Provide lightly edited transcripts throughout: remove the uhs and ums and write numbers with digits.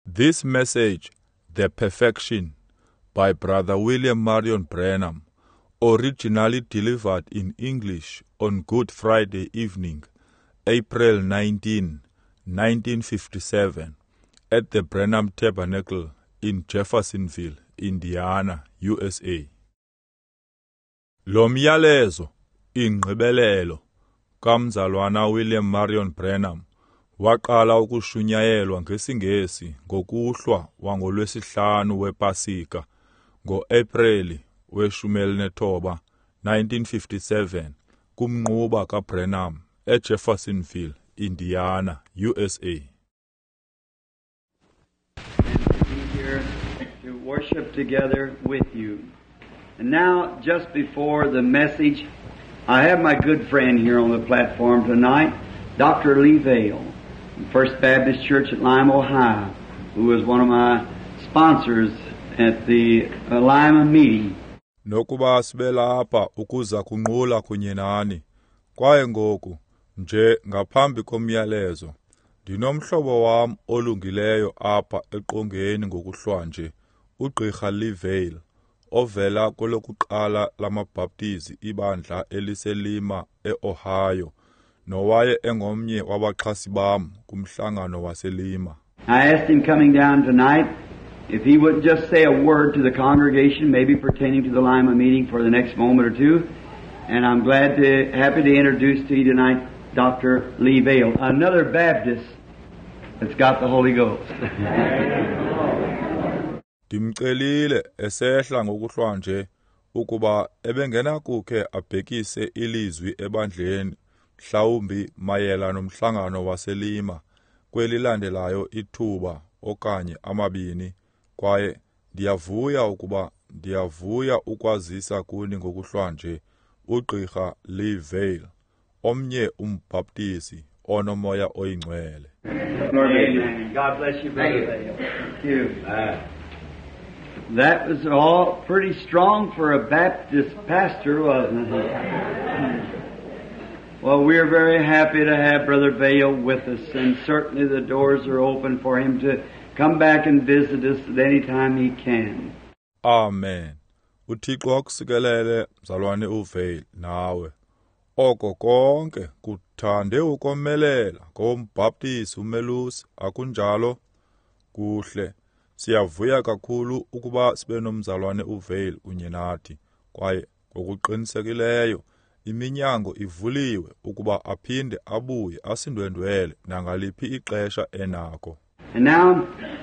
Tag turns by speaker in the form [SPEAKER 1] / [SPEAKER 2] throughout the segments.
[SPEAKER 1] This message, The Perfection, by Brother William Marion Branham, originally delivered in English on Good Friday evening, April 19, 1957, at the Branham Tabernacle in Jeffersonville, Indiana, USA. Lo myalezo, ingqibelelo, kamzalwana William Marion Branham, waqala ukushunyayelwa ngesiNgesi ngokuhlwa wangolwesihlanu wePasika ngo-Aprili we-19, 1957 kumnquba kaBranham eJeffersonville, Indiana, USA.
[SPEAKER 2] To be here to worship together with you. And now, just before the message, I have my good friend here on the platform tonight, Dr. Lee Vale, First Baptist Church at Lima, Ohio, who was one of my sponsors at the Lima meeting.
[SPEAKER 1] Nokuba sibelapha ukuza kunqula kunye nani, kwaye ngoku nje ngaphambi komyalezo, ndinomhlobo wam olungileyo apha eqongeni ngokuhlwa nje, uGqirha Lee Vale, ovela kwelokuqala lamabhaptizi ibandla eliselima eOhio, nowaye engomnye wabaxhasi bam kumhlangano waselima.
[SPEAKER 2] I asked him coming down tonight if he wouldn't just say a word to the congregation, maybe pertaining to the Lima meeting for the next moment or two. And I'm happy to introduce to you tonight Dr. Lee Vale, another Baptist that's got the Holy Ghost.
[SPEAKER 1] Ndimcelile esehla ngokuhlwa nje ukuba ebengena kukhe abhekise ilizwi ebandleni mhlawumbi mayela nomhlangano waselima kwelilandelayo ithuba okanye amabini, kwaye ndiyavuya ukwazisa kuni ngokuhlwa nje uGqirha Lee Vale, omnye umbhaptizi onomoya oyingcwele.
[SPEAKER 2] Amen. God bless you, Brother Vale. Thank you. That was all pretty strong for a Baptist pastor, wasn't it? Well, we're very happy to have Brother Vale with us, and certainly the doors are open for him to come back and visit us at any time he can.
[SPEAKER 1] Amen. uThixo akusikelele mzalwane uVale nawe. Oko konke kuthande ukomelela ngombhaptizi uMelusi, akunjalo? Kuhle. Siyavuya kakhulu ukuba sibe nomzalwane uVale unye nathi, kwaye ngokuqinisekileyo iminyango ivuliwe ukuba aphinde abuye asindwendwele nangaliphi ixesha enako.
[SPEAKER 2] And now,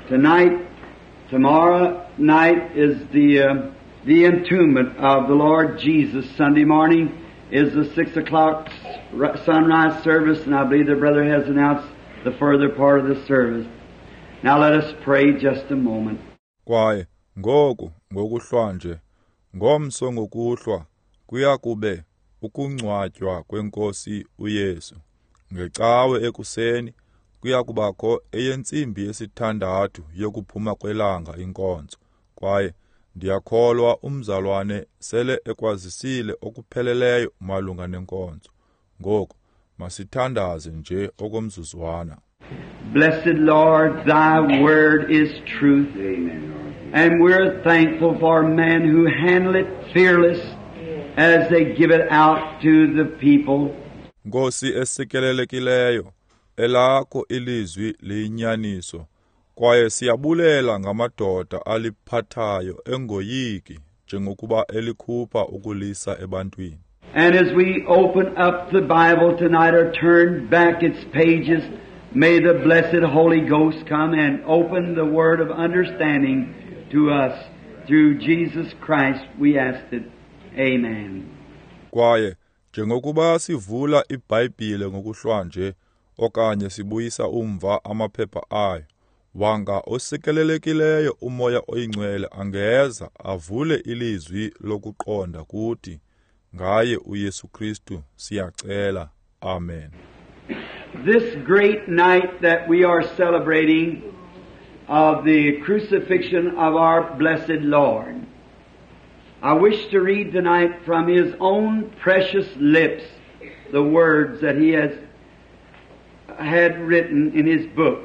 [SPEAKER 2] tomorrow night is the entombment of the Lord Jesus. Sunday morning is the 6 o'clock sunrise service, and I believe the brother has announced the further part of the service. Now let us pray just a moment.
[SPEAKER 1] Kwaye ngokuhlwa nje, ngomso ngokuhlwa kuya kube ukungcwatywa kwenkosi uYesu. Ngecawe ekuseni kuya kubakho eyentsimbi yesithandathu yokuphuma kwelanga inkonzo, kwaye ndiyakholwa umzalwane sele ekwazisile okupheleleyo malunga nenkonzo. Ngoku masithandaze nje okomzuzwana.
[SPEAKER 2] Blessed Lord, Thy word is truth. Amen. And we're thankful for men who handle it fearless as they give it out to the people.
[SPEAKER 1] Nkosi esikelelekileyo, elakho ilizwi liyinyaniso, kwaye siyabulela ngamadoda aliphathayo engoyiki njengokuba elikhupha ukulisa ebantwini.
[SPEAKER 2] And as we open up the Bible tonight or turn back its pages, may the blessed Holy Ghost come and open the word of understanding to us. Through Jesus Christ we ask it. Amen.
[SPEAKER 1] Kwaye njengokuba sivula iBhayibhile ngokuhlwa nje okanye sibuyisa umva amaphepha ayo, wanga osikelelekileyo umoya oyingcwele angeza avule ilizwi lokuqonda kuthi ngaye uYesu Kristu siyacela. Amen.
[SPEAKER 2] This great night that we are celebrating of the crucifixion of our blessed Lord, I wish to read tonight from His own precious lips the words that He had written in His book.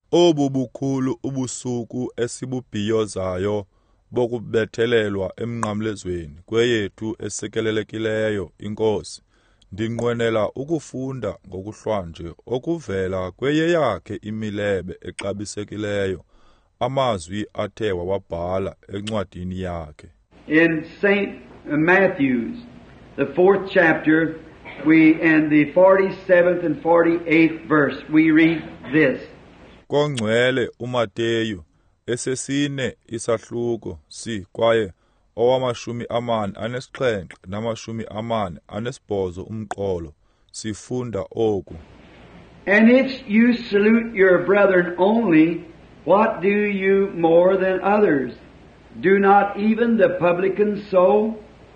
[SPEAKER 1] Obu bukhulu ubusuku esibubhiyozayo bokubethelelwa emnqamlezweni kweyethu esekelelekileyo inkosi. Ndinqwenela ukufunda ngokuhlwanje okuvela kweyeyakhe imilebe exabisekileyo amazwi athe wawabhala encwadini yakhe.
[SPEAKER 2] In St. Matthew's, the 4th chapter, and the 47th and 48th verse, we read this.
[SPEAKER 1] Kongcwele uMateyu esesine isahluko kwaye owamashumi amane anesixhenxe namashumi amane anesibhozo umqolo sifunda oku.
[SPEAKER 2] And if you salute your brethren only, what do you more than others? Do not even the publicans so?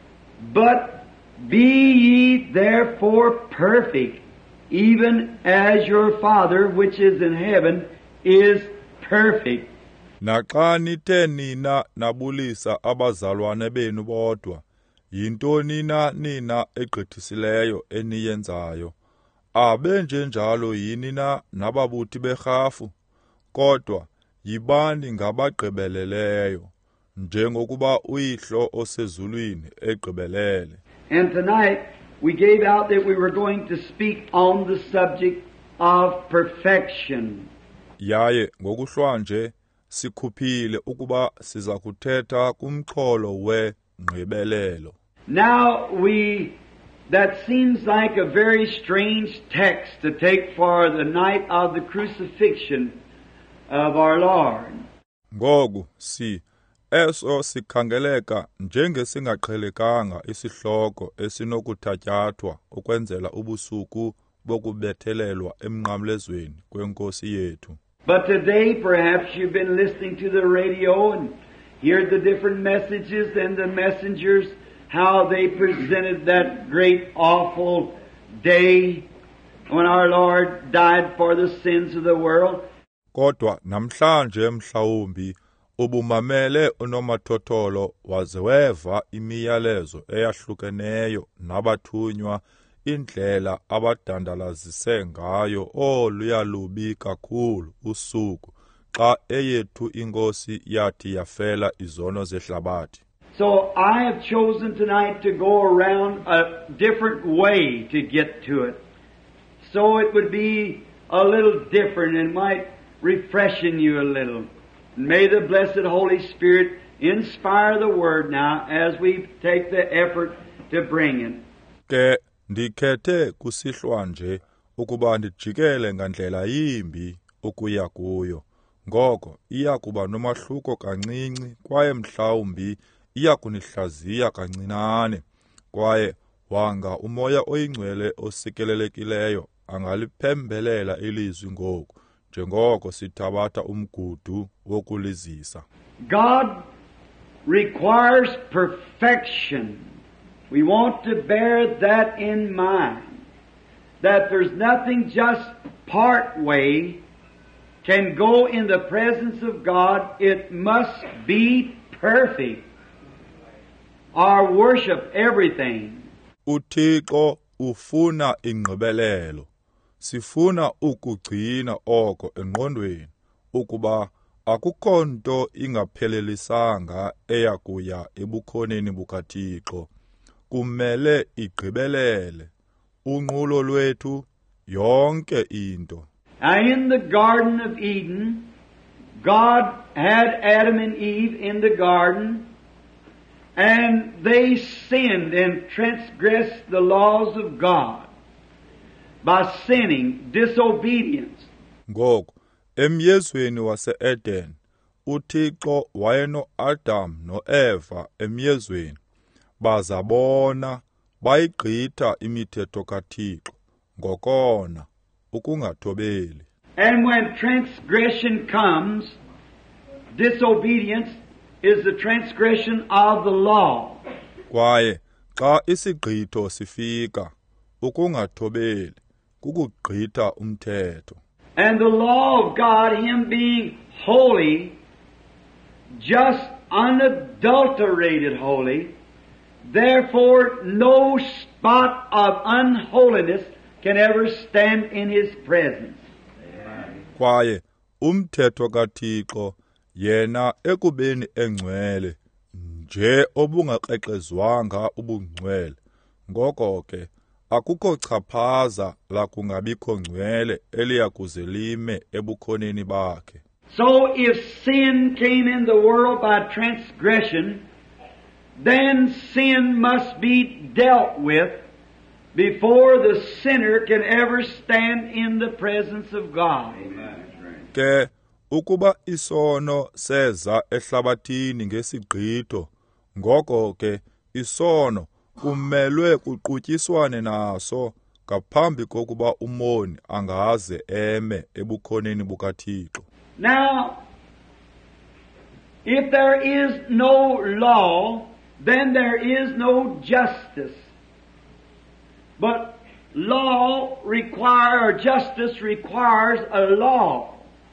[SPEAKER 2] But be ye therefore perfect, even as your Father which is in heaven is perfect.
[SPEAKER 1] Naxa nithe nina nabulisa abazalwane benu bodwa, yintoni na nina egqithisileyo eniyenzayo? Abe njenjalo yini na nababuthi berhafu? Kodwa yibani ngabagqibeleleyo, njengokuba uYihlo osezulwini egqibelele.
[SPEAKER 2] And tonight we gave out that we were going to speak on the subject of perfection.
[SPEAKER 1] Yaye ngokuhlwanje sikhuphile ukuba siza kuthetha kumxholo wengqibelelo.
[SPEAKER 2] Now that seems like a very strange text to take for the night of the crucifixion of our Lord.
[SPEAKER 1] Ngoku eso sikhangeleka njengesingaqhelekanga isihloko esinokuthatyathwa ukwenzela ubusuku bokubethelelwa emnqamlezweni kwenkosi yethu.
[SPEAKER 2] But today perhaps you've been listening to the radio and heard the different messages and the messengers, how they presented that great awful day when our Lord died for the sins of the world.
[SPEAKER 1] Kodwa namhlanje mhlawumbi ubumamele unomathotholo waze weva imiyalezo eyahlukeneyo nabathunywa indlela abadandalazise ngayo oluyalubi kakhulu usuku xa eyethu inkosi yathi yafela izono zehlabathi.
[SPEAKER 2] So I have chosen tonight to go around a different way to get to it. So it would be a little different and might refreshen you a little. May the blessed Holy Spirit inspire the word now as we take the effort to bring it.
[SPEAKER 1] Ke ndikhethe kusihlwanje ukuba ndijikele ngandlela yimbi ukuya kuyo. Ngoko iya kuba nomahluko kancinci kwaye mhlawumbi iya kunihlaziya kancinane. Kwaye wanga umoya oyingcwele osikelelekileyo angaliphembelela ilizwi ngoku njengoko sithabatha umgudu wokulizisa.
[SPEAKER 2] God requires perfection. We want to bear that in mind, that there's nothing just part way can go in the presence of God. It must be perfect. Our worship, everything.
[SPEAKER 1] uThixo ufuna ingqibelelo. Sifuna ukugcina oko engqondweni ukuba akukho nto ingaphelelisanga eyakuya ebukhoneni bukaThixo. Kumele igqibelele unqulo lwethu yonke into.
[SPEAKER 2] In the Garden of Eden, God had Adam and Eve in the garden, and they sinned and transgressed the laws of God by sinning, disobedience.
[SPEAKER 1] Ngoku emyezweni wase-Eden uThixo wayeno-Adam no-Eva emyezweni bazabona bayigqitha imithetho kaThixo ngokona ukungathobeli.
[SPEAKER 2] And when transgression comes, disobedience is the transgression of the law.
[SPEAKER 1] Kwaye xa isigqitho sifika ukungathobeli kukugqitha umthetho.
[SPEAKER 2] And the law of God, Him being holy, just unadulterated holy, therefore no spot of unholiness can ever stand in His presence.
[SPEAKER 1] Kwaye umthetho kaThixo yena ekubeni engcwele nje obungaxexezwanga ubungcwele, ngoko ke akukho chaphaza la kungabikho ngcwele eliyakuze lime ebukhoneni bakhe.
[SPEAKER 2] So if sin came in the world by transgression, then sin must be dealt with before the sinner can ever stand in the presence of God.
[SPEAKER 1] Ke ukuba isono seza ehlabathini ngesigqitho, ngoko ke isono kumelwe kuqutyiswane naso ngaphambi kokuba umoni angaze eme ebukhoneni bukaThixo.
[SPEAKER 2] Now, if there is no law, then there is no justice. But justice requires a law.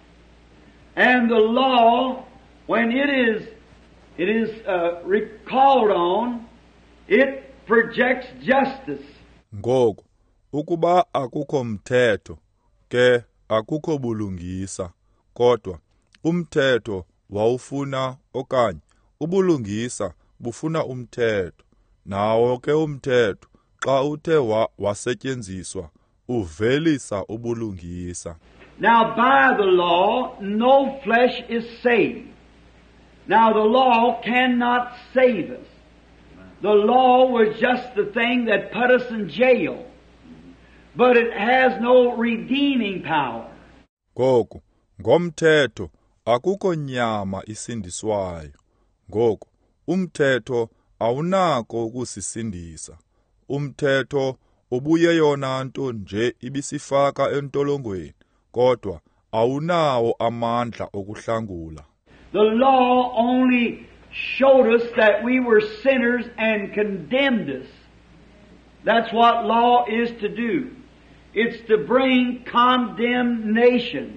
[SPEAKER 2] And the law, when it is called on, it projects justice.
[SPEAKER 1] Ngoku ukuba akukho mthetho ke akukho bulungisa, kodwa umthetho wawufuna okanye ubulungisa bufuna umthetho, nawo ke umthetho xa uthe wasetyenziswa uvelisa ubulungisa.
[SPEAKER 2] Now by the law no flesh is saved. Now the law cannot save us. The law was just the thing that put us in jail, but it has no redeeming power.
[SPEAKER 1] Ngoku ngomthetho akukho nyama isindiswayo. Ngoku umthetho awunako ukusisindisa. Umthetho ubuyeyona nto nje ibisifaka entolongweni, kodwa awunawo amandla okuhlangula.
[SPEAKER 2] The law only showed us that we were sinners and condemned us. That's what law is to do. It's to bring condemnation,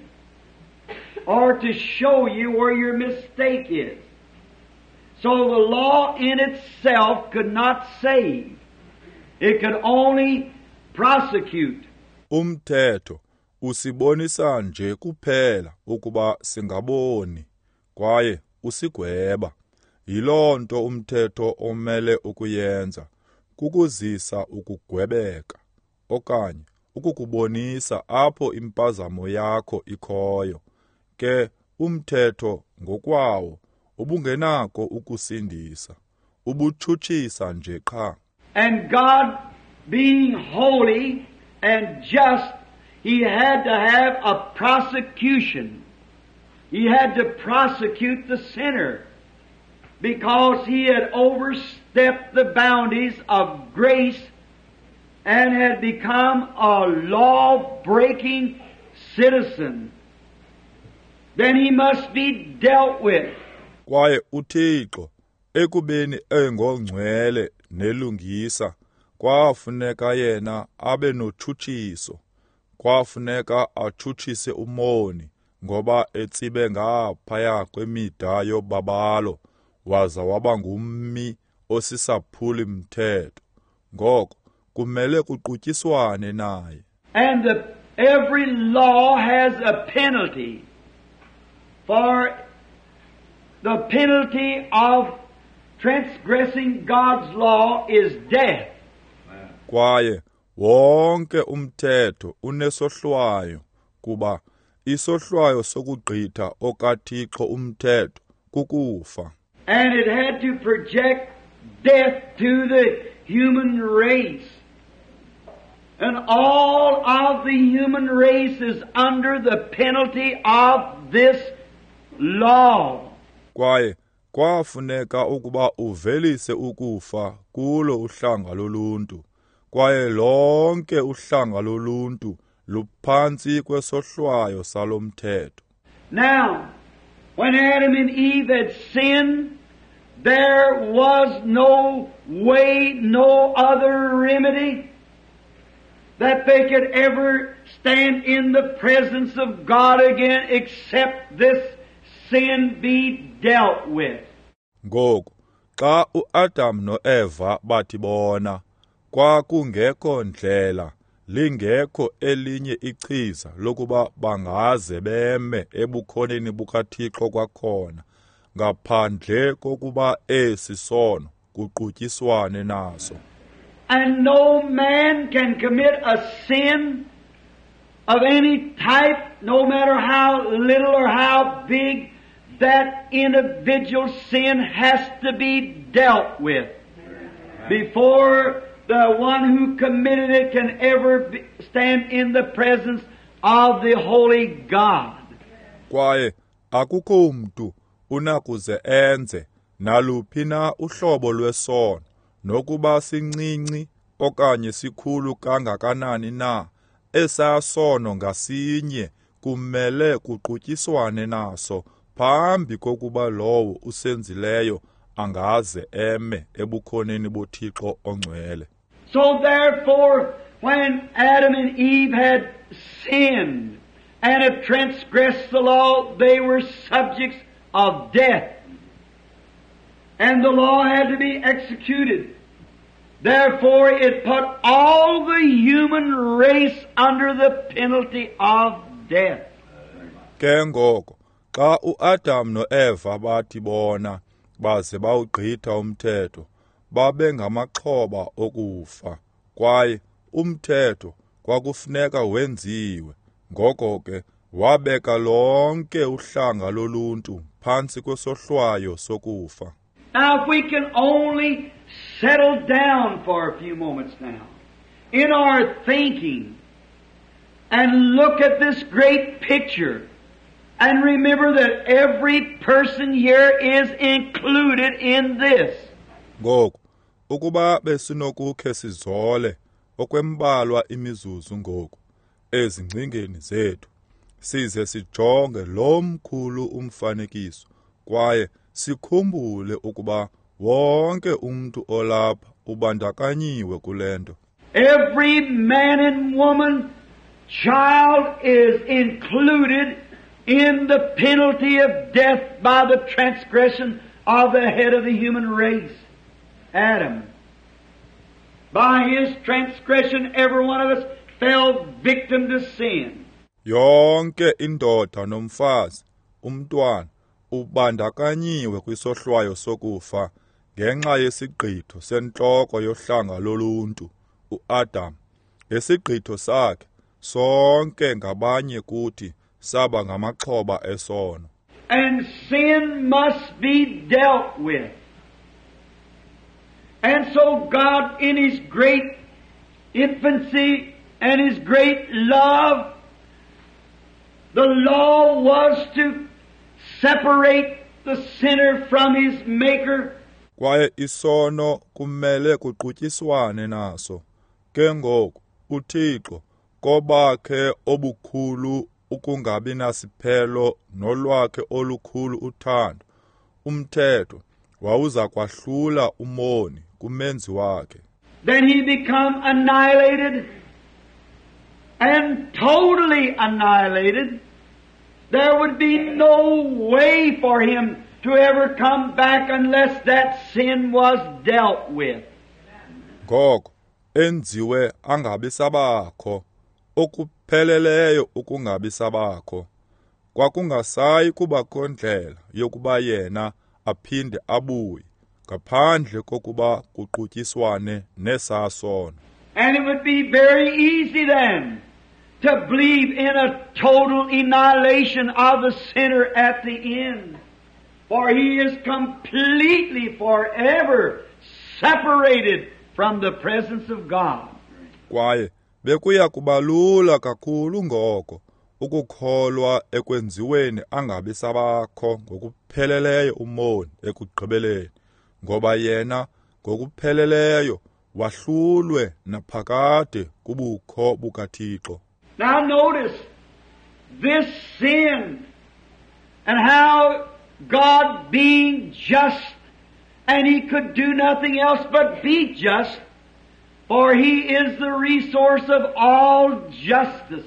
[SPEAKER 2] or to show you where your mistake is. So the law in itself could not save. It could only prosecute.
[SPEAKER 1] Umthetho usibonisa nje kuphela ukuba singaboni, kwaye usigweba. Yiloo nto umthetho omele ukuyenza, kukuzisa ukugwebeka, okanye ukukubonisa apho impazamo yakho ikhoyo. Ke umthetho ngokwawo ubungenako ukusindisa, ubutshutshisa nje qha.
[SPEAKER 2] And God, being holy and just, He had to have a prosecution. He had to prosecute the sinner, because he had overstepped the boundaries of grace and had become a law-breaking citizen. Then he must be dealt with.
[SPEAKER 1] Kwaye uThixo ekubeni engongcwele nelungisa, kwafuneka yena abe notshutshiso. Kwafuneka atshutshise umoni, ngoba etsibe ngaphaya kwemida yobabalo, waza waba ngummi osisaphuli mthetho. Ngoko kumele kuqutyiswane naye.
[SPEAKER 2] And every law has a penalty. For the penalty of transgressing God's law is death.
[SPEAKER 1] Kwaye wonke umthetho unesohlwayo, kuba isohlwayo sokugqitha okaThixo umthetho kukufa.
[SPEAKER 2] And it had to project death to the human race. And all of the human race is under the penalty of this law.
[SPEAKER 1] Kwaye kwafuneka ukuba uvelise ukufa kulo uhlanga loluntu, kwaye lonke uhlanga loluntu luphantsi kwesohlwayo salomthetho.
[SPEAKER 2] Now, when Adam and Eve had sinned, there was no way, no other remedy that they could ever stand in the presence of God again except this sin be dealt with.
[SPEAKER 1] Ngoku xa uAdam noEva bathi bona, kwakungekho ndlela lingekho elinye ichiza lokuba bangaze beme ebukhoneni bukaThixo kwakhona ngaphandle kokuba esi sono kuqutyiswane naso.
[SPEAKER 2] And no man can commit a sin of any type, no matter how little or how big. That individual sin has to be dealt with before the one who committed it can ever stand in the presence of the Holy God.
[SPEAKER 1] Kwaye akukho mntu unakuze enze naluphi na uhlobo lwesono nokuba sincinci okanye sikhulu kangakanani na, esasono ngasinye kumele kuqutyiswane naso phambi kokuba lowo usenzileyo angaze eme ebukhoneni boThixo ongcwele.
[SPEAKER 2] So therefore, when Adam and Eve had sinned and had transgressed the law, they were subjects of death. And the law had to be executed. Therefore, it put all the human race under the penalty of death.
[SPEAKER 1] Ke ngoko xa uAdam noEva bathi bona baze bawugqitha umthetho babe ngamaxhoba okufa, kwaye umthetho kwakufuneka wenziwe, ngoko ke wabeka lonke uhlanga loluntu phantsi kwesohlwayo sokufa.
[SPEAKER 2] Now if we can only settle down for a few moments now in our thinking and look at this great picture and remember that every person here is included in this.
[SPEAKER 1] Ngoko ukuba besinokukhe sizole okwembalwa imizuzu ngoku ezingcingeni zethu size sijonge lo mkhulu umfanekiso, kwaye sikhumbule ukuba wonke umuntu olapha ubandakanyiwe kulento.
[SPEAKER 2] Every man and woman, child is included in the penalty of death by the transgression of the head of the human race, Adam. By his transgression, every one of us fell victim to sin.
[SPEAKER 1] Yonke indoda nomfazi, umntwana, ubandakanyiwe kwisohlwayo sokufa ngenxa yesigqitho sentloko yohlanga loluntu, uAdam. Ngesigqitho sakhe, sonke ngabanye kuthi saba ngamaxhoba esono.
[SPEAKER 2] And sin must be dealt with. And so God, in His great infancy and His great love, the law was to separate the sinner from his Maker.
[SPEAKER 1] Kwaye isono kumele kuqutyiswane naso. Ke ngoku uThixo kobakhe obukhulu ukungabi nasiphelo nolwakhe olukhulu uthando, umthetho wawuza kwahlula umoni kumenzi wakhe.
[SPEAKER 2] Then he become annihilated and totally annihilated. There would be no way for him to ever come back unless that sin was dealt with.
[SPEAKER 1] Ngoko enziwe angabi sabakho, okupheleleyo ukungabi sabakho, kwakungasayi kubakho ndlela yokuba yena aphinde abuye ngaphandle kokuba kuqutyiswane nesasono.
[SPEAKER 2] And it would be very easy then to believe in a total annihilation of the sinner at the end. For he is completely forever separated from the presence of God.
[SPEAKER 1] Kwaye bekuya kubalula kakhulu ngoko ukukholwa ekwenziweni angabi sabakho ngokupheleleyo umoni ekugqibeleni, ngoba yena ngokupheleleyo wahlulwe naphakade kubukho bukaThixo.
[SPEAKER 2] Now notice this sin and how God being just, and He could do nothing else but be just, for He is the resource of all justice.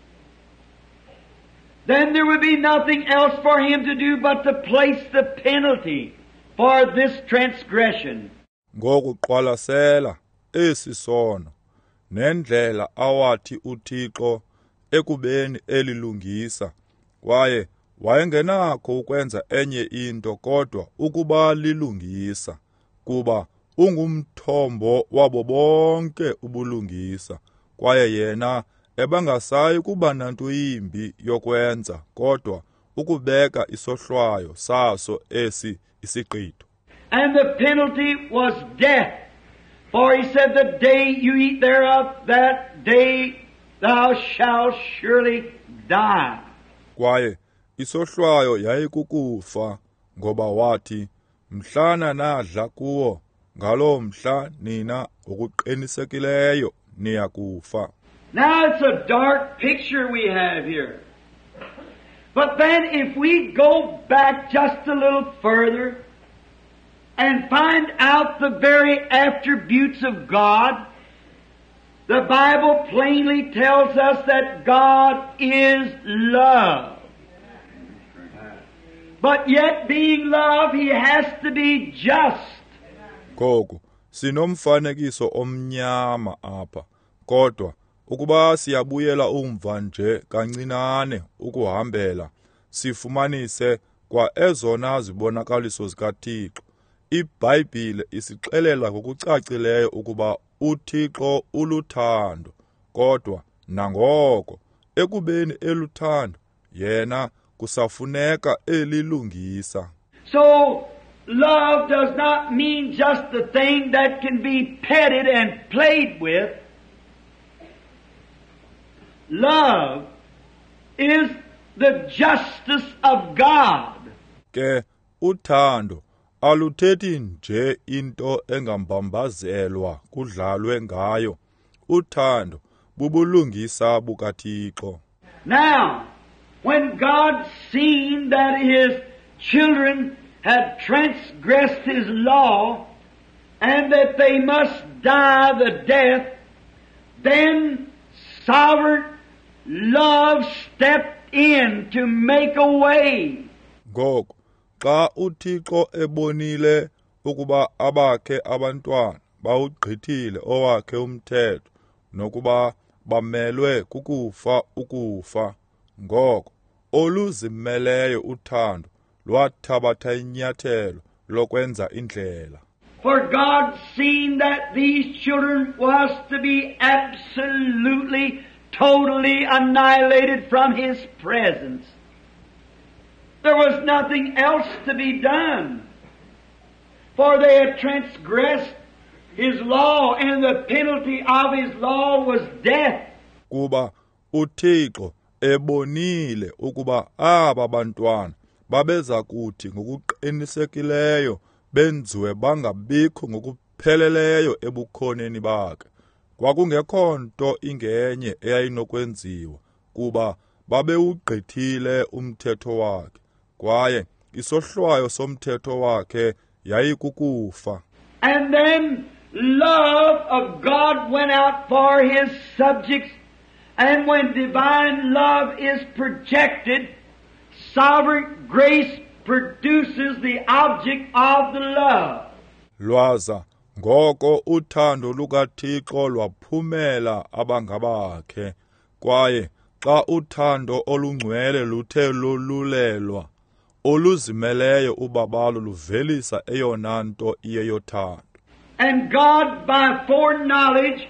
[SPEAKER 2] Then there would be nothing else for Him to do but to place the penalty for this transgression.
[SPEAKER 1] Ngokuqwalasela esi sono nendlela awathi uThixo ekubeni elilungisa, kwaye wayengenakho ukwenza enye into kodwa ukuba lilungisa, kuba ungumthombo wabo bonke ubulungisa, kwaye yena ebangasayi kuba nanto yimbi yokwenza kodwa ukubeka isohlwayo saso esi isiqitho.
[SPEAKER 2] And the penalty was death. For he said, the day you eat thereof, that day thou shalt surely die.
[SPEAKER 1] Kwaye isohlwayo yayikukufa, ngoba wathi, mhlana nadla kuwo, ngaloo mhla nina okuqinisekileyo niyakufa.
[SPEAKER 2] Now it's a dark picture we have here. But then if we go back just a little further and find out the very attributes of God, the Bible plainly tells us that God is love. But yet being love, He has to be just.
[SPEAKER 1] Gogo, sinomfanekiso omnyama apha, kodwa ukuba siyabuyela umva nje kancinane ukuhambela, sifumanise kwa ezona zibonakaliso zikaThixo. iBhayibhile isixelela ngokucacileyo ukuba uThixo uluthando, kodwa nangoko ekubeni eluthando yena kusafuneka elilungisa.
[SPEAKER 2] So love does not mean just the thing that can be petted and played with. Love is the justice of God.
[SPEAKER 1] Ke uthando aluthethi nje into engambambazelwa kudlalwe ngayo. Uthando bubulungisa bukaThixo.
[SPEAKER 2] Now, when God seen that His children had transgressed His law and that they must die the death, then sovereign love stepped in to make a way.
[SPEAKER 1] Ngoko xa uThixo ebonile ukuba abakhe abantwana bawugqithile owakhe umthetho nokuba bamelwe kukufa ukufa, ngoko oluzimeleyo uthando lwathabatha inyathelo lokwenza indlela.
[SPEAKER 2] For God seen that these children was to be absolutely, totally annihilated from His presence. There was nothing else to be done. For they had transgressed His law, and the penalty of His law was death.
[SPEAKER 1] Kuba uThixo ebonile ukuba aba bantwana babeza kuthi ngokuqinisekileyo benziwe bangabikho ngokupheleleyo ebukhoneni bakhe. Kwakungekho nto ingenye eyayinokwenziwa, kuba babewugqithile umthetho wakhe, kwaye isohlwayo somthetho wakhe yayikukufa.
[SPEAKER 2] And then love of God went out for His subjects, and when divine love is projected, sovereign grace produces the object of the love.
[SPEAKER 1] Lwaza ngoko uthando lukaThixo lwaphumela abangabakhe, kwaye xa uthando olungcwele luthe lolulelwa, oluzimeleyo ubabalo luvelisa eyona nto iyeyothando.
[SPEAKER 2] And God, by foreknowledge,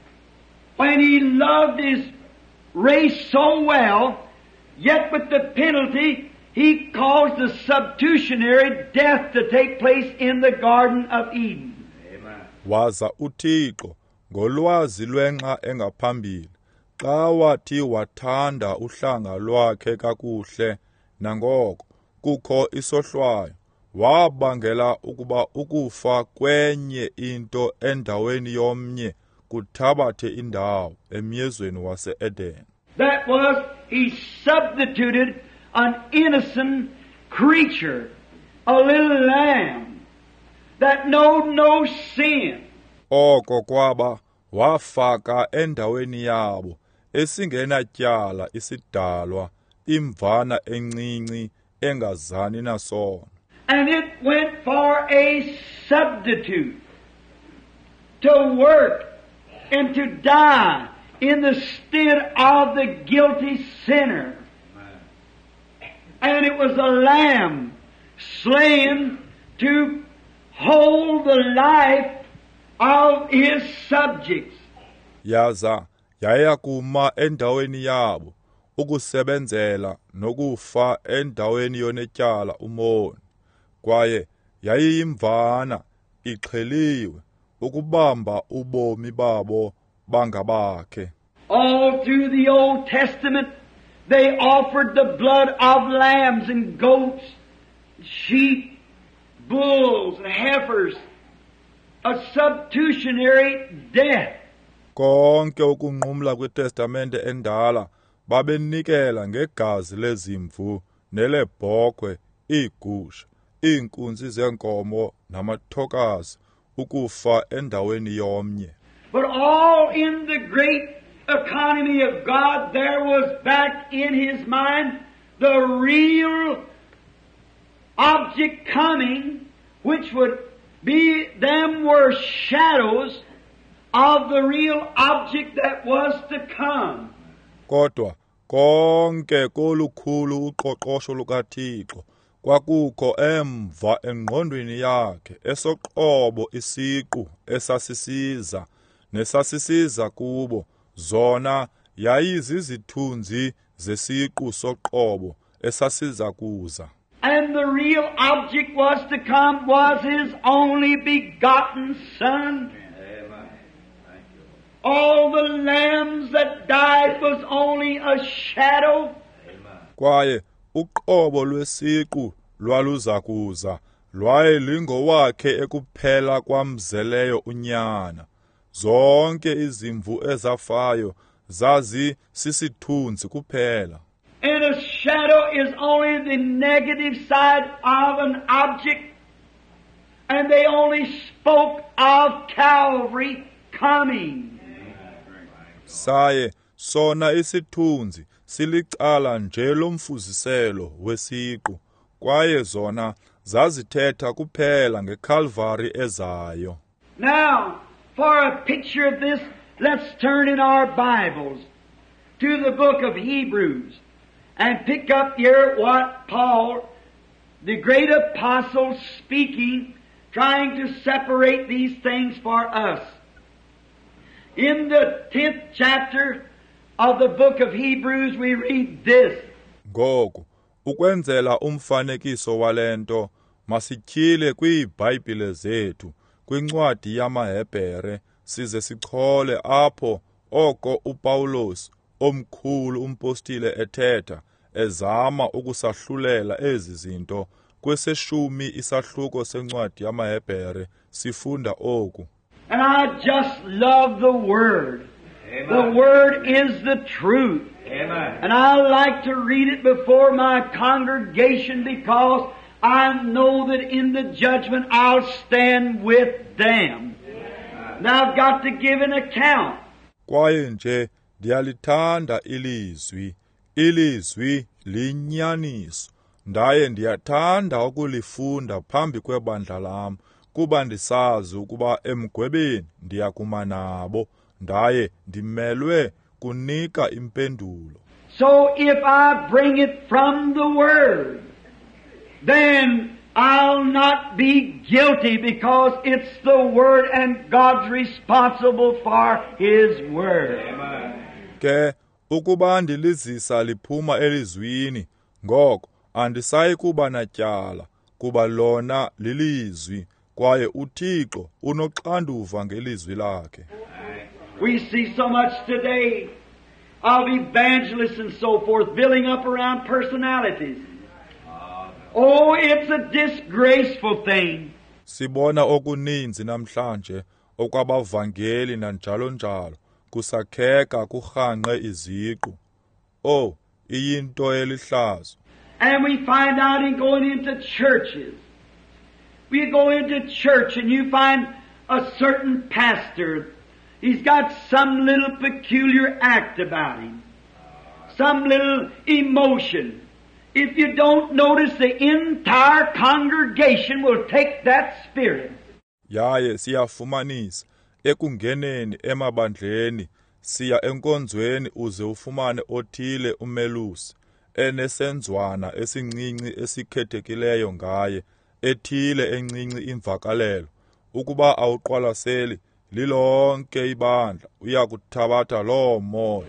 [SPEAKER 2] when He loved His race so well, yet with the penalty, He caused the substitutionary death to take place in the Garden of Eden. Amen.
[SPEAKER 1] Waza uThixo ngolwazi lwenxa engaphambili, xa wathi wathanda uhlanga lwakhe kakuhle, nangoko kukho isohlwayo, wabangela ukuba ukufa kwenye into endaweni yomnye kuthabathe indawo emyezweni wase-Edeni.
[SPEAKER 2] That was, He substituted an innocent creature, a little lamb, that knowed no sin.
[SPEAKER 1] Oko kwaba wafaka endaweni yabo esingenatyala isidalwa, imvana encinci engazani nasono.
[SPEAKER 2] And it went for a substitute to work and to die in the stead of the guilty sinner. And it was a lamb slain to hold the life of his subjects.
[SPEAKER 1] Yaza yaya kuma endaweni yabo ukusebenzela nokufa endaweni yonetyala umoni, kwaye yayiyimvana ixheliwe ukubamba ubomi babo bangabakhe.
[SPEAKER 2] All through the Old Testament they offered the blood of lambs and goats, sheep, bulls and heifers, a substitutionary death.
[SPEAKER 1] Konke ukunqumla kwiTestamente endala babenikela ngegazi lezimvu nelebhokhwe, iigusha, iinkunzi zenkomo namathokazi ukufa endaweni yomnye.
[SPEAKER 2] But all in the great economy of God, there was back in His mind the real object coming, which would be, them were shadows of the real object that was to come.
[SPEAKER 1] Kodwa konke kolukhulu uqoqosho lukaThixo kwakukho emva engqondweni yakhe esoqobo isiqu esasisiza nesasisiza kubo, zona yayizizithunzi zesiqu soqobo esasiza kuza.
[SPEAKER 2] And the real object was to come was His only begotten Son. All the lambs that died was only a shadow.
[SPEAKER 1] Kwaye uqobo lwesiqu lwaluza kuza lwaye lingowakhe ekuphela kwamzeleyo unyana. Zonke izimvu ezafayo zazi sisithunzi kuphela.
[SPEAKER 2] And a shadow is only the negative side of an object, and they only spoke of Calvary coming.
[SPEAKER 1] Saye sona isithunzi silicala nje lomfuziselo wesiqu, kwaye zona zazithetha kuphela ngeCalvary ezayo.
[SPEAKER 2] Now, for a picture of this, let's turn in our Bibles to the book of Hebrews and pick up here what Paul, the great apostle, speaking, trying to separate these things for us. In the 10th chapter of the book of Hebrews we read this.
[SPEAKER 1] Ngoku ukwenzela umfanekiso walento masityhile kwiiBhayibhile zethu kwincwadi yamaHebhere size sichole apho oko uPawulos omkhulu umpostile ethetha ezama ukusahlulela ezi zinto kweseshumi isahluko sencwadi yamaHebhere sifunda oku.
[SPEAKER 2] And I just love the Word. Amen. The Word is the truth. Amen. And I like to read it before my congregation because I know that in the judgment I'll stand with them. Amen. And I've got to give an account.
[SPEAKER 1] Kwaye nje ndiyalithanda ilizwi linyaniso, ndaye ndiyathanda ukulifunda phambi kwebandla lam, kuba ndisazi ukuba emgwebeni ndiyakuma nabo, ndaye ndimelwe kunika impendulo.
[SPEAKER 2] So if I bring it from the Word, then I'll not be guilty because it's the Word and God's responsible for His Word.
[SPEAKER 1] Ke ukuba ndilizisa liphuma elizwini, ngoko andisayi kuba natyala, kuba lona lilizwi, kwaye uThixo unoxanduva ngelizwi lakhe.
[SPEAKER 2] We see so much today of evangelists and so forth building up around personalities. Oh, it's a disgraceful thing.
[SPEAKER 1] Sibona okuninzi namhlanje okwabavangeli nanjalo njalo kusakheka kurhanqe iziqu. Oh, iyinto elihlazo.
[SPEAKER 2] And we find out in going into churches. We go into church and you find a certain pastor. He's got some little peculiar act about him. Some little emotion. If you don't notice, the entire congregation will take that spirit.
[SPEAKER 1] Yaye siyafumanisa ekungeneni emabandleni siya enkonzweni uze ufumane othile umelusi enesenzwana esincinci esikhethekileyo ngaye, ethile encinci imvakalelo, ukuba awuqwalaseli lilonke ibandla uya kuthabatha loo moya.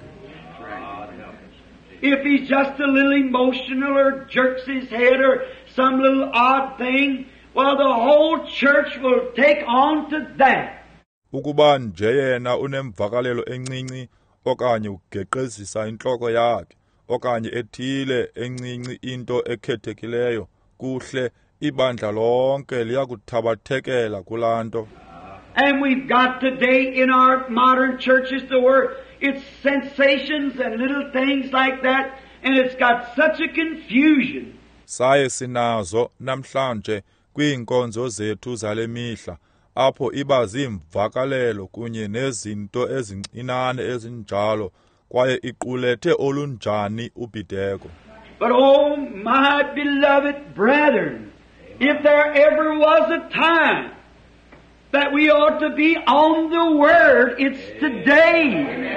[SPEAKER 2] If he's just a little emotional or jerks his head or some little odd thing, well, the whole church will take on to that.
[SPEAKER 1] Ukuba nje yena unemvakalelo encinci okanye ugeqezisa intloko yakhe okanye ethile encinci into ekhethekileyo, kuhle ibandla lonke liyakuthabathekela kulanto.
[SPEAKER 2] And we've got today in our modern churches to where it's sensations and little things like that, and it's got such a confusion.
[SPEAKER 1] Saye sinazo namhlanje kwiinkonzo zethu zale mihla apho iba zimvakalelo kunye nezinto ezincinane ezinjalo kwaye iqulethe olunjani ubhideko.
[SPEAKER 2] But oh my beloved brethren, if there ever was a time that we ought to be on the Word, it's today.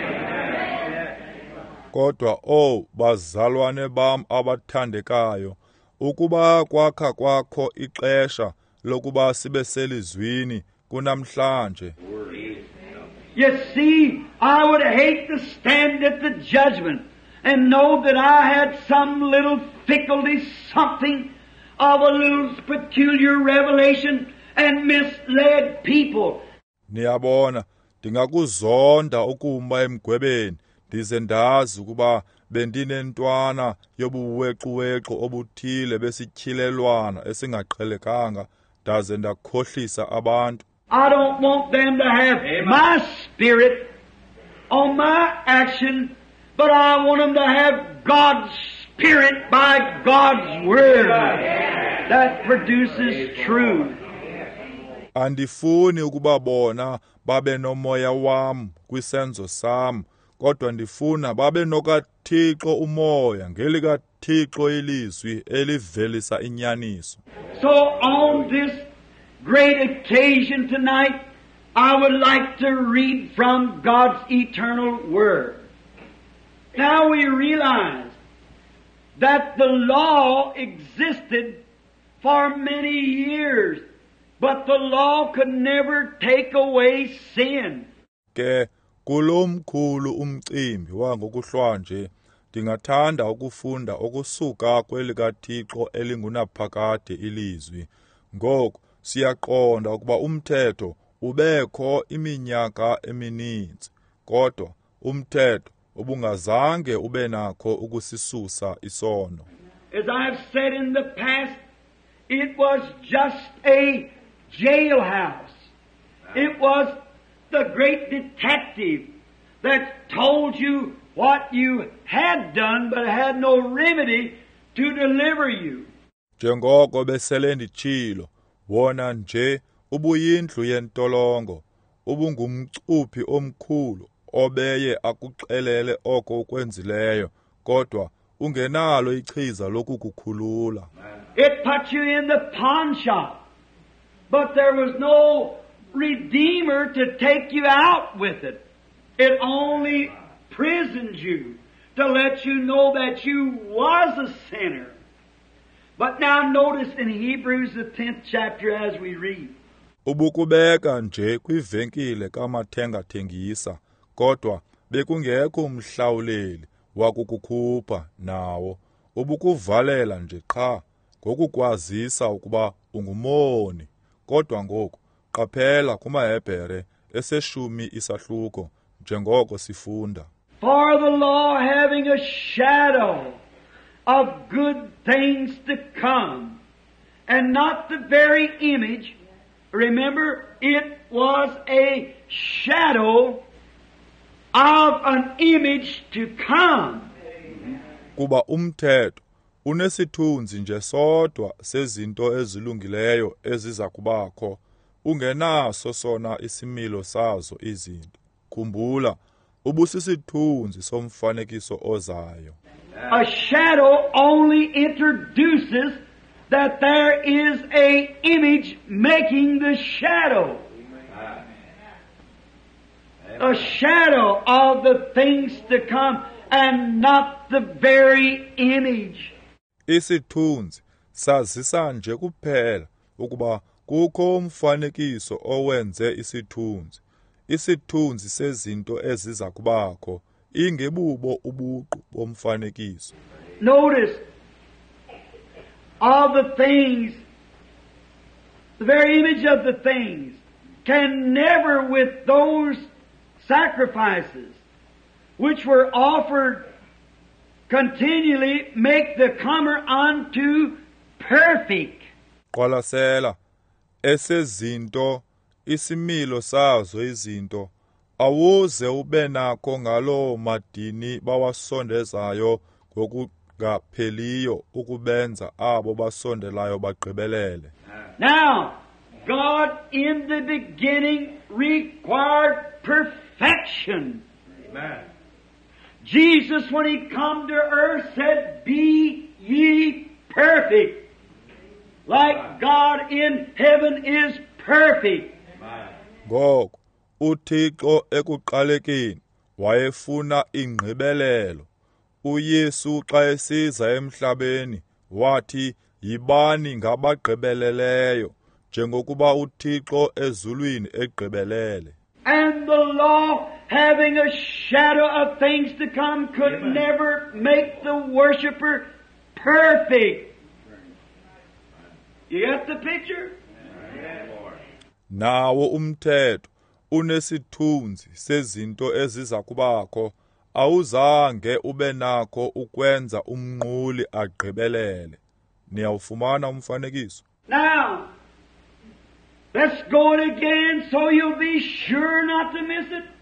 [SPEAKER 1] Kodwa bazalwane bam abathandekayo, ukuba kwakha kwakho ixesha lokuba sibe selizwini kunamhlanje.
[SPEAKER 2] You see, I would hate to stand at the judgment and know that I had some little faculty, something of a little peculiar revelation and misled people.
[SPEAKER 1] Niyabona, ndingakuzonda ukuma emgwebeni ndize ndazi ukuba bendinentwana yobuwequ-wequ obuthile besityhilelwana esingaqhelekanga ndaze ndakhohlisa abantu.
[SPEAKER 2] I don't want them to have my spirit on my action, but I want them to have God's spirit by God's Word that produces truth.
[SPEAKER 1] Andifuni ukuba bona babe nomoya wam kwisenzo sam, kodwa ndifuna babe nokaThixo umoya ngelikaThixo ilizwi elivelisa inyaniso.
[SPEAKER 2] So on this great occasion tonight, I would like to read from God's eternal Word. Now we realize that the law existed for many years, but the law could never take away sin.
[SPEAKER 1] Ke kulomkhulu umcimbi wangokuhlwanje ndingathanda ukufunda okusuka kwelikaThixo elingunaphakade ilizwi. Ngoku siyaqonda ukuba umthetho ubekho iminyaka emininzi, kodwa umthetho ubungazange ube nakho ukusisusa isono.
[SPEAKER 2] As I've said in the past, it was just a jailhouse. It was the great detective that told you what you had done but had no remedy to deliver you.
[SPEAKER 1] Njengoko besele nditshilo, wona nje ubuyindlu yentolongo, ubungumcuphi omkhulu obeye akuxelele oko ukwenzileyo, kodwa ungenalo ichiza lokukukhulula.
[SPEAKER 2] It put you in the pawn shop, but there was no redeemer to take you out with it. It only prisoned you to let you know that you was a sinner. But now notice in Hebrews the 10th chapter as we read.
[SPEAKER 1] Ubukubeka nje kwivenkile kamathengathengisa, kodwa bekungekho umhlawuleli wakukukhupha nawo. Ubukuvalela nje qha ngokukwazisa ukuba ungumoni. Kodwa ngoku qaphela kumaHebhere eseshumi isahluko njengoko sifunda.
[SPEAKER 2] For the law having a shadow of good things to come, and not the very image. Remember, it was a shadow of an image to come.
[SPEAKER 1] Kuba umthetho unesithunzi nje sodwa sezinto ezilungileyo eziza kubakho, ungenaso sona isimilo sazo izinto. Khumbula, ubusisithunzi somfanekiso ozayo.
[SPEAKER 2] A shadow only introduces that there is a image making the shadow. a shadow of the things to come and not the very image.
[SPEAKER 1] Isithunzi sazisa nje kuphela ukuba kukho umfanekiso owenze isithunzi. Isithunzi sezinto eziza kubakho ingebubo ubuqu bomfanekiso.
[SPEAKER 2] Notice, all the things, the very image of the things, can never with those sacrifices which were offered continually make the comer unto perfect.
[SPEAKER 1] Qwalasela esezinto isimilo sazo izinto awuze ube nakho ngaloo madini bawasondezayo ngokungapheliyo ukubenza abo basondelayo bagqibelele.
[SPEAKER 2] Now, God in the beginning required perfection.
[SPEAKER 3] Amen.
[SPEAKER 2] Jesus, when He come to earth, said, "Be ye perfect, like God in heaven is perfect."
[SPEAKER 1] Ngoko uThixo ekuqalekeni wayefuna ingqibelelo. uYesu xa esiza emhlabeni wathi yibani ngabagqibeleleyo njengokuba uThixo ezulwini egqibelele.
[SPEAKER 2] And the law, having a shadow of things to come, could
[SPEAKER 3] Amen.
[SPEAKER 2] never make the worshipper perfect. You get the picture?
[SPEAKER 1] Nawo umthetho unesithunzi sezinto eziza kubakho awuzange ube nakho ukwenza umnquli agqibelele. Niyawufumana umfanekiso?
[SPEAKER 2] Now, let's go it again so you'll be sure not to miss it.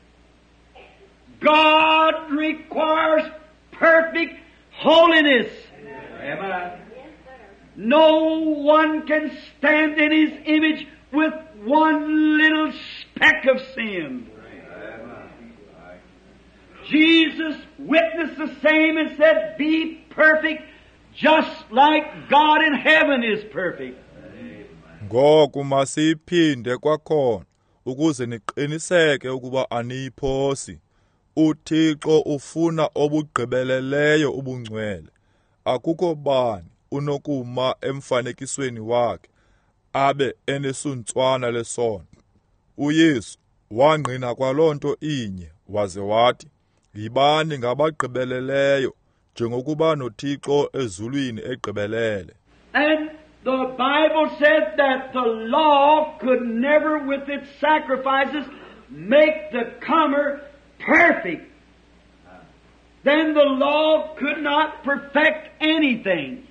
[SPEAKER 2] God requires perfect holiness.
[SPEAKER 3] Amen.
[SPEAKER 2] No one can stand in His image with one little speck of sin. Jesus witnessed the same and said, "Be perfect just like God in heaven is perfect."
[SPEAKER 1] Ngoko masiphinde kwakhona ukuze niqiniseke ukuba aniyiphosi. uThixo ufuna obugqibeleleyo ubungcwele. Akukho bani unokuma emfanekisweni wakhe abe enesuntswana lesono. uYesu wangqina kwaloo nto inye waze wathi, yibani ngabagqibeleleyo njengokuba noThixo ezulwini egqibelele.
[SPEAKER 2] And the Bible said that the law could never with its sacrifices make the comer perfect. Then the law could not perfect anything.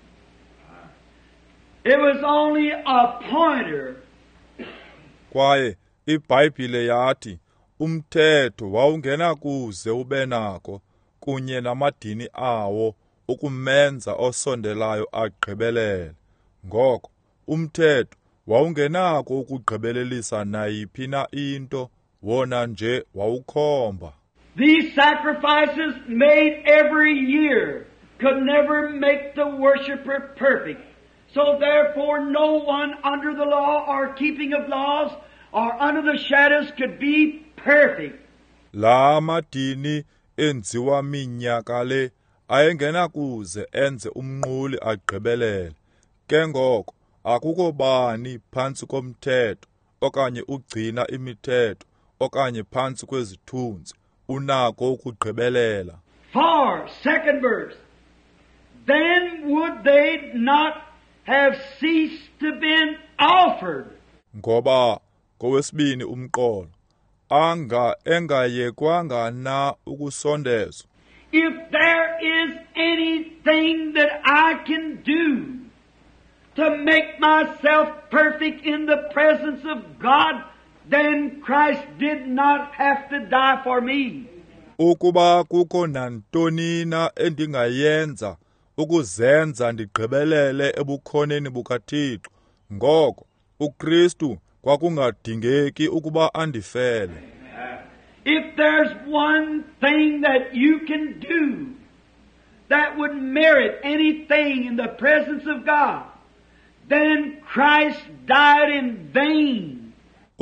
[SPEAKER 2] It was only a pointer.
[SPEAKER 1] Kwaye iBhayibhile yathi umthetho wawungena kuze ube nako kunye namadini awo ukumenza osondelayo agqibelele. Ngoko umthetho wawungenako ukugqibelelisa nayiphi na into, wona nje wawukhomba.
[SPEAKER 2] These sacrifices made every year could never make the worshipper perfect. So therefore no one under the law or keeping of laws or under the shadows could be perfect.
[SPEAKER 1] La madini enziwa minyaka le ayengena kuze enze umnquli agqibelele. Ke ngoko akukho bani phantsi komthetho okanye ugcina imithetho okanye phantsi kwezithunzi unako ukugqibelela.
[SPEAKER 2] For, second verse, then would they not have ceased to been offered.
[SPEAKER 1] Ngoba kowesibini umqolo engayekwanga na ukusondezwa.
[SPEAKER 2] If there is anything that I can do to make myself perfect in the presence of God, then Christ did not have to die for me.
[SPEAKER 1] Ukuba kukho nantoni na endingayenza ukuzenza ndigqibelele ebukhoneni bukaThixo, ngoko uKristu kwakungadingeki ukuba andifele.
[SPEAKER 2] If there's one thing that you can do that would merit anything in the presence of God, then Christ died in vain.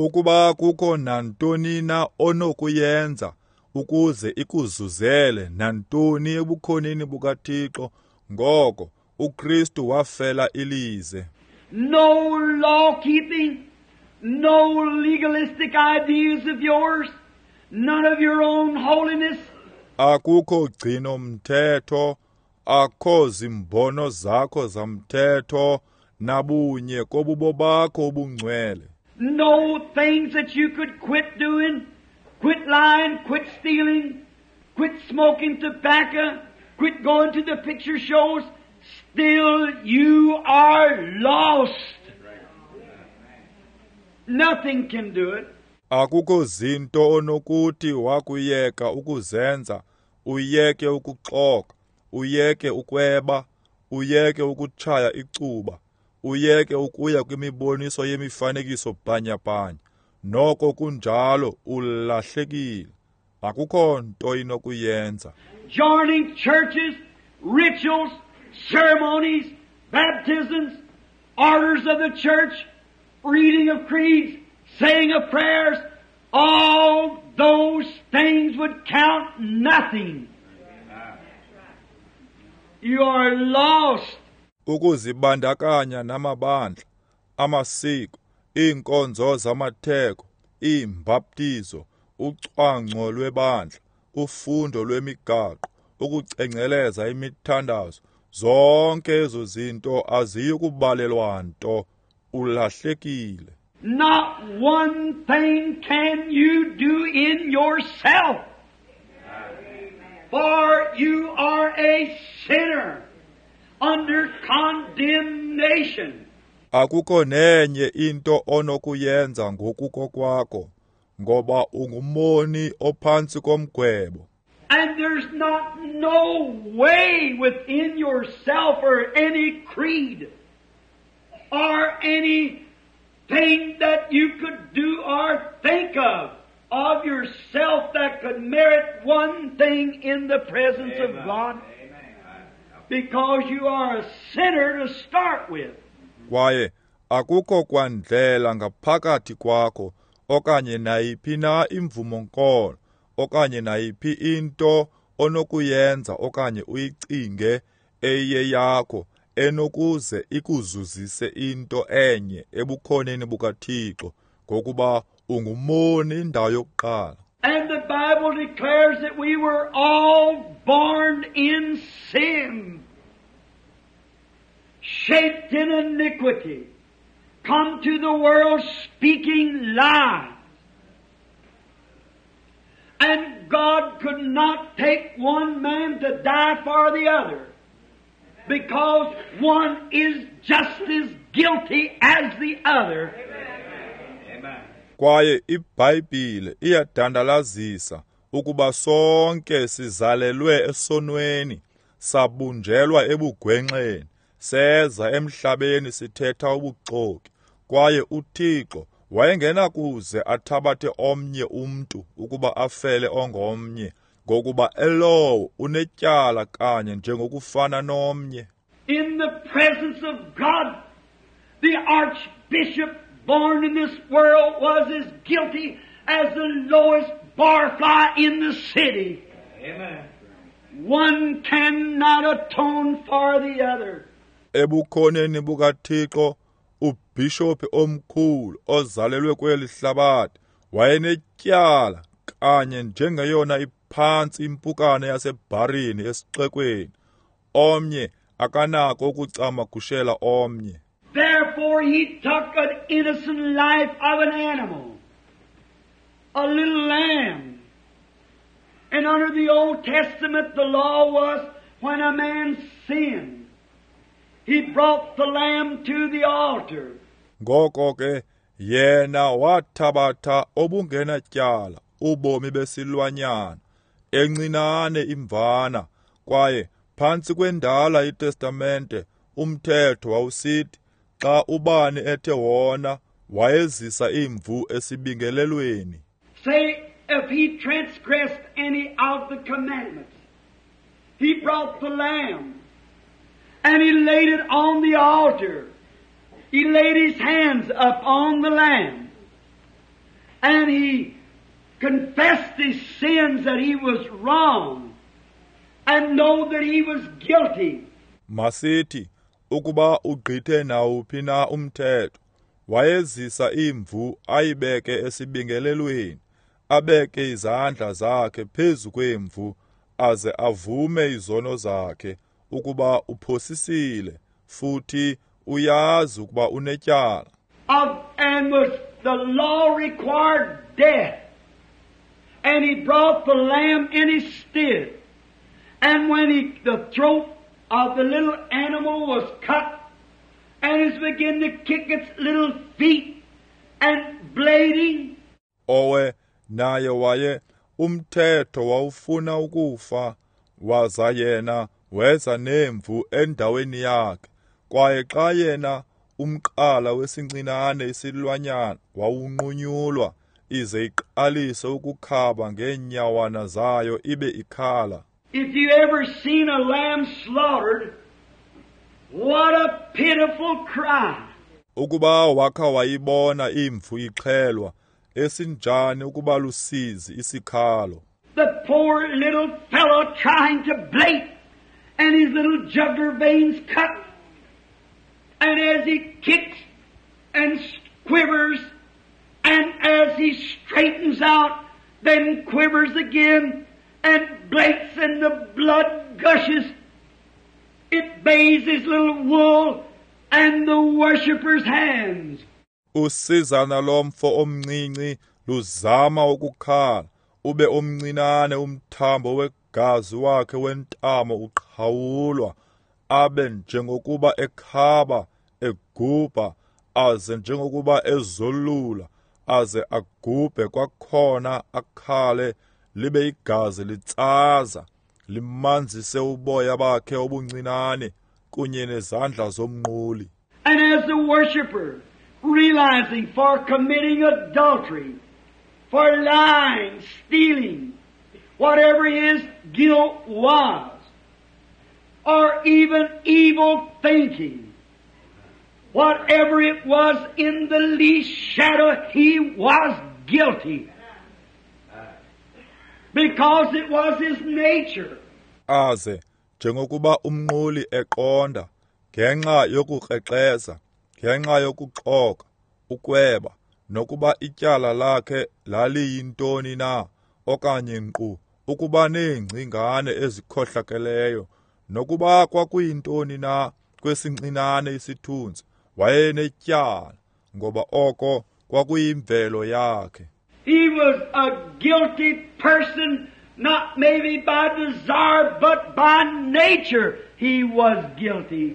[SPEAKER 1] ukuba kukho nantoni na onokuyenza ukuze ikuzuzele nantoni ebukhoneni bukaThixo, ngoko uKristu wafela ilize.
[SPEAKER 2] No law keeping, no legalistic ideas of yours, none of your own holiness.
[SPEAKER 1] Akukho gcino mthetho, akho zimbono zakho zamthetho, nabunye kobubo bakho obungcwele.
[SPEAKER 2] No things that you could quit doing, quit lying, quit stealing, quit smoking tobacco, quit going to the picture shows. Still you are lost. Nothing can do it.
[SPEAKER 1] Akukho zinto onokuthi wakuyeka ukuzenza, uyeke ukuxoka, uyeke ukweba, uyeke ukutshaya icuba, uyeke ukuya kwimiboniso yemifanekiso bhanyabhanya. Noko kunjalo ulahlekile. Akukho nto inokuyenza.
[SPEAKER 2] Joining churches, rituals, ceremonies, baptisms, orders of the church, reading of creeds, saying of prayers, all those things would count nothing. You are lost.
[SPEAKER 1] Ukuzibandakanya namabandla, amasiko, iinkonzo zamatheko, iimbaptizo, ucwangco lwebandla, ufundo lwemigaqo, ukucengceleza imithandazo, zonke ezo zinto aziyukubalelwa nto, ulahlekile.
[SPEAKER 2] Not one thing can you do in yourself. For you are a sinner under condemnation.
[SPEAKER 1] Akukho nenye into onokuyenza ngokuko kwakho, ngoba ungumoni ophantsi komgwebo.
[SPEAKER 2] And there's no way within yourself or any creed or anything that you could do or think of yourself that could merit one thing in the presence of God. Because you are a sinner to start with.
[SPEAKER 1] Kwaye akukho kwandlela ngaphakathi kwakho, okanye nayiphi na imvumonkolo, okanye nayiphi into onokuyenza okanye uyicinge eyeyakho enokuze ikuzuzise into enye ebukhoneni bukaThixo, ngokuba ungumoni indawo yokuqala.
[SPEAKER 2] And the Bible declares that we were all born in sin, shaped in iniquity, come to the world speaking lies. And God could not take one man to die for the other, because one is just as guilty as the other.
[SPEAKER 1] Kwaye iBhayibhile iyadandalazisa ukuba sonke sizalelwe esonweni, sabunjelwa ebugwenxeni, seza emhlabeni sithetha ubuxoki, kwaye uThixo wayengenakuze athabathe omnye umntu ukuba afele ongomnye, ngokuba elowo unetyala kanye njengokufana nomnye.
[SPEAKER 2] In the presence of God, the archbishop born in this world was as guilty as the lowest barfly in the city.
[SPEAKER 3] Amen.
[SPEAKER 2] One cannot atone for the other.
[SPEAKER 1] Ebukhoneni bukaThixo, ubhishophi omkhulu ozalelwe kweli hlabathi wayenetyala kanye njengeyona iphantsi impukane yasebharini esixekweni, omnye akanako ukucamagushela omnye.
[SPEAKER 2] Therefore he took an innocent life of an animal, a little lamb. And under the Old Testament the law was when a man sinned, he brought the lamb to the altar.
[SPEAKER 1] Ngoko ke yena wathabatha obungenatyala ubomi besilwanyana, encinane imvana, kwaye phantsi kwendala iTestamente umthetho wawusithi xa ubani ethe wona wayezisa imvu esibingelelweni.
[SPEAKER 2] Say, if he transgressed any of the commandments, he brought the lamb and he laid it on the altar. He laid his hands upon the lamb. and he confessed his sins that he was wrong and know that he was guilty.
[SPEAKER 1] Masithi ukuba ugqithe nawuphi na umthetho wayezisa imvu ayibeke esibingelelweni abeke izandla zakhe phezu kwemvu aze avume izono zakhe ukuba uphosisile futhi uyazi ukuba unetyala.
[SPEAKER 2] And was the law required death, and he brought the lamb in his stead. And when the throat of the little animal was cut, and it began to kick its little feet and bleeding.
[SPEAKER 1] Owe naye waye umthetho wawufuna ukufa waza yena weza nemvu endaweni yakhe kwaye xa yena umqala wesincinane isilwanyana wawunqunyulwa ize iqalise ukukhaba ngeenyawana zayo ibe ikhala.
[SPEAKER 2] If you ever seen a lamb slaughtered, what a pitiful cry.
[SPEAKER 1] Ukuba wakha wayibona imvu ixhelwa esinjani ukuba lusizi isikhalo.
[SPEAKER 2] The poor little fellow trying to blate, and his little jugular veins cut. And as he kicks and quivers, and as he straightens out, then quivers again, and bleats and the blood gushes. It bathes his little wool and the worshipper's hands.
[SPEAKER 1] Usizana lomfo omncinci luzama ukukhala ube omncinane umthambo wegazi wakhe wentamo uqhawulwa abe njengokuba ekhaba egubha aze njengokuba ezolula aze agubhe kwakhona akhale libe igazi litsaza limanzise uboya bakhe obuncinane kunye nezandla zomnquli.
[SPEAKER 2] And as the worshipper, realizing for committing adultery, for lying, stealing, whatever his guilt was, or even evil thinking, whatever it was in the least shadow, he was guilty. Because it was his nature.
[SPEAKER 1] Aze njengokuba umnquli eqonda ngenxa yokukrexeza ngenxa yokuxoka ukweba nokuba ityala lakhe laliyintoni na okanye nkqu ukuba neengcingane ezikhohlakeleyo nokuba kwakuyintoni na kwesincinane isithunzi wayenetyala ngoba oko kwakuyimvelo yakhe.
[SPEAKER 2] He was a guilty person, not maybe by desire, but by nature he was guilty.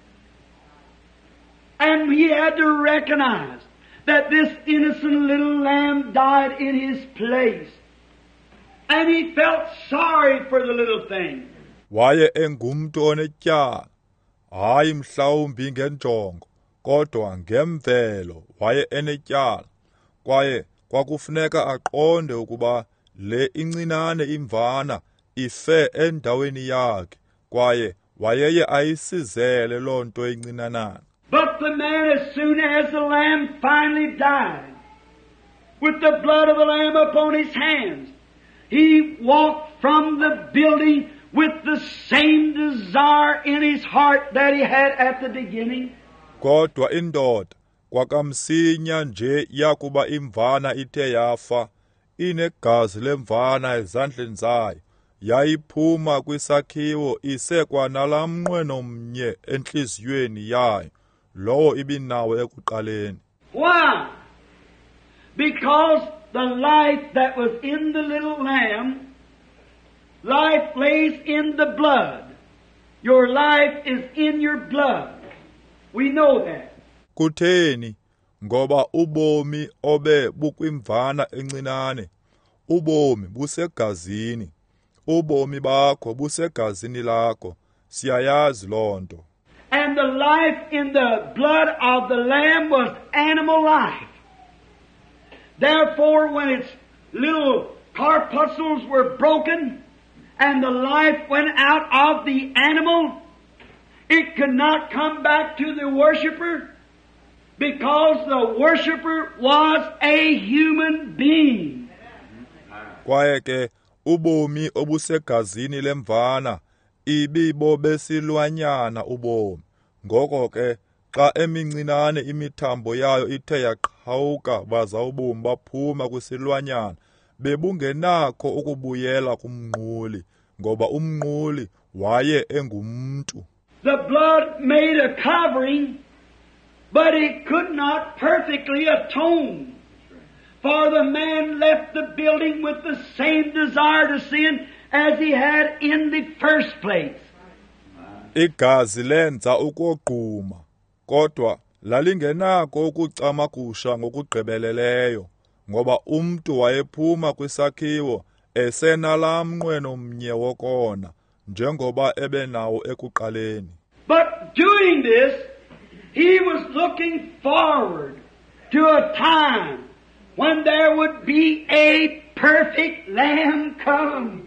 [SPEAKER 2] And he had to recognize that this innocent little lamb died in his place. And he felt sorry for the little thing.
[SPEAKER 1] Waye engumntu onetyala, hayi mhlawumbi ngenjongo, kodwa ngemvelo waye enetyala, kwaye kwakufuneka aqonde ukuba le incinane imvana ife endaweni yakhe, kwaye wayeye ayisizele loo nto incinanana.
[SPEAKER 2] But the man, as soon as the lamb finally died, with the blood of the lamb upon his hands, he walked from the building with the same desire in his heart that he had at the beginning.
[SPEAKER 1] Kodwa indoda kwakamsinya nje yakuba imvana ithe yafa, inegazi lemvana ezandleni zayo, yayiphuma kwisakhiwo isekwa nalaa mnqweno mnye entliziyweni yayo, lowo ibinawo ekuqaleni.
[SPEAKER 2] Why? Because the life that was in the little lamb, life lays in the blood. Your life is in your blood. We know that.
[SPEAKER 1] Kutheni? Ngoba ubomi obe bukwimvana encinane, ubomi busegazini, ubomi bakho busegazini lakho, siyayazi loo nto.
[SPEAKER 2] And the life in the blood of the lamb was animal life. Therefore, when its little corpuscles were broken and the life went out of the animal, it could not come back to the worshipper. because the worshipper was a human being.
[SPEAKER 1] Kwaye ke ubomi obusegazini lemvana ibibo besilwanyana ubomi. Ngoko ke xa emincinane imithambo yayo ithe yaqhawuka baza ubomi baphuma kwisilwanyana, bebungenakho ukubuyela kumnquli, ngoba umnquli waye engumntu.
[SPEAKER 2] The blood made a covering, but it could not perfectly atone. For the man left the building with the same desire to sin as he had in the first place.
[SPEAKER 1] Igazi lenza ukogquma, kodwa lalingenako ukucamakusha ngokugqibeleleyo, ngoba umntu wayephuma kwisakhiwo esenalaa mnqweno mnye wokona, njengoba ebenawo ekuqaleni.
[SPEAKER 2] But doing this, he was looking forward to a time when there would be a perfect Lamb come.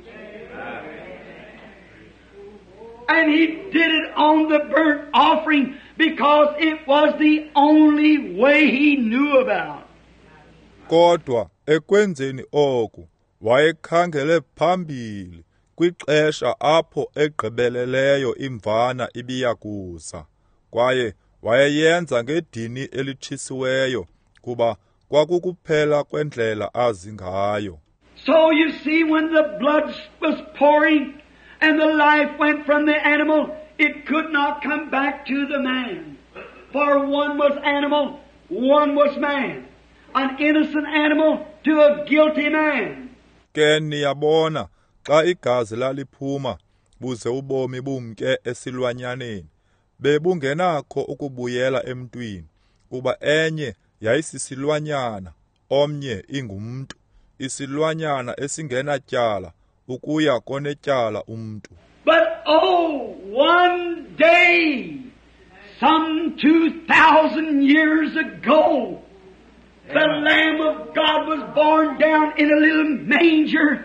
[SPEAKER 2] And he did it on the burnt offering because it was the only way he knew about.
[SPEAKER 1] Kodwa ekwenzeni oku wayekhangele phambili kwixesha apho egqibeleleyo imvana ibiyakuza, kwaye wayeyenza ngedini elitshisiweyo kuba kwakukuphela kwendlela azi ngayo.
[SPEAKER 2] So you see, when the blood was pouring and the life went from the animal, it could not come back to the man. For one was animal, one was man. An innocent animal to a guilty man.
[SPEAKER 1] Ke niyabona, xa igazi laliphuma buze ubomi bumke esilwanyaneni, bebungenakho ukubuyela emntwini, kuba enye yayisisilwanyana, omnye ingumntu, isilwanyana esingenatyala ukuya konetyala umntu.
[SPEAKER 2] But oh, one day, some 2,000 years ago, the Lamb of God was born down in a little manger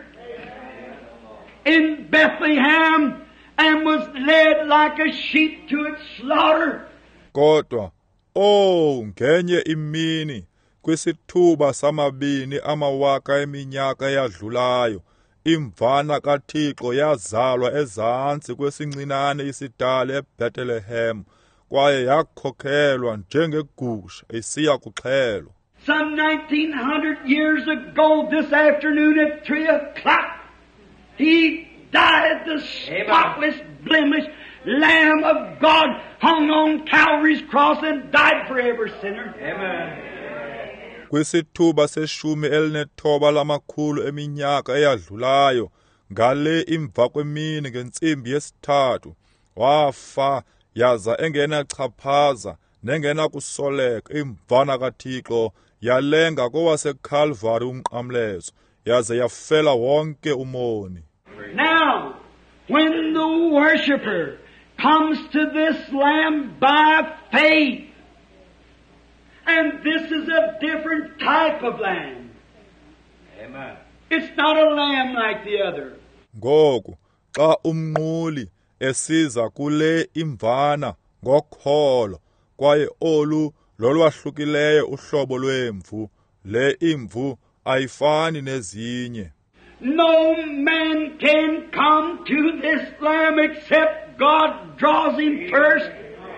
[SPEAKER 2] in Bethlehem and was led like a sheep to its slaughter.
[SPEAKER 1] Kodwa, ngenye imini, kwisithuba samabini amawaka eminyaka yadlulayo, imvana kaThixo yazalwa ezantsi kwesincinane isidala eBethlehem, kwaye yakhokhelwa njengegusha isiya kuxhelwa.
[SPEAKER 2] Some 1,900 years ago this afternoon at 3 o'clock, He died, the spotless, blemished Lamb of God, hung on Calvary's cross and died for every sinner.
[SPEAKER 3] Amen.
[SPEAKER 1] Kwisithuba seshumi elinethoba lamakhulu eminyaka eyadlulayo, ngale imva kwemini ngentsimbi yesithathu, wafa yaza engenachaphaza nengenakusoleka imvana kaThixo, yalenga kowaseKalvari umqamlezo, yaze yafela wonke umoni.
[SPEAKER 2] Now, when the worshipper comes to this Lamb by faith, and this is a different type of lamb.
[SPEAKER 3] Amen.
[SPEAKER 2] It's not a lamb like the other.
[SPEAKER 1] Ngoku, xa umnquli esiza kule imvana ngokholo, kwaye olu lolwahlukileyo uhlobo lwemvu, le imvu ayifani nezinye.
[SPEAKER 2] No man can come to this Lamb except God draws him first.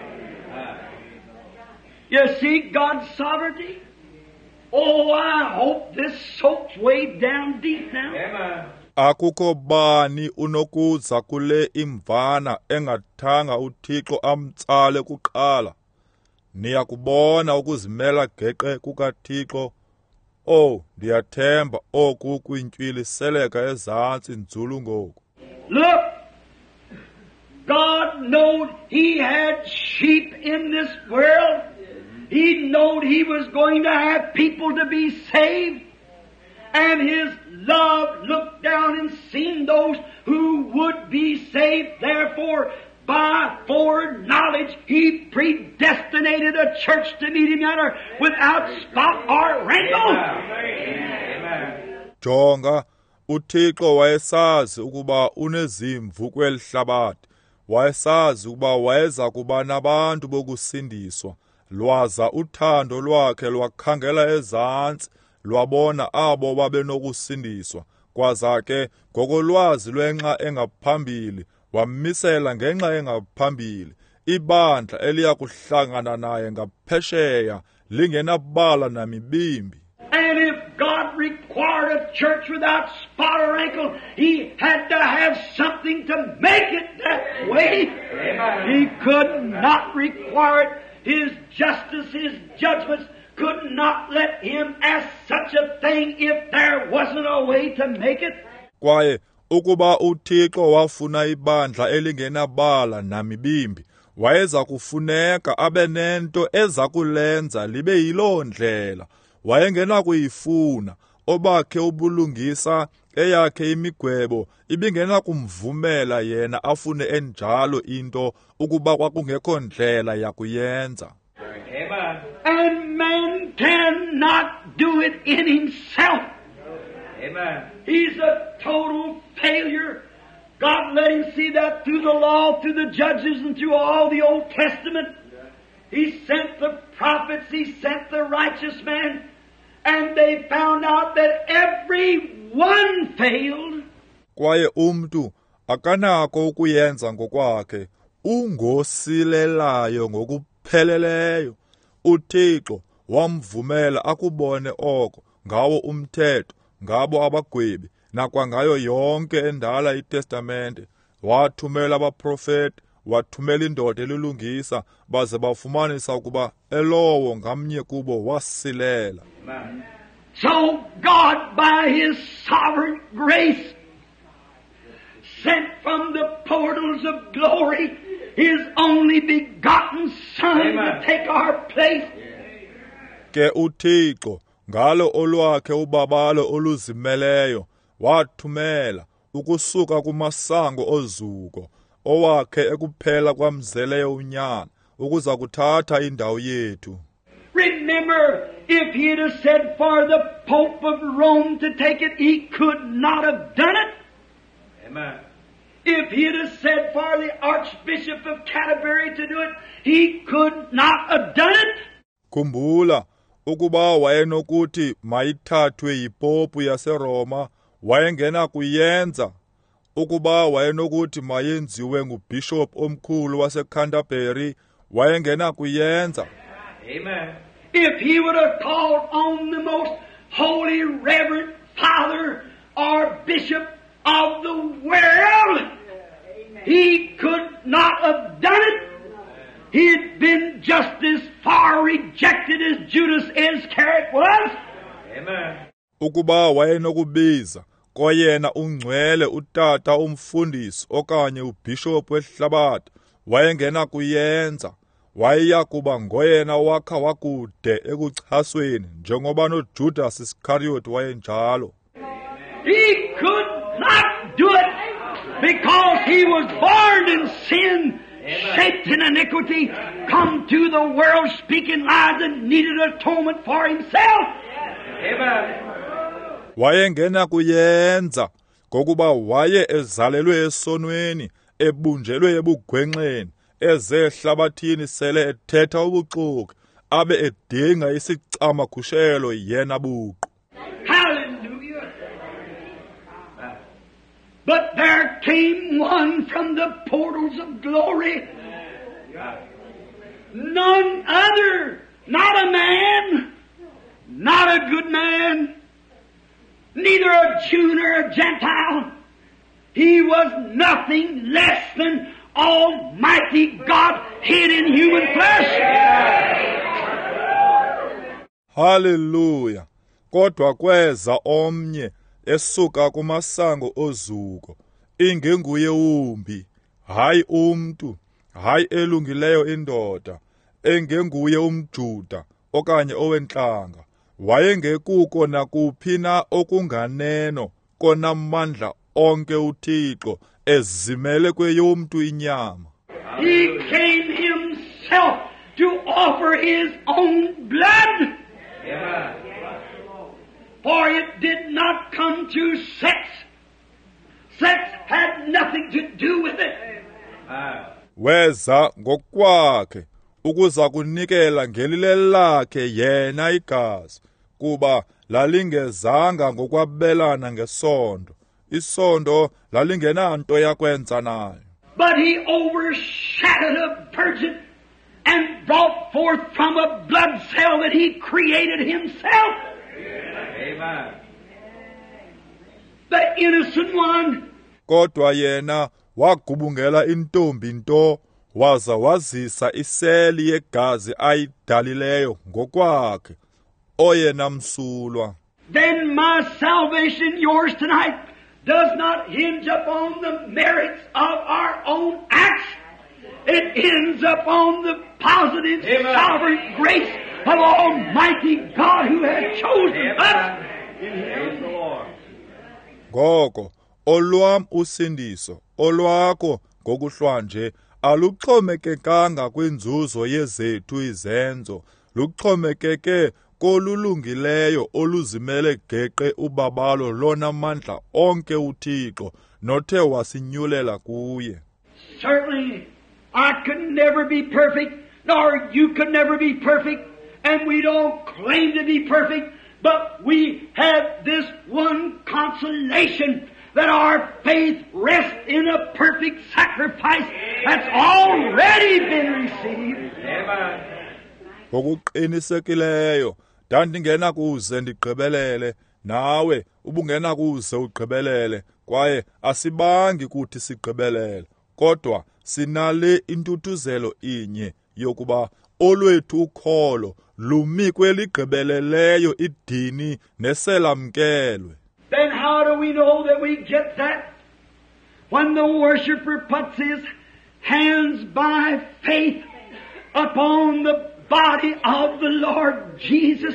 [SPEAKER 2] You see God's sovereignty? Oh, I hope this soaks way down deep now.
[SPEAKER 3] Amen.
[SPEAKER 1] Akukho bani unokuza kule imvana engathanga uThixo amtsale kuqala. Niyakubona ukuzimela geqe kukaThixo. Ndiyathemba oku kwintwiliseleka ezantsi nzulu ngoku.
[SPEAKER 2] Look, God knowed He had sheep in this world. He knowed He was going to have people to be saved. And His love looked down and seen those who would be saved. Therefore, by foreknowledge, He predestinated a church to meet Him there without spot or wrinkle.
[SPEAKER 3] Amen.
[SPEAKER 1] Jonga, uThixo wayesazi ukuba unezimvu kweli hlabathi. Wayesazi ukuba wayeza kuba nabantu bokusindiswa. lwaza uthando lwakhe lwakhangela ezantsi, lwabona abo babenokusindiswa, kwaza ke ngokolwazi lwenxa engaphambili, wamisela ngenxa engaphambili, ibandla eliya kuhlangana naye ngaphesheya, lingenabala namibimbi.
[SPEAKER 2] And if God required a church without spot or wrinkle, He had to have something to make it that way. He could not require it. His justice, His judgments could not let Him ask such a thing if there wasn't a way to make it.
[SPEAKER 1] Kwaye ukuba uThixo wafuna ibandla elingenabala namibimbi, wayeza kufuneka abe nento eza kulenza libe yiloo ndlela. Wayengena kuyifuna, obakhe ubulungisa, eyakhe imigwebo, ibingena kumvumela yena afune enjalo into ukuba kwakungekho ndlela yakuyenza.
[SPEAKER 3] Amen.
[SPEAKER 2] And man cannot do it in himself.
[SPEAKER 3] Amen.
[SPEAKER 2] He's a total failure. God let him see that through the law, through the judges, and through all the Old Testament. He sent the prophets, He sent the righteous man, and they found out that every one failed.
[SPEAKER 1] Kwaye umntu akanako ukuyenza ngokwakhe, ungosilelayo ngokupheleleyo. uThixo wamvumela akubone oko ngawo umthetho, ngabo abagwebi, nakwangayo yonke endala iTestamente. Wathumela abaprofeti, wathumela indoda elilungisa, baze bafumanisa ukuba elowo ngamnye kubo wasilela.
[SPEAKER 3] Amen.
[SPEAKER 2] So God, by His sovereign grace, sent from the portals of glory His only begotten Son
[SPEAKER 3] Amen.
[SPEAKER 2] to take our place.
[SPEAKER 1] Ke uThixo ngalo olwakhe ubabalo oluzimeleyo wathumela ukusuka kumasango ozuko, owakhe ekuphela kwamzeleyo unyana, ukuza kuthatha indawo yethu.
[SPEAKER 2] Remember, if He had said for the Pope of Rome to take it, He could not have done it.
[SPEAKER 3] Amen.
[SPEAKER 2] If He had said for the Archbishop of Canterbury to do it, He could not have done it.
[SPEAKER 1] Khumbula ukuba wayenokuthi mayithathwe yipopu yaseRoma, wayengena kuyenza. Ukuba wayenokuthi mayenziwe ngubishop omkhulu waseCanterbury, wayengena kuyenza.
[SPEAKER 3] Amen.
[SPEAKER 2] If He would have called on the most holy reverend father or bishop of the world, He could not have done it. He'd been just as far rejected as Judas Iscariot was.
[SPEAKER 3] Amen.
[SPEAKER 1] Ukuba wayenokubiza koyena ungcwele utata umfundisi okanye ubishop wehlabathi, wayengena kuyenza. Wayeya kuba ngoyena wakha wakude ekuchasweni, njengoba noJudas Iscariot wayenjalo.
[SPEAKER 2] He could not do it because He was born in sin, shaped in iniquity, come to the world speaking lies and needed atonement for Himself.
[SPEAKER 3] Amen.
[SPEAKER 1] Wayengena kuyenza ngokuba waye ezalelwe esonweni, ebunjelwe ebugwenxeni, ezehlabathini sele ethetha ubuxoki, abe edinga isicama-khushelo yena buqu.
[SPEAKER 2] Hallelujah. But there came one from the portals of glory. None other, not a man, not a good man, neither a Jew nor a Gentile. He was nothing less than Almighty God hid in human flesh.
[SPEAKER 1] Hallelujah. Kodwa kweza omnye esuka kumasango ozuko, ingenguye umbi, hayi umntu, hayi elungileyo indoda, engenguye umJuda okanye owentlanga. Wayengekuko nakuphi na okunganeno, konamandla onke uThixo ezimele kweyomntu inyama.
[SPEAKER 2] He came Himself to offer His own blood.
[SPEAKER 3] Amen.
[SPEAKER 2] For it did not come through sex. Sex had nothing to do with it.
[SPEAKER 3] Amen.
[SPEAKER 1] Weza ngokwakhe ukuza kunikela ngelile lakhe yena igazi, kuba lalingezanga ngokwabelana ngesondo. Isondo lalingenanto yakwenza nayo.
[SPEAKER 2] But he overshadowed a virgin and brought forth from a blood cell that he created himself.
[SPEAKER 3] Amen.
[SPEAKER 2] The innocent one.
[SPEAKER 1] Kodwa yena wagubungela intombi nto, waza wazisa iseli yegazi ayidalileyo ngokwakhe, oyena msulwa.
[SPEAKER 2] Then my salvation, yours tonight, does not hinge upon the merits of our own acts. It ends upon the positive,
[SPEAKER 3] Amen.
[SPEAKER 2] sovereign grace of Almighty God who has chosen us.
[SPEAKER 3] Praise the Lord.
[SPEAKER 1] Ngoko olwam usindiso, olwakho ngokuhlwa nje, aluxhomekekanga kwinzuzo yezethu izenzo, luxhomekeke kolulungileyo oluzimele geqe ubabalo lona mandla onke uThixo nothe wasinyulela kuye.
[SPEAKER 2] Certainly, I could never be perfect, nor you could never be perfect, and we don't claim to be perfect, but we have this one consolation that our faith rests in a perfect sacrifice that's already been received.
[SPEAKER 3] Amen.
[SPEAKER 1] Ngokuqinisekileyo ndandingena kuze ndigqibelele, nawe ubungena kuze ugqibelele, kwaye asibangi kuthi sigqibelele, kodwa sinale intutuzelo inye yokuba olwethu ukholo lumi kweligqibeleleyo idini neselamkelwe.
[SPEAKER 2] Then how do we know that we get that? When the worshipper puts his hands by faith upon the body of the Lord Jesus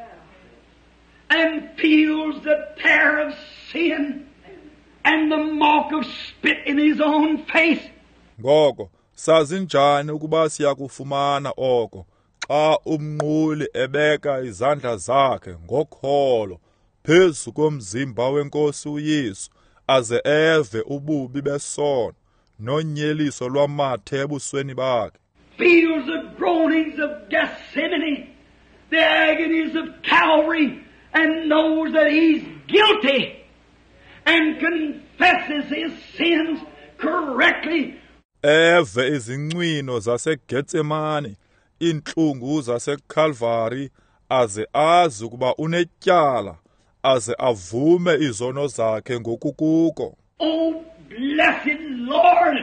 [SPEAKER 2] and feels the tear of sin and the mark of spit in his own face.
[SPEAKER 1] Ngoko sazi njani ukuba siyakufumana oko xa umnquli ebeka izandla zakhe ngokholo phezu komzimba wenkosi uYesu, aze eve ububi besono nonyeliso lwamathe ebusweni bakhe.
[SPEAKER 2] Feels the groanings of Gethsemane, the agonies of Calvary, and knows that he's guilty and confesses his sins correctly.
[SPEAKER 1] Eve izincwino zaseGetsemane, inhlungu zaseCalvary, aze azi ukuba unetyala, aze avume izono zakhe ngokukuko.
[SPEAKER 2] Oh, blessed Lord,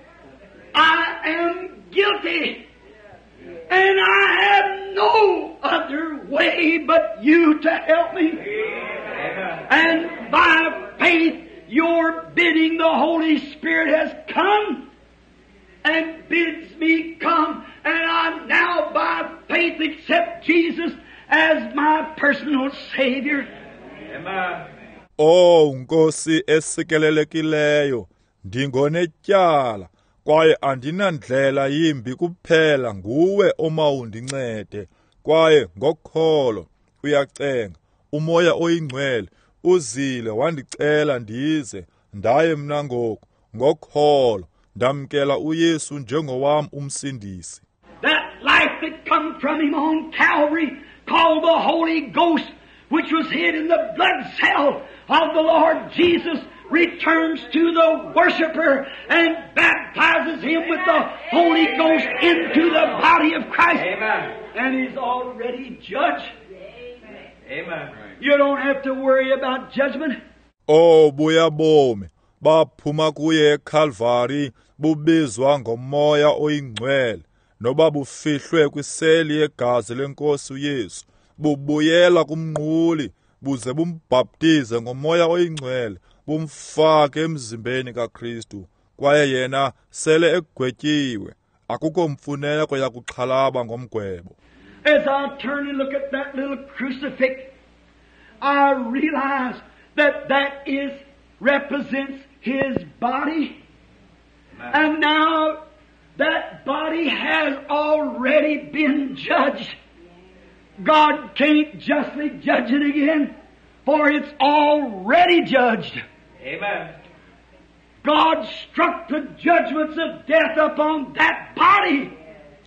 [SPEAKER 2] I am guilty, and I have no other way but you to help me. And by faith, your bidding, the Holy Spirit has come and bids me come, and I now by faith accept Jesus as my personal Savior.
[SPEAKER 3] Amen.
[SPEAKER 1] Oh Nkosi esikelelekileyo, ndingonetyala, kwaye andinandlela yimbi kuphela nguwe omawundincede, kwaye ngokholo uyacenga, umoya oyingcwele uzile wandicela ndize, ndaye mna ngoku ngokholo ndamkela uYesu njengowam umsindisi.
[SPEAKER 2] That life that come from him on Calvary, called the Holy Ghost, which was hid in the blood cell of the Lord Jesus, returns to the worshipper and baptizes him with the Holy Ghost into the body of Christ.
[SPEAKER 3] Amen.
[SPEAKER 2] And he's already judged.
[SPEAKER 3] Amen.
[SPEAKER 2] You don't have to worry about judgment.
[SPEAKER 1] Oh buya bomi baphuma kuye eCalvary, bubizwa ngomoya oyingcwele, noba bufihlwe kwiseli yegazi lenkosi uYesu, bubuyela kumnquli, buze bumbhaptize ngomoya oyingcwele, bumfake emzimbeni kaKristu, kwaye yena sele egwetyiwe, akukho mfuneko yakuxhalaba ngomgwebo.
[SPEAKER 2] As I turn and look at that little crucifix, I realize that that represents his body. And now that body has already been judged. God can't justly judge it again, for it's already judged.
[SPEAKER 3] Amen.
[SPEAKER 2] God struck the judgments of death upon that body.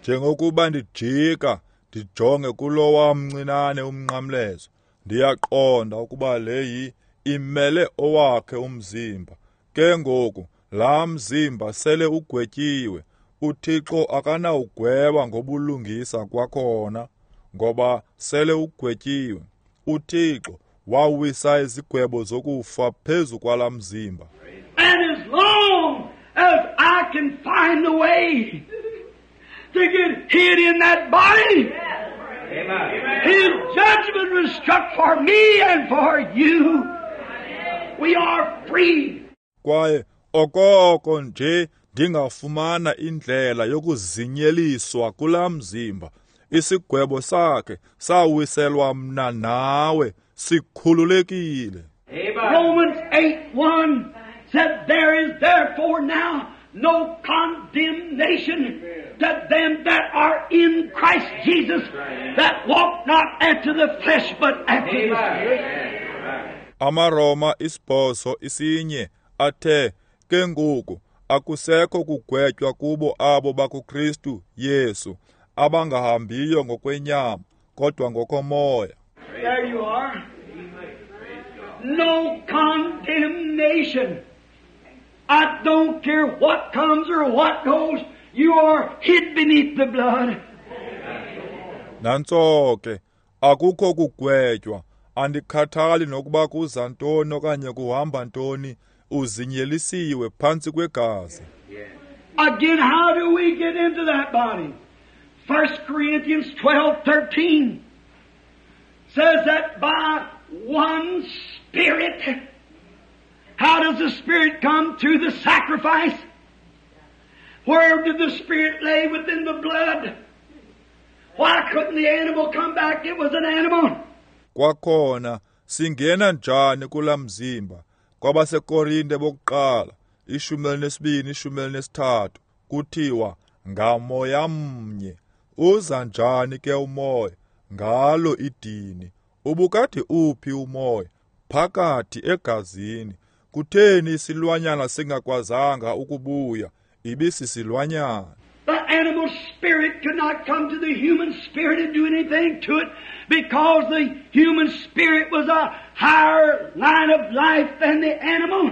[SPEAKER 1] Njengokuba ndijika ndijonge kulo wam mncinane umnqamlezo, ndiyaqonda ukuba leyi imele owakhe umzimba. Ke ngoku laa mzimba sele ugwetyiwe, uThixo akanawugweba ngobulungisa kwakhona, ngoba sele ugwetyiwe. uThixo wawisa izigwebo zokufa phezu kwala mzimba.
[SPEAKER 2] And as long as I can find the way to get hid in that body,
[SPEAKER 3] Amen.
[SPEAKER 2] His judgment was struck for me and for you. We are free.
[SPEAKER 1] Kwaye okoko nje ndingafumana indlela yokuzinyeliswa kula mzimba, isigwebo sakhe sawiselwa mna nawe, sikhululekile.
[SPEAKER 3] Amen.
[SPEAKER 2] Romans 8:1 said, There is therefore now no condemnation to them that are in Christ Jesus, that walk not after the flesh, but after the Spirit.
[SPEAKER 1] Amaroma 8:1 athe, ke ngoku akusekho kugwetywa kubo abo bakuKristu Yesu, abangahambiyo ngokwenyama kodwa ngokomoya.
[SPEAKER 2] There you are. No condemnation. I don't care what comes or what goes. You are hid beneath the blood.
[SPEAKER 1] Nantso ke akukho kugwetywa, andikhathali nokuba kuza ntoni okanye kuhamba ntoni, uzinyelisiwe phantsi kwegazi.
[SPEAKER 2] Again, how do we get into that body? 1 Corinthians 12:13 says that by one Spirit. How does the Spirit come? Through the sacrifice. Where did the Spirit lay? Within the blood. Why couldn't the animal come back? It was an animal.
[SPEAKER 1] Kwakhona singena njani kula mzimba? KwabaseKorinte bokuqala 12:13 kuthiwa ngamoya mnye. Uza njani ke umoya? Ngalo idini. Ubukade uphi umoya? Phakathi egazini. Kutheni isilwanyana singakwazanga ukubuya? Ibisisilwanyana.
[SPEAKER 2] The animal spirit could not come to the human spirit and do anything to it because the human spirit was a higher line of life than the animal.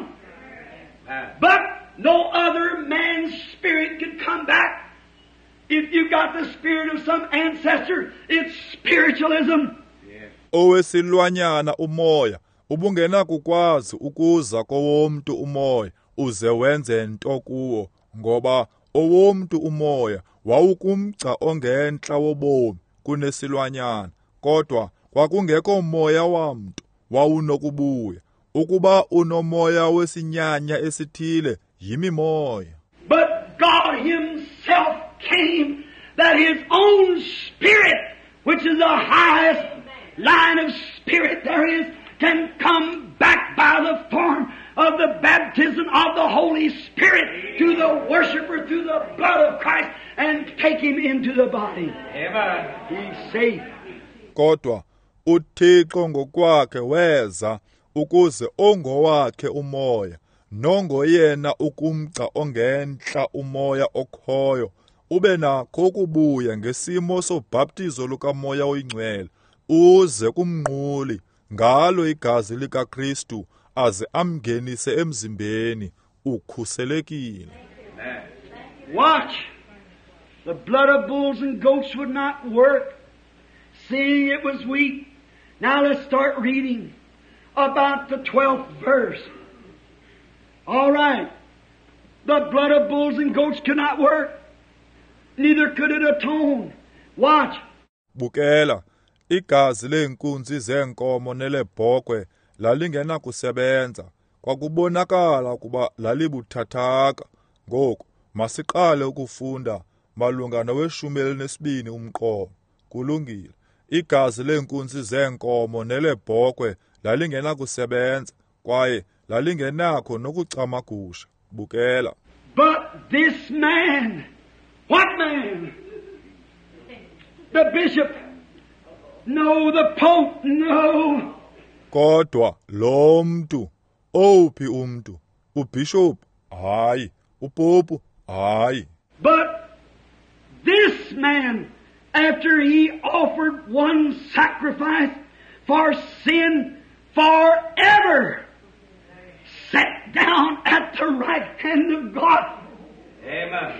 [SPEAKER 2] But no other man's spirit could come back. If you got the spirit of some ancestor, it's spiritualism.
[SPEAKER 1] Owesilwanyana umoya ubungena kukwazi ukuza kowomntu umoya uze wenze nto kuwo, ngoba owomntu umoya wawukumgca ongentla wobomi kunesilwanyana, kodwa kwakungekho moya wamntu wawunokubuya. Ukuba unomoya wesinyanya esithile yimimoya.
[SPEAKER 2] But God Himself came that His own Spirit, which is the highest line of spirit there is, can come back by the form of the baptism of the Holy Spirit to the worshiper through the blood of Christ and take him into the body.
[SPEAKER 3] Amen.
[SPEAKER 2] He's safe.
[SPEAKER 1] Kodwa uThixo ngokwakhe weza ukuze ongowakhe umoya, nongoyena ukumgca ongentla umoya okhoyo, ube nakho ukubuya ngesimo sobhaptizo lukaMoya Oyingcwele, uze kumnquli ngalo igazi likaKristu aze amngenise emzimbeni, ukhuselekile.
[SPEAKER 2] Watch. The blood of bulls and goats would not work, seeing it was weak. Now let's start reading about the 12th verse. All right. The blood of bulls and goats could not work. Neither could it atone. Watch.
[SPEAKER 1] Bukela, igazi leenkunzi zeenkomo nelebhokhwe lalingena kusebenza, kwakubonakala ukuba lalibuthathaka. Ngoku masiqale ukufunda malunga nowe-12 umqolo. Kulungile. Igazi leenkunzi zeenkomo nelebhokhwe lalingena kusebenza, kwaye lalingenakho nokucamagusha. Bukela.
[SPEAKER 2] But this man, what man? The bishop? No, the pope? No.
[SPEAKER 1] Kodwa lo mntu, ophi umntu? Ubishop? Hayi. Upopu? Hayi.
[SPEAKER 2] But this man, after he offered one sacrifice for sin forever, sat down at the right hand of God.
[SPEAKER 3] Amen.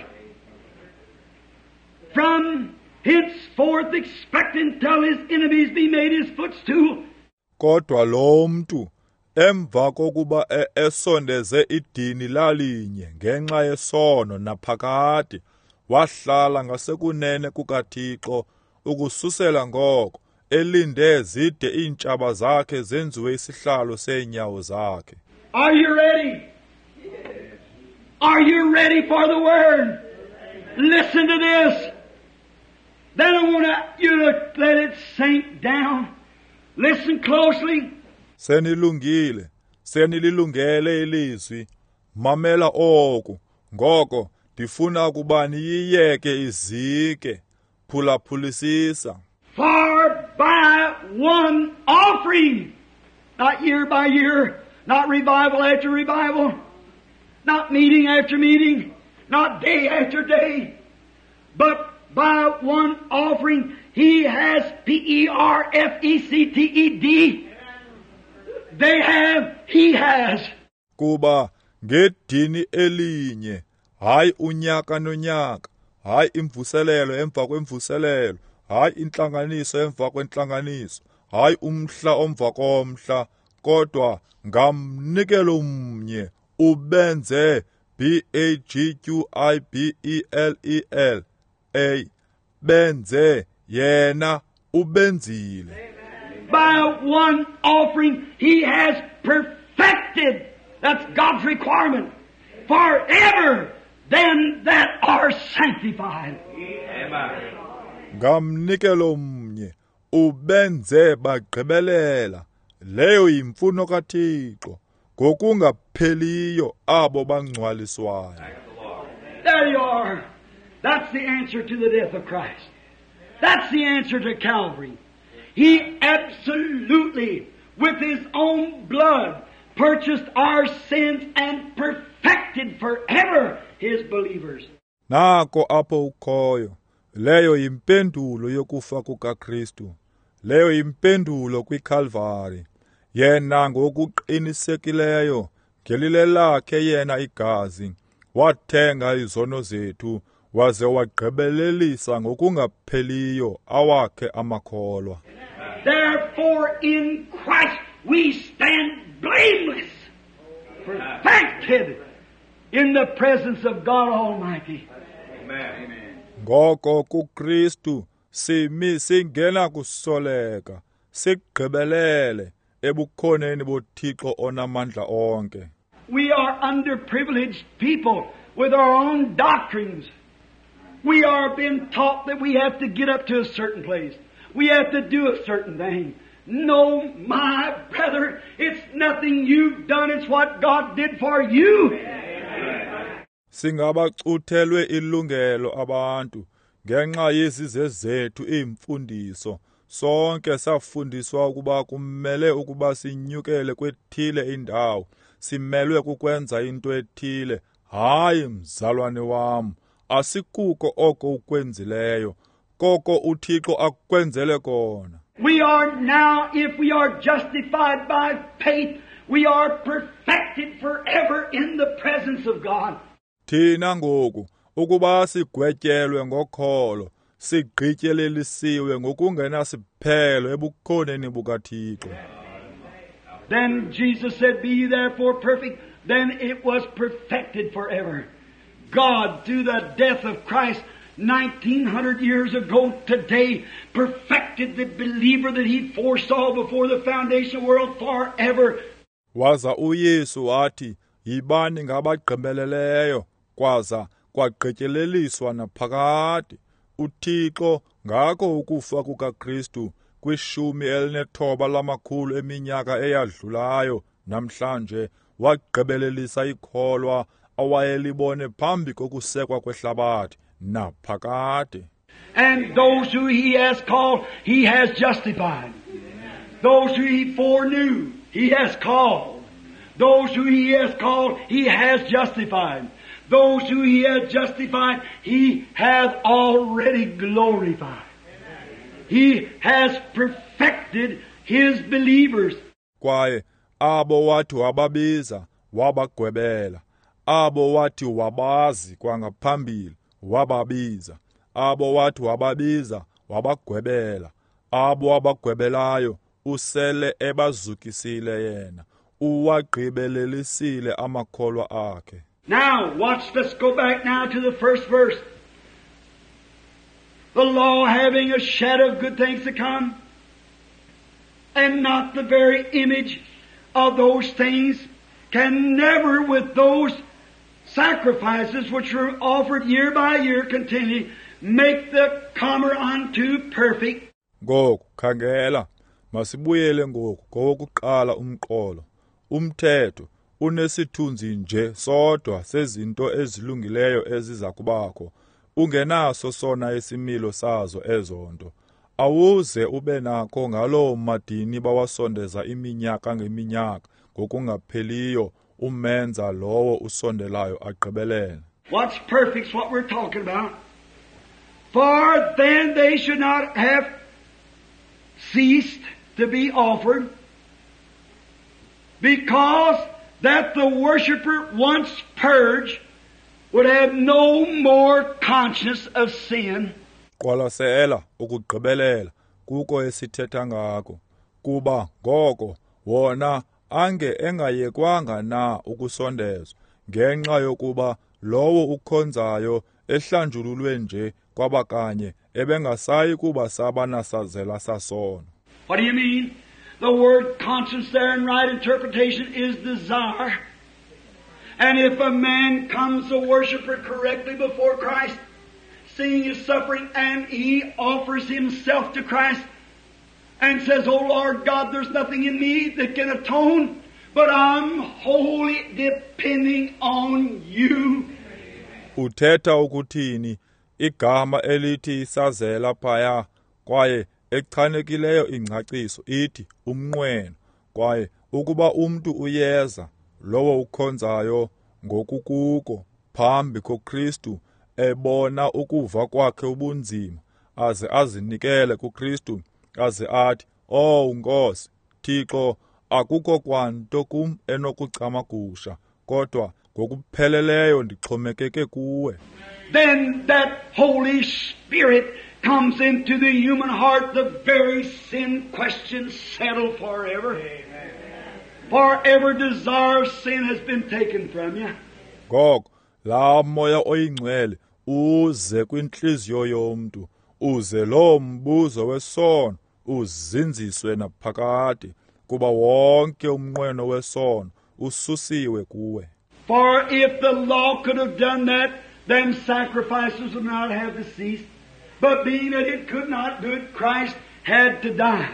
[SPEAKER 2] From henceforth expecting till his enemies be made his footstool.
[SPEAKER 1] Kodwa lo mntu emva kokuba esondeze idini lalinye ngenxa yesono naphakade wahlala ngasekunene kukaThixo ukususela ngoko elinde zide iintshaba zakhe zenziwe isihlalo seenyawo zakhe.
[SPEAKER 2] Are you ready? Are you ready for the word? Listen to this. Then I want you to let it sink down. Listen closely.
[SPEAKER 1] Senililungele ilizwi, mamela oku, ngoko ndifuna ukuba niyiyeke izike, phulaphulisisa.
[SPEAKER 2] For by one offering, not year by year, not revival after revival, not meeting after meeting, not day after day, but by one offering, he has Perfected. He has.
[SPEAKER 1] Kuba ngedini elinye, hayi unyaka nonyaka, hayi imvuselelo emva kwemvuselelo, hayi intlanganiso emva kwentlanganiso, hayi umhla omva komhla, kodwa ngamnikelo mnye ubenze Bagqibelel, benze yena ubenzile.
[SPEAKER 2] By one offering, he has perfected, that's God's requirement, forever them that are sanctified.
[SPEAKER 3] Amen.
[SPEAKER 1] Ngamnikelo mnye ubenze bagqibelela, leyo yimfuno kaThixo, ngokungapheliyo abo bangcwaliswayo.
[SPEAKER 2] There you are. That's the answer to the death of Christ. That's the answer to Calvary. He absolutely, with His own blood, purchased our sins and perfected forever His believers.
[SPEAKER 1] Nako apho ukhoyo, leyo yimpendulo yokufa kukaKristu, leyo yimpendulo kwiCalvary. Yena ngokuqinisekileyo, ngelile lakhe yena igazi, wathenga izono zethu, waze wagqibelelisa ngokungapheliyo awakhe amakholwa.
[SPEAKER 2] Therefore in Christ we stand blameless, perfected in the presence of God Almighty.
[SPEAKER 3] Amen.
[SPEAKER 1] Ngoko kuKristu simi singena kusoleka, sigqibelele ebukhoneni boThixo onamandla onke.
[SPEAKER 2] We are underprivileged people with our own doctrines. We are being taught that we have to get up to a certain place. We have to do a certain thing. No, my brother, it's nothing you've done, it's what God did for you.
[SPEAKER 1] Singabachuthelwe ilungelo abantu ngenxa yezize zethu imfundiso. Sonke safundiswa ukuba kumele ukuba sinyukele kwethile indawo. Simelwe kukwenza into ethile. Hayi mzalwane wam, asikuko oko ukwenzileyo, koko uThixo akwenzele kona.
[SPEAKER 2] We are now, if we are justified by faith, we are perfected forever in the presence of God.
[SPEAKER 1] Thina ngoku ukuba sigwetyelwe ngokholo, sigqityelelisiwe ngokungenasiphelo ebukhoneni bukaThixo.
[SPEAKER 2] Then Jesus said, "Be ye therefore perfect." Then it was perfected forever. God, through the death of Christ 1900 years ago today, perfected the believer that He foresaw before the foundation of the world forever.
[SPEAKER 1] Waza uYesu wathi, yibani ngabagqibeleleyo, kwaza kwagqityeleliswa naphakade. uThixo ngako ukufa kukaKristu kwi-19 lamakhulu eminyaka eyadlulayo namhlanje wagqibelelisa ikholwa awayelibone phambi kokusekwa kwehlabathi naphakade.
[SPEAKER 2] And those who He has called, He has justified. Those who He foreknew, He has called. Those who He has called, He has justified. those who He hath justified, He hath already glorified. He has perfected His believers.
[SPEAKER 1] Kwaye abo wathi wababiza wabagwebela, abo wathi wabazi kwangaphambili wababiza, abo wathi wababiza wabagwebela, abo abagwebelayo usele ebazukisile yena, uwagqibelelisile amakholwa akhe.
[SPEAKER 2] Now, watch, let's go back now to the first verse. The law having a shadow of good things to come, and not the very image of those things, can never with those sacrifices which were offered year by year continually make the comer unto perfect.
[SPEAKER 1] Ngoku khangela, masibuyele ngoku ngowokuqala umqolo. Umthetho unesithunzi nje sodwa sezinto ezilungileyo eziza kubakho, ungenaso sona isimilo sazo ezonto. Awuze ube nakho ngaloo madini bawasondeza iminyaka ngeminyaka ngokungapheliyo umenza lowo usondelayo agqibelele.
[SPEAKER 2] What's perfect's what we're talking about. For then they should not have ceased to be offered, because that the worshipper once purged would have no more conscience of sin.
[SPEAKER 1] Qwalasela ukugqibelela kuko esithetha ngako, kuba ngoko wona ange engayekwanga na ukusondezwa, ngenxa yokuba lowo ukhonzayo ehlanjululwe nje kwabakanye ebengasayi kuba sabanasazela sasono.
[SPEAKER 2] What do you mean? The word conscience there in right interpretation is desire. And if a man comes a worshiper correctly before Christ, seeing his suffering, and he offers himself to Christ and says, "Oh Lord God, there's nothing in me that can atone, but I'm wholly depending on you."
[SPEAKER 1] Uthetha ukuthini igama elithi isazela phaya, kwaye echanekileyo ingcaciso ithi umnqweno, kwaye ukuba umntu uyeza lowo ukhonzayo ngokukuko phambi koKristu ebona ukuva kwakhe ubunzima, aze azinikele kuKristu, aze athi, "Oh Nkosi, Thixo, akukho kwanto kum enokucamagusha, kodwa ngokupheleleyo ndixhomekeke kuwe."
[SPEAKER 2] Then that Holy Spirit comes into the human heart, the very sin question settled forever. Amen. For every desire of sin has been taken from you.
[SPEAKER 1] Ngoko la moya oyingcwele uze kwinhliziyo yomntu, uze lo mbuzo wesono uzinziswe naphakade, kuba wonke umnqweno wesono ususiwe kuwe.
[SPEAKER 2] For if the law could have done that, then sacrifices would not have ceased. But being that it could not do it, Christ had to die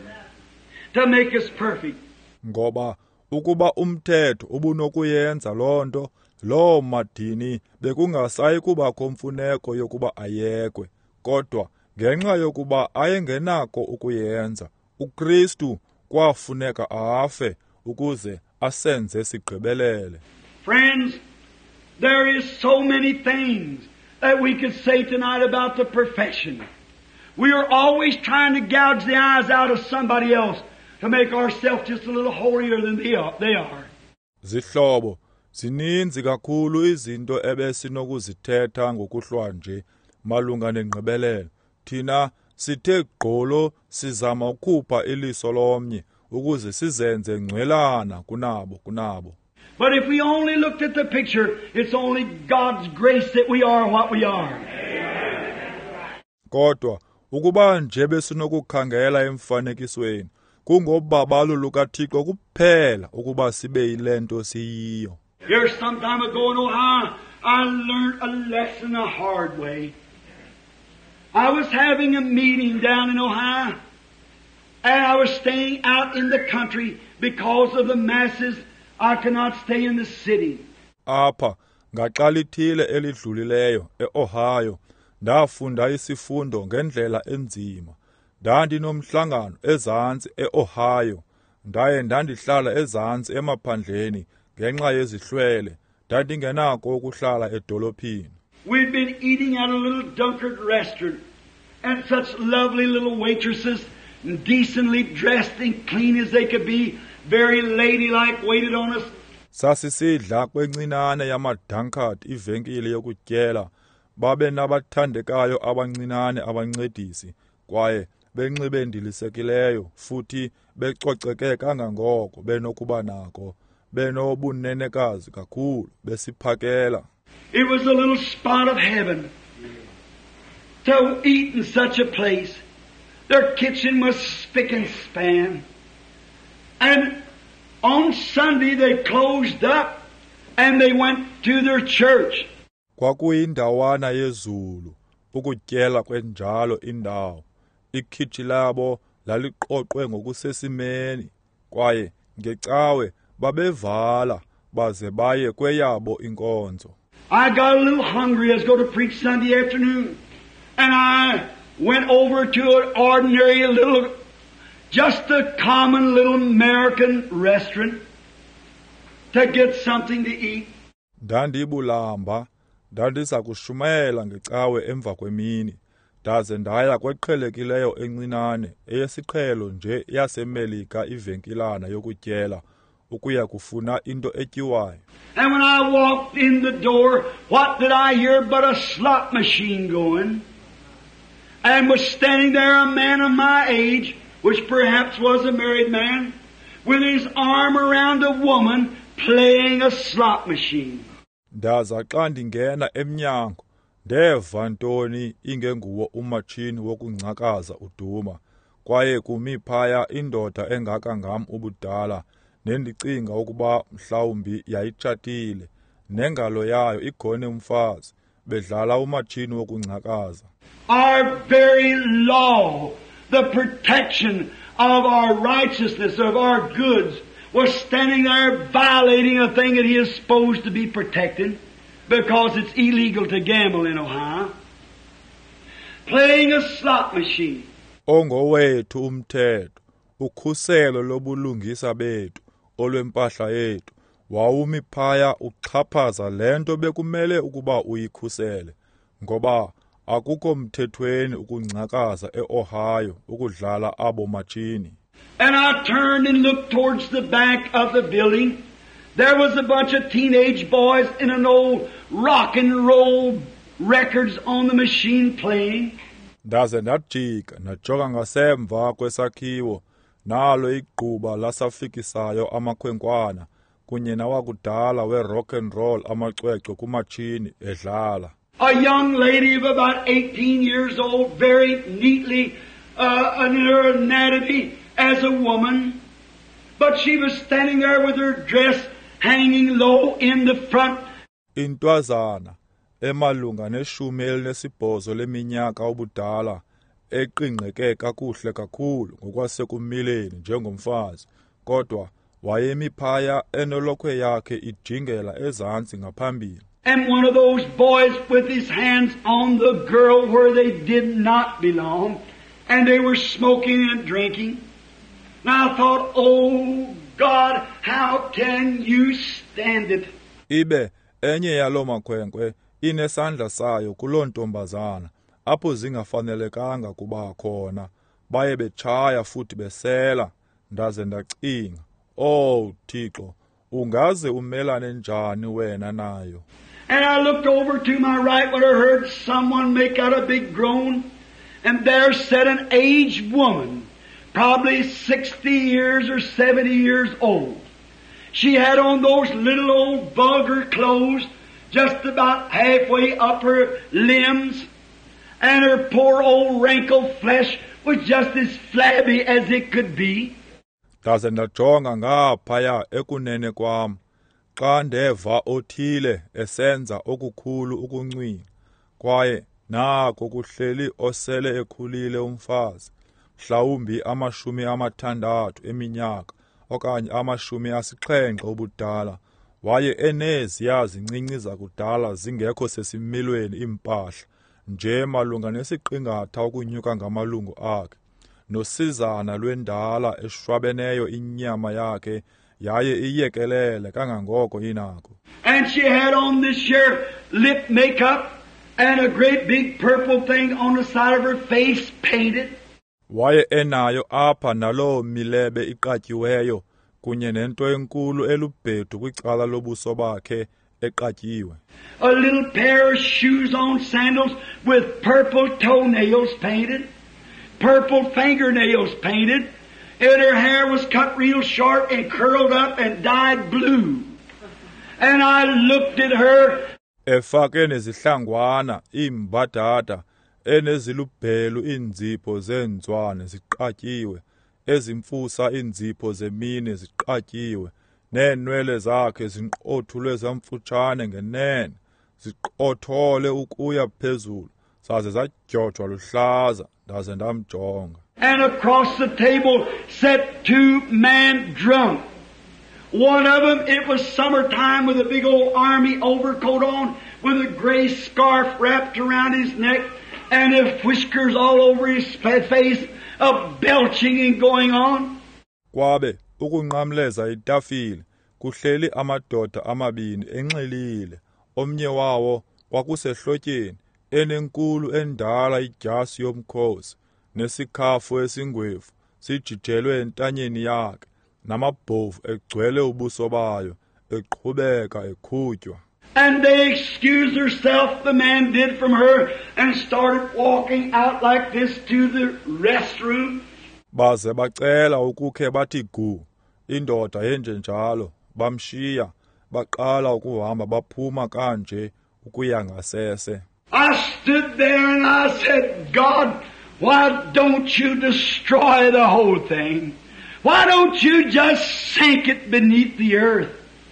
[SPEAKER 2] to make us perfect.
[SPEAKER 1] Ngoba ukuba umthetho ubunokuyenza lonto, lo madini bekungasayi kubakho mfuneko yokuba ayekwe, kodwa ngenxa yokuba ayengenako ukuyenza, uKristu kwafuneka afe ukuze asenze sigqibelele.
[SPEAKER 2] Friends, there is so many things that we could say tonight about the perfection. We are always trying to gouge the eyes out of somebody else to make ourselves just a little holier than they are.
[SPEAKER 1] Zihlobo, zininzi kakhulu izinto ebesinokuzithetha ngokuhlwa nje malunga nengqibelelo. Thina sithe gqolo sizama ukhupha iliso lomnye ukuze sizenze ngcwelana kunabo.
[SPEAKER 2] But if we only looked at the picture, it's only God's grace that we are what we are.
[SPEAKER 1] Kodwa ukuba nje besinokukhangela emfanekisweni, kungobabalo lukaThixo kuphela ukuba sibe yilento siyiyo.
[SPEAKER 2] Here some time ago in Ohio, I learned a lesson the hard way. I was having a meeting down in Ohio, and I was staying out in the country because of the masses. I cannot stay in the city.
[SPEAKER 1] Apha ngaxalithile elidlulileyo eOhio, ndafunda isifundo ngendlela enzima. Ndandinomhlangano ezantsi eOhio, ndaye ndandihlala ezantsi emaphandleni ngenxa yezihlwele, ndandingenako ukuhlala edolophini.
[SPEAKER 2] We'd been eating at a little Dunkard restaurant, and such lovely little waitresses, and decently dressed and clean as they could be, very ladylike, waited on us.
[SPEAKER 1] Sasisidla kwencinane yamaDunkard ivenkile yokutyela, babe nabathandekayo abancinane abancedisi, kwaye benxibe ndilisekileyo, futhi becoceke kangangoko benokuba nako, benobunenekazi kakhulu, besiphakela.
[SPEAKER 2] It was a little spot of heaven to eat in such a place. Their kitchen was spick and span. And on Sunday they closed up and they went to their church.
[SPEAKER 1] Kwakuyindawana yezulu, ukutyela kwenjalo indawo. Ikhitshi labo laliqoqwe ngokusesimeni, kwaye ngecawe babevala baze baye kweyabo inkonzo.
[SPEAKER 2] I got a little hungry. I was going to preach Sunday afternoon. And I went over to an ordinary little, just a common little American restaurant to get something to eat.
[SPEAKER 1] Ndandibulamba, ndandiza kushumela ngecawe emva kwemini, ndaze ndaya kweqhelekileyo encinane eyesiqhelo nje yaseMelika ivenkilana yokutyela, ukuya kufuna into etyiwayo.
[SPEAKER 2] And when I walked in the door, what did I hear but a slot machine going? And was standing there a man of my age, which perhaps was a married man, with his arm around a woman playing a slot machine.
[SPEAKER 1] Ndaza xa ndingena emnyango, ndeva ntoni ingenguwo umatshini wokungcakaza uduma, kwaye kumi phaya indoda engaka ngam ubudala, nendicinga ukuba mhlawumbi yayitshatile, nengalo yayo igone umfazi, bedlala umatshini wokungcakaza.
[SPEAKER 2] Our very law, the protection of our righteousness, of our goods, was standing there violating a thing that he is supposed to be protecting, because it's illegal to gamble in Ohio. Playing a slot machine.
[SPEAKER 1] Ongowethu umthetho, ukhuselo lobulungisa bethu, olwempahla yethu, wawumi phaya uxhaphaza lento bekumele ukuba uyikhusele, ngoba akukho mthethweni ukungcakaza eOhio ukudlala abo matshini.
[SPEAKER 2] And I turned and looked towards the back of the building. There was a bunch of teenage boys in an old rock and roll records on the machine playing.
[SPEAKER 1] Ndaze ndajika najonga ngasemva kwesakhiwo, nalo igquba lasafikisayo amakhwenkwana, kunye nawakudala we-rock and roll amacwecwe kumatshini edlala.
[SPEAKER 2] A young lady of about 18 years old, very neatly in her anatomy as a woman, but she was standing there with her dress hanging low in the front.
[SPEAKER 1] Intwazana emalunga ne-18 leminyaka ubudala, eqingqeke kakuhle kakhulu ngokwasekumileni njengomfazi, kodwa wayemi phaya enolokhwe yakhe ijingela ezantsi ngaphambili.
[SPEAKER 2] And one of those boys with his hands on the girl where they did not belong, and they were smoking and drinking. And I thought, oh God, how can you stand it?
[SPEAKER 1] Ibe enye yalo makhwenkwe inesandla sayo kuloo ntombazana, apho zingafanelekanga kuba khona, baye betshaya futhi besela, ndaze ndacinga, oh Thixo, ungaze umelane njani wena nayo?
[SPEAKER 2] And I looked over to my right when I heard someone make out a big groan, and there sat an aged woman, probably 60 years or 70 years old. She had on those little old vulgar clothes, just about halfway up her limbs, and her poor old wrinkled flesh was just as flabby as it could be.
[SPEAKER 1] Ndaze ndajonga ngaphaya ekunene kwam, xa ndeva othile esenza okukhulu ukuncwina, kwaye nako kuhleli osele ekhulile umfazi, mhlawumbi 60 eminyaka, okanye 70 ubudala, waye eneziya zincinci zakudala zingekho sesimilweni impahla, nje malunga nesiqingatha ukunyuka ngamalungu akhe, nosizana lwendala eshwabeneyo inyama yakhe yaye iyekelele kangangoko inako.
[SPEAKER 2] And she had on this here lip makeup and a great big purple thing on the side of her face painted.
[SPEAKER 1] Waye enayo apha naloo milebe iqatyiweyo kunye nento enkulu elubhedu kwicala lobuso bakhe eqatyiwe.
[SPEAKER 2] A little pair of shoes on, sandals with purple toenails painted, purple fingernails painted, and her hair was cut real short and curled up and dyed blue. And I looked at her.
[SPEAKER 1] Efake nezihlangwana imbadada enezilubhelu inzipho zenzwane ziqatyiwe, ezimfusa inzipho zemine ziqatyiwe, neenwele zakhe zinqothulwe zamfutshane ngenene, ziqothole ukuya phezulu, zaze zadyodwa luhlaza, ndaze ndamjonga.
[SPEAKER 2] And across the table sat two men drunk. One of them, it was summertime with a big old army overcoat on, with a gray scarf wrapped around his neck, and his whiskers all over his face, belching and going on.
[SPEAKER 1] Kwabe ukunqamleza itafile kuhleli amadoda amabini enxilile, omnye wawo kwakusehlotyeni, enenkulu endala idyasi yomkhosi, nesikhafu esingwevu sijijelwe entanyeni yakhe, namabhovu egcwele ubuso bayo, eqhubeka ekhutywa.
[SPEAKER 2] And they excused herself, the man did, from her, and started walking out like this to the restroom.
[SPEAKER 1] Baze bacela ukukhe bathi gu, indoda yenjenjalo, bamshiya, baqala ukuhamba baphuma kanje ukuya ngasese.
[SPEAKER 2] I stood there and I said, God, why don't you destroy the whole thing? Why don't you just sink it beneath the earth?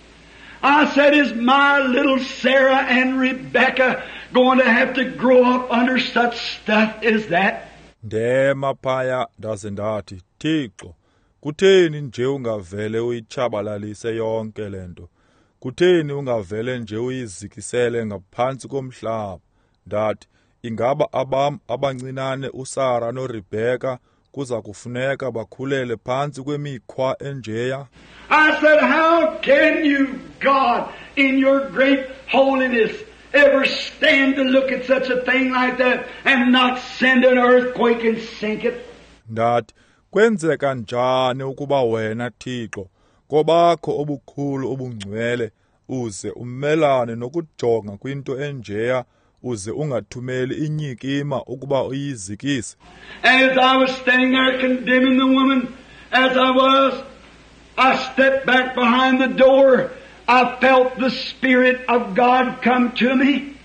[SPEAKER 2] I said, is my little Sarah and Rebecca going to have to grow up under such stuff as that?
[SPEAKER 1] Ndema phaya ndaze ndathi, Thixo, kutheni nje ungavele uyitshabalalise yonke lento? Kutheni ungavele nje uyizikisele ngaphantsi komhlaba? Ndathi, ingaba abam abancinane uSara noRebecca kuza kufuneka bakhulele phantsi kwemikhwa enjeya?
[SPEAKER 2] I said, how can you, God, in your great holiness, ever stand to look at such a thing like that and not send an earthquake and sink it?
[SPEAKER 1] Ndathi, kwenzeka njani ukuba wena Thixo, kobakho obukhulu obungcwele, uze umelane nokujonga kwinto enjeya, uze ungathumeli inyikima ukuba uyizikise?
[SPEAKER 2] And as I was standing there condemning the woman, as I stepped back behind the door. I felt the Spirit of God come to me.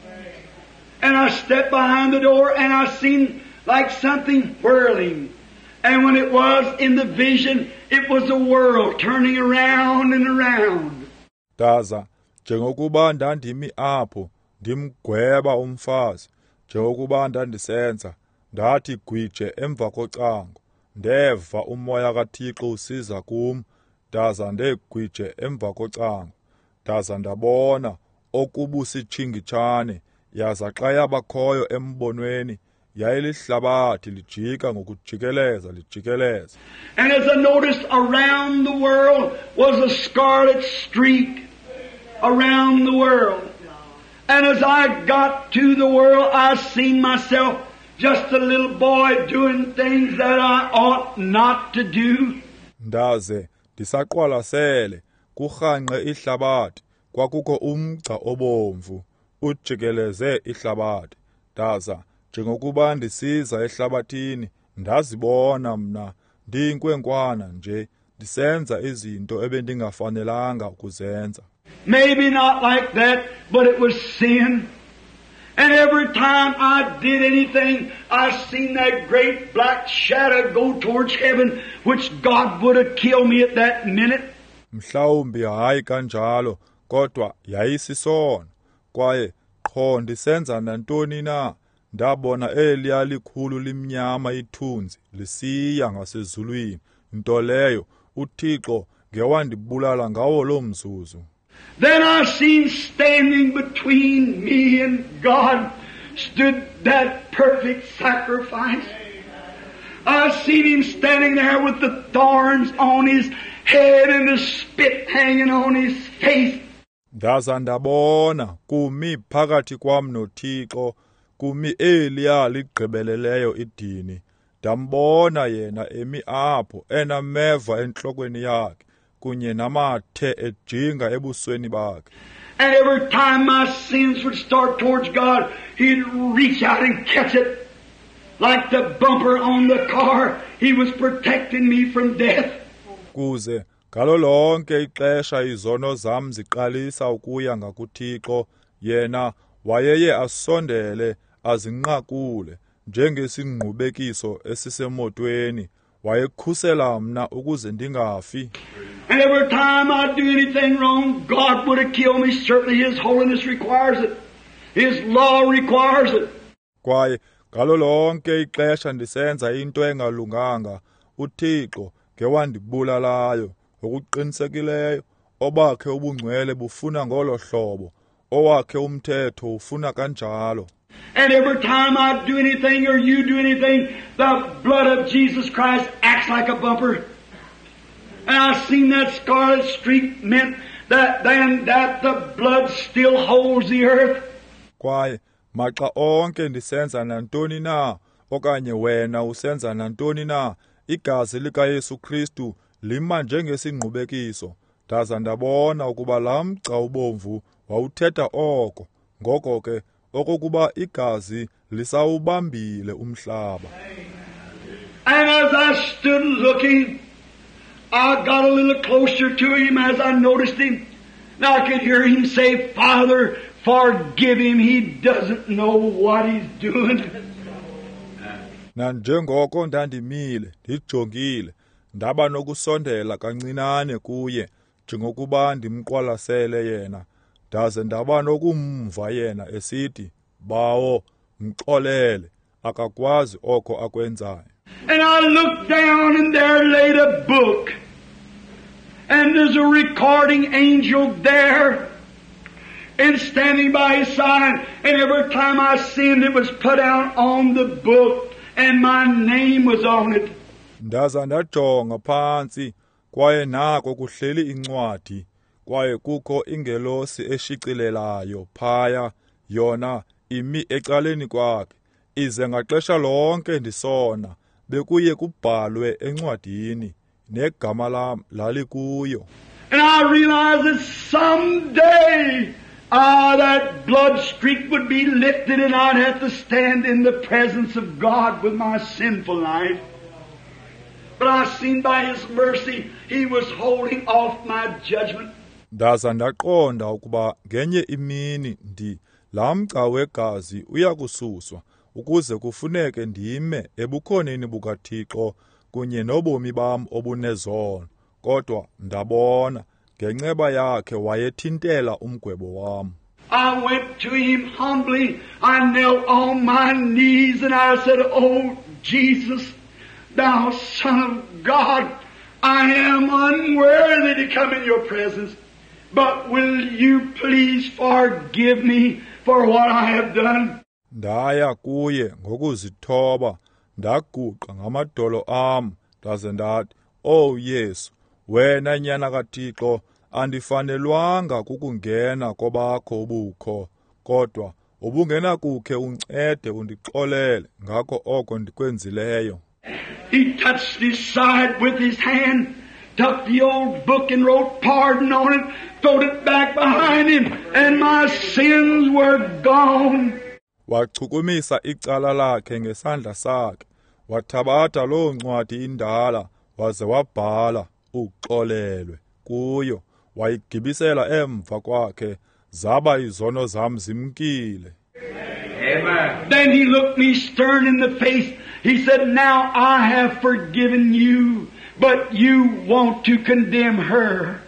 [SPEAKER 2] And I stepped behind the door and I seen like something whirling. And when it was in the vision, it was a world turning around and around.
[SPEAKER 1] Daza, njengokuba ndandimi apho, ndimgweba umfazi, njengokuba ndandisenza, ndathi gwije emva kocango, ndeva umoya kaThixo usiza kum, ndaza ndegwije emva kocango, ndaza ndabona okubusitshingitshane, yaza xa yabakhoyo embonweni, yayilihlabathi lijika ngokujikeleza lijikeleza.
[SPEAKER 2] And as I noticed, around the world was a scarlet streak around the world. And as I got to the world, I seen myself just a little boy doing things that I ought not to do.
[SPEAKER 1] Ndaze ndisaqwalasele kurhanqe ihlabathi, kwakukho umgca obomvu ujikeleze ihlabathi. Ndaza njengokuba ndisiza ehlabathini, ndazibona mna ndiyinkwenkwana nje, ndisenza izinto ebendingafanelanga ukuzenza.
[SPEAKER 2] Maybe not like that, but it was sin. And every time I did anything, I seen that great black shadow go towards heaven, which God would have killed me at that minute.
[SPEAKER 1] Mhlawumbi hayi kanjalo, kodwa yayisisono, kwaye qho ndisenza nantoni na, ndabona eliya likhulu limnyama ithunzi lisiya ngasezulwini, nto leyo uThixo ngewandibulala ngawo lo mzuzu.
[SPEAKER 2] Then I seen standing between me and God stood that perfect sacrifice. I seen Him standing there with the thorns on His head and the spit hanging on his face.
[SPEAKER 1] Ndaza ndabona kumi phakathi kwam noThixo, kumi eliya ligqibeleleyo idini. Ndambona yena emi apho enameva entlokweni yakhe kunye namathe ejinga ebusweni bakhe.
[SPEAKER 2] And every time my sins would start towards God, He'd reach out and catch it. Like the bumper on the car, He was protecting me from death.
[SPEAKER 1] Kuze ngalo lonke ixesha izono zam ziqalisa ukuya ngakuThixo, yena wayeye asondele azinqakule njengesingqubekiso esisemotweni, wayekhusela mna ukuze ndingafi.
[SPEAKER 2] And every time I'd do anything wrong, God would have killed me. Certainly His holiness requires it. His law requires it.
[SPEAKER 1] Kwaye ngalo lonke ixesha ndisenza into engalunganga, uThixo ngewandibulalayo ngokuqinisekileyo. Obakhe ubungcwele bufuna ngolo hlobo, owakhe umthetho ufuna kanjalo.
[SPEAKER 2] And every time I do anything or you do anything, the blood of Jesus Christ acts like a bumper. And I seen that scarlet streak meant that then that the blood still holds the earth.
[SPEAKER 1] Kwaye maxa onke ndisenza nantoni na, okanye wena usenza nantoni na, igazi likaYesu Kristu lima njengesingqubekiso. Ndaza ndabona ukuba laa mgca ubomvu wawuthetha oko, ngoko ke okokuba igazi lisawubambile umhlaba.
[SPEAKER 2] And as I stood looking, I got a little closer to Him as I noticed Him. Now I could hear Him say, Father, forgive him, he doesn't know what he's doing.
[SPEAKER 1] Na njengoko ndandimile ndijongile, ndaba nokusondela kancinane kuye njengokuba ndimqwalasele yena, ndaze ndaba nokumva yena esithi, Bawo, mxolele, akakwazi oko akwenzayo.
[SPEAKER 2] And I looked down and there laid a book. And there's a recording angel there. And standing by his side. And every time I sinned it was put out on the book. And my name was on it.
[SPEAKER 1] Ndaza ndajonga phansi, kwaye nako kuhleli incwadi, kwaye kukho ingelosi eshicilelayo phaya, yona imi ecaleni kwakhe, ize ngaxesha lonke ndisona, bekuye kubhalwe encwadini, negama lam lalikuyo.
[SPEAKER 2] And I realized that someday that blood streak would be lifted and I'd have to stand in the presence of God with my sinful life. But I seen by His mercy He was holding off my judgment.
[SPEAKER 1] Ndaza ndaqonda ukuba ngenye imini laa mgca wegazi uyakususwa, ukuze kufuneke ndime ebukhoneni bukaThixo kunye nobomi bam obunezono. Kodwa ndabona ngenceba yakhe wayethintela umgwebo wam.
[SPEAKER 2] I went to Him humbly. I knelt on my knees and I said, Oh Jesus, Thou Son of God, I am unworthy to come in Your presence. But will You please forgive me for what I have done?
[SPEAKER 1] Ndaya kuye ngokuzithoba, ndaguqa ngamadolo am, ndaze ndathi, Oh Yesu, wena nyana kaThixo, andifanelwanga kukungena kobakho ubukho, kodwa ubungena kukhe uncede undixolele ngako oko ndikwenzileyo.
[SPEAKER 2] He touched his side with his hand, took the old book and wrote pardon on it, throwed it back behind him, and my sins were gone.
[SPEAKER 1] Wachukumisa icala lakhe ngesandla sakhe, wathabatha loo ncwadi indala, waze wabhala uxolelwe kuyo, wayigibisela emva kwakhe, zaba izono zam zimkile.
[SPEAKER 3] Amen.
[SPEAKER 2] Then he looked me stern in the face. He said, Now I have forgiven you, but you want to condemn her.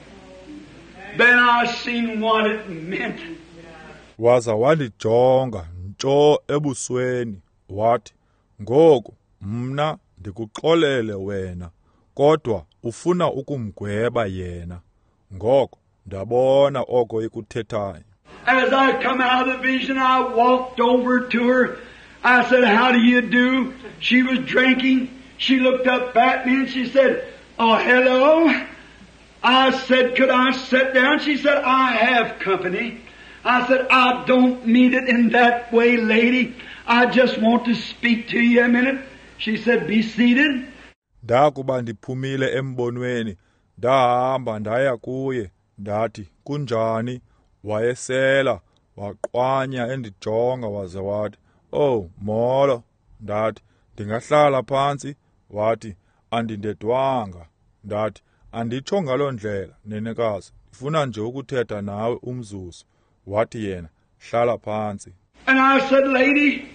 [SPEAKER 2] Then I seen what it meant.
[SPEAKER 1] Waza wandijonga ntsho ebusweni, wathi, Ngoku mna ndikuxolele wena, kodwa ufuna ukumgweba yena. Ngoko ndabona oko ikuthethayo.
[SPEAKER 2] As I come out of the vision, I walked over to her. I said, How do you do? She was drinking. She looked up at me and she said, Oh, hello. I said, could I sit down? She said, I have company. I said, I don't mean it in that way, lady. I just want to speak to you a minute. She said, be seated.
[SPEAKER 1] Ndakuba ndiphumile embonweni, ndahamba ndaya kuye, ndathi, kunjani? Wayesela, waqwanya endijonga waze wathi, oh, molo. Ndathi, ndingahlala phantsi? Wathi, andindedwanga. Ndathi, anditsho ngaloo ndlela, nenekazi, ndifuna nje ukuthetha nawe umzuzu. Wathi yena, hlala phantsi.
[SPEAKER 2] And I said, lady,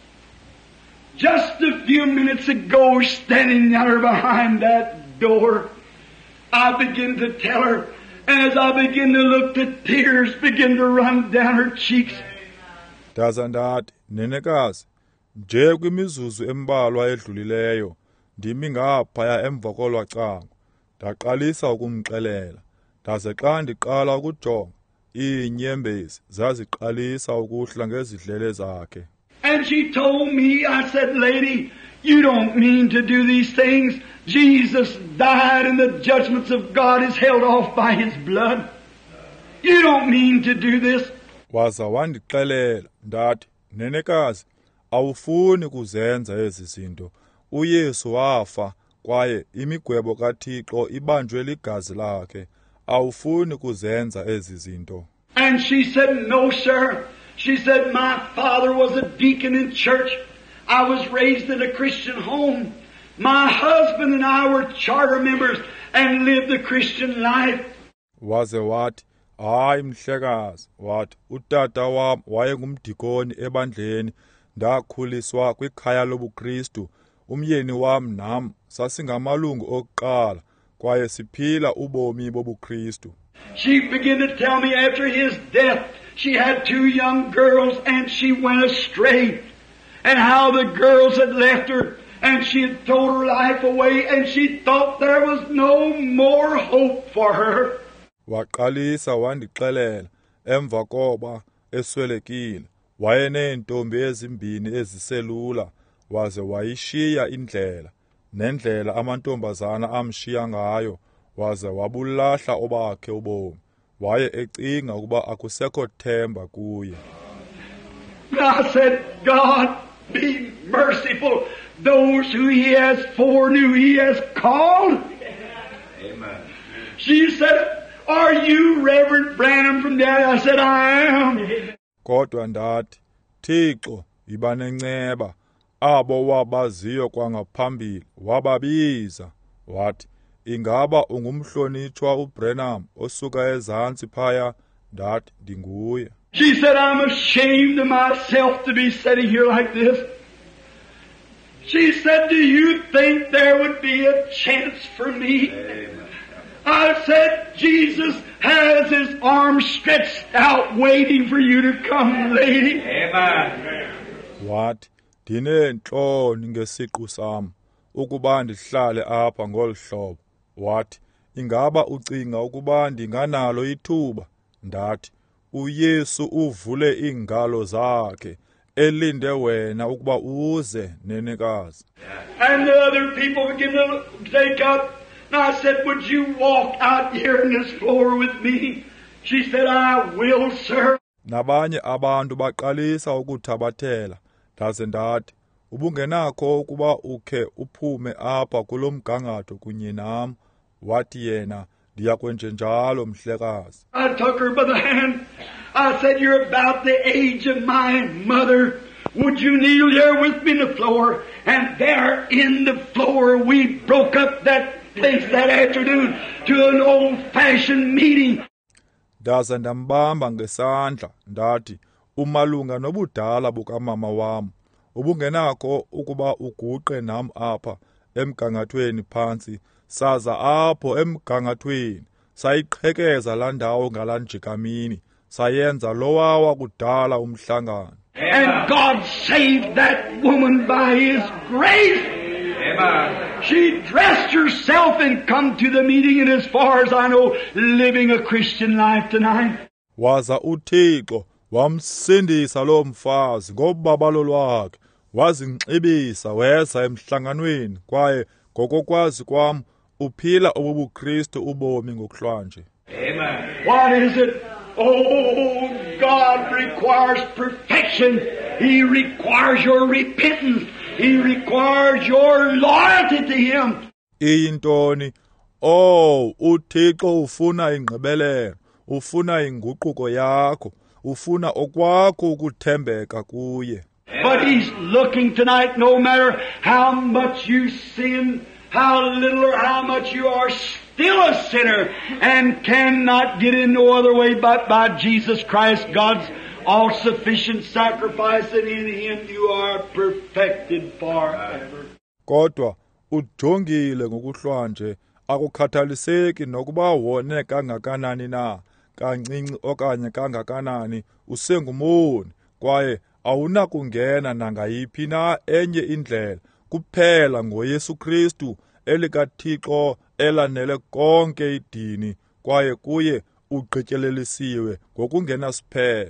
[SPEAKER 2] just a few minutes ago, standing there behind that door, I began to tell her, and as I began to look, the tears began to run down her cheeks.
[SPEAKER 1] Ndaza ndathi, nenekazi, nje kwimizuzu embalwa edlulileyo, ndimi ngaphaya emva kolwa cango, ndaqalisa ukumxelela, ndaze xa ndiqala ukujonga, iinyembezi zaziqalisa ukuhla ngezidlele zakhe.
[SPEAKER 2] And she told me, I said, lady, you don't mean to do these things. Jesus died and the judgments of God is held off by His blood. You don't mean to do this.
[SPEAKER 1] Waza wandixelela, ndathi, nenekazi, awufuni kuzenza ezi zinto. UYesu wafa, kwaye imigwebo kaThixo ibanjwe ligazi lakhe. Awufuni kuzenza ezi zinto.
[SPEAKER 2] And she said, no, sir. She said, my father was a deacon in church. I was raised in a Christian home. My husband and I were charter members and lived the Christian life.
[SPEAKER 1] Waze wathi, hayi mhlekazi, wathi, utata wam wayengumdikoni ebandleni, ndakhuliswa kwikhaya lobuKristu. Umyeni wam nam sasingamalungu okuqala, kwaye siphila ubomi bobuKristu.
[SPEAKER 2] She began to tell me after his death, she had 2 young girls and she went astray. And how the girls had left her and she had thrown her life away and she thought there was no more hope for her.
[SPEAKER 1] Waqalisa wandixelela, emva koba eswelekile, wayeneentombi ezimbini eziselula, waze wayishiya indlela, nendlela amantombazana amshiya ngayo, waze wabulahla obakhe ubomi, waye ecinga ukuba akusekho themba kuye.
[SPEAKER 2] I said, God, be merciful. Those who He has foreknew, He has called.
[SPEAKER 3] Amen.
[SPEAKER 2] She said, are you Reverend Branham from there? I said, I am.
[SPEAKER 1] Kodwa ndathi, Thixo, yiba nenceba, abo wabaziyo kwangaphambili, wababiza, wathi, ingaba ungumhlonitshwa uBranham osuka ezantsi phaya? Ndathi, ndinguye.
[SPEAKER 2] She said, I'm ashamed of myself to be sitting here like this. She said, do you think there would be a chance for me?
[SPEAKER 3] Amen.
[SPEAKER 2] I said, Jesus has His arms stretched out waiting for you to come, lady.
[SPEAKER 3] Amen.
[SPEAKER 1] Wathi, ndineentloni ngesiqu sam, ukuba ndihlale apha ngolu hlobo. Wathi, ingaba ucinga ukuba ndinganalo ithuba? Ndathi, uYesu uvule iingalo zakhe, elinde wena ukuba uze, nenekazi.
[SPEAKER 2] And the other people began to take up. And I said, would you walk out here on this floor with me? She said, I will, sir.
[SPEAKER 1] Nabanye abantu baqalisa ukuthabathela, ndaze ndathi, ubungenakho ukuba ukhe uphume apha kulo mgangatho kunye nam? Wathi yena, ndiyakwenje njalo mhlekazi.
[SPEAKER 2] I took her by the hand. I said, you're about the age of my mother. Would you kneel there with me on the floor? And there in the floor we broke up that place that afternoon to an old-fashioned meeting.
[SPEAKER 1] Ndaze ndambamba ngesandla, ndathi, umalunga nobudala bukamama wam, ubungenakho ukuba uguqe nam apha emgangathweni phantsi, saza apho emgangathweni, sayiqhekeza laa ndawo ngalaa njikamini, sayenza lowawa kudala umhlangano.
[SPEAKER 2] And God saved that woman by His grace.
[SPEAKER 3] Amen.
[SPEAKER 2] She dressed herself and come to the meeting, and as far as I know, living a Christian life tonight.
[SPEAKER 1] Waza uThixo wamsindisa lo mfazi ngobabalo lwakhe, wazinxibisa weza emhlanganweni, kwaye ngokokwazi kwam uphila obubuKristu ubomi ngokuhlwanje.
[SPEAKER 3] Amen.
[SPEAKER 2] What is it? Oh, God requires perfection. He requires your repentance. He requires your loyalty to Him.
[SPEAKER 1] Iyintoni? Oh, uThixo ufuna ingqibelelo, ufuna inguquko yakho, ufuna okwakho ukuthembeka kuye.
[SPEAKER 2] But He's looking tonight, no matter how much you sin, how little or how much you are still a sinner and cannot get in no other way but by Jesus Christ, God's all-sufficient sacrifice, and in Him you are perfected forever.
[SPEAKER 1] Kodwa ujongile ngokuhlwanje, akukhathaliseki nokuba wone kangakanani na, kancinci okanye kangakanani, usengumoni, kwaye awunakungena nangayiphi na enye indlela, kuphela ngoYesu Kristu elikaThixo elanele konke idini, kwaye kuye ugqityelelisiwe ngokungenasiphelo.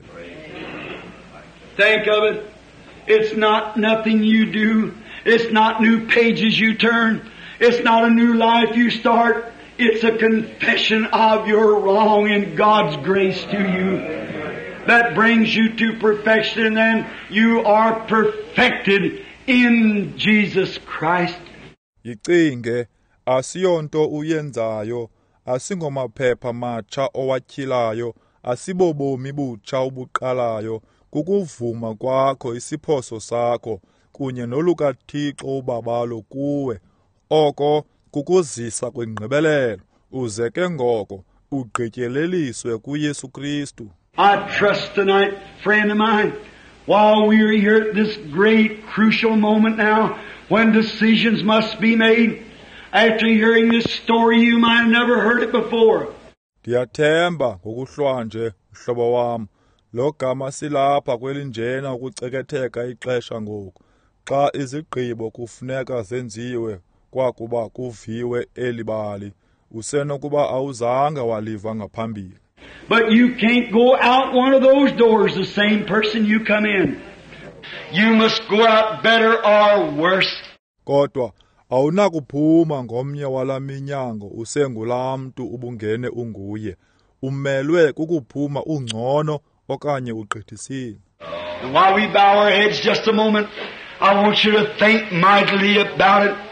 [SPEAKER 2] Think of it. It's not nothing you do. It's not new pages you turn. It's not a new life you start. It's a confession of your wrong and God's grace to you that brings you to perfection, and you are perfected in Jesus Christ.
[SPEAKER 1] Yicinge, asiyonto uyenzayo, asingomaphepha matsha owatyilayo, asibobomi butsha ubuqalayo, kukuvuma kwakho isiphoso sakho, kunye nolukaThixo ubabalo kuwe, oko kukuzisa kwingqibelelo, uze ke ngoko ugqityeleliswe kuYesu Kristu.
[SPEAKER 2] I trust tonight, friend of mine, while we are here at this great crucial moment now, when decisions must be made, after hearing this story you might have never heard it before.
[SPEAKER 1] Ndiyathemba ngokuhlwanje, mhlobo wam, lo gama silapha kwelinjena ukuceketheka ixesha ngoku, xa izigqibo kufuneka zenziwe, kwakuba kuviwe elibali, usenokuba awuzange waliva ngaphambili.
[SPEAKER 2] But you can't go out one of those doors the same person you come in. You must go out better or worse.
[SPEAKER 1] Kodwa awunakuphuma ngomnye wala minyango usengulaa mntu ubungene unguye, umelwe kukuphuma ungcono okanye ugqithisile.
[SPEAKER 2] And while we bow our heads just a moment, I want you to think mightily about it.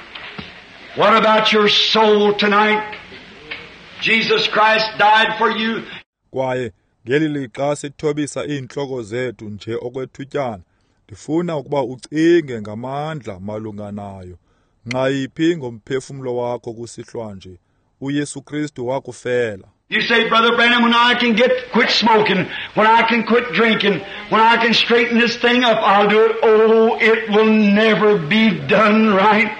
[SPEAKER 2] What about your soul tonight? Jesus Christ died for you.
[SPEAKER 1] Kwaye ngeli lixa sithobisa iintloko zethu nje okwethutyana, ndifuna ukuba ucinge ngamandla malunga nayo. Nxayiphi ngomphefumlo wakho kusihlwanje, uYesu Kristu wakufela.
[SPEAKER 2] You say, Brother Branham, when I can quit smoking, when I can quit drinking, when I can straighten this thing up, I'll do it. Oh, it will never be done right.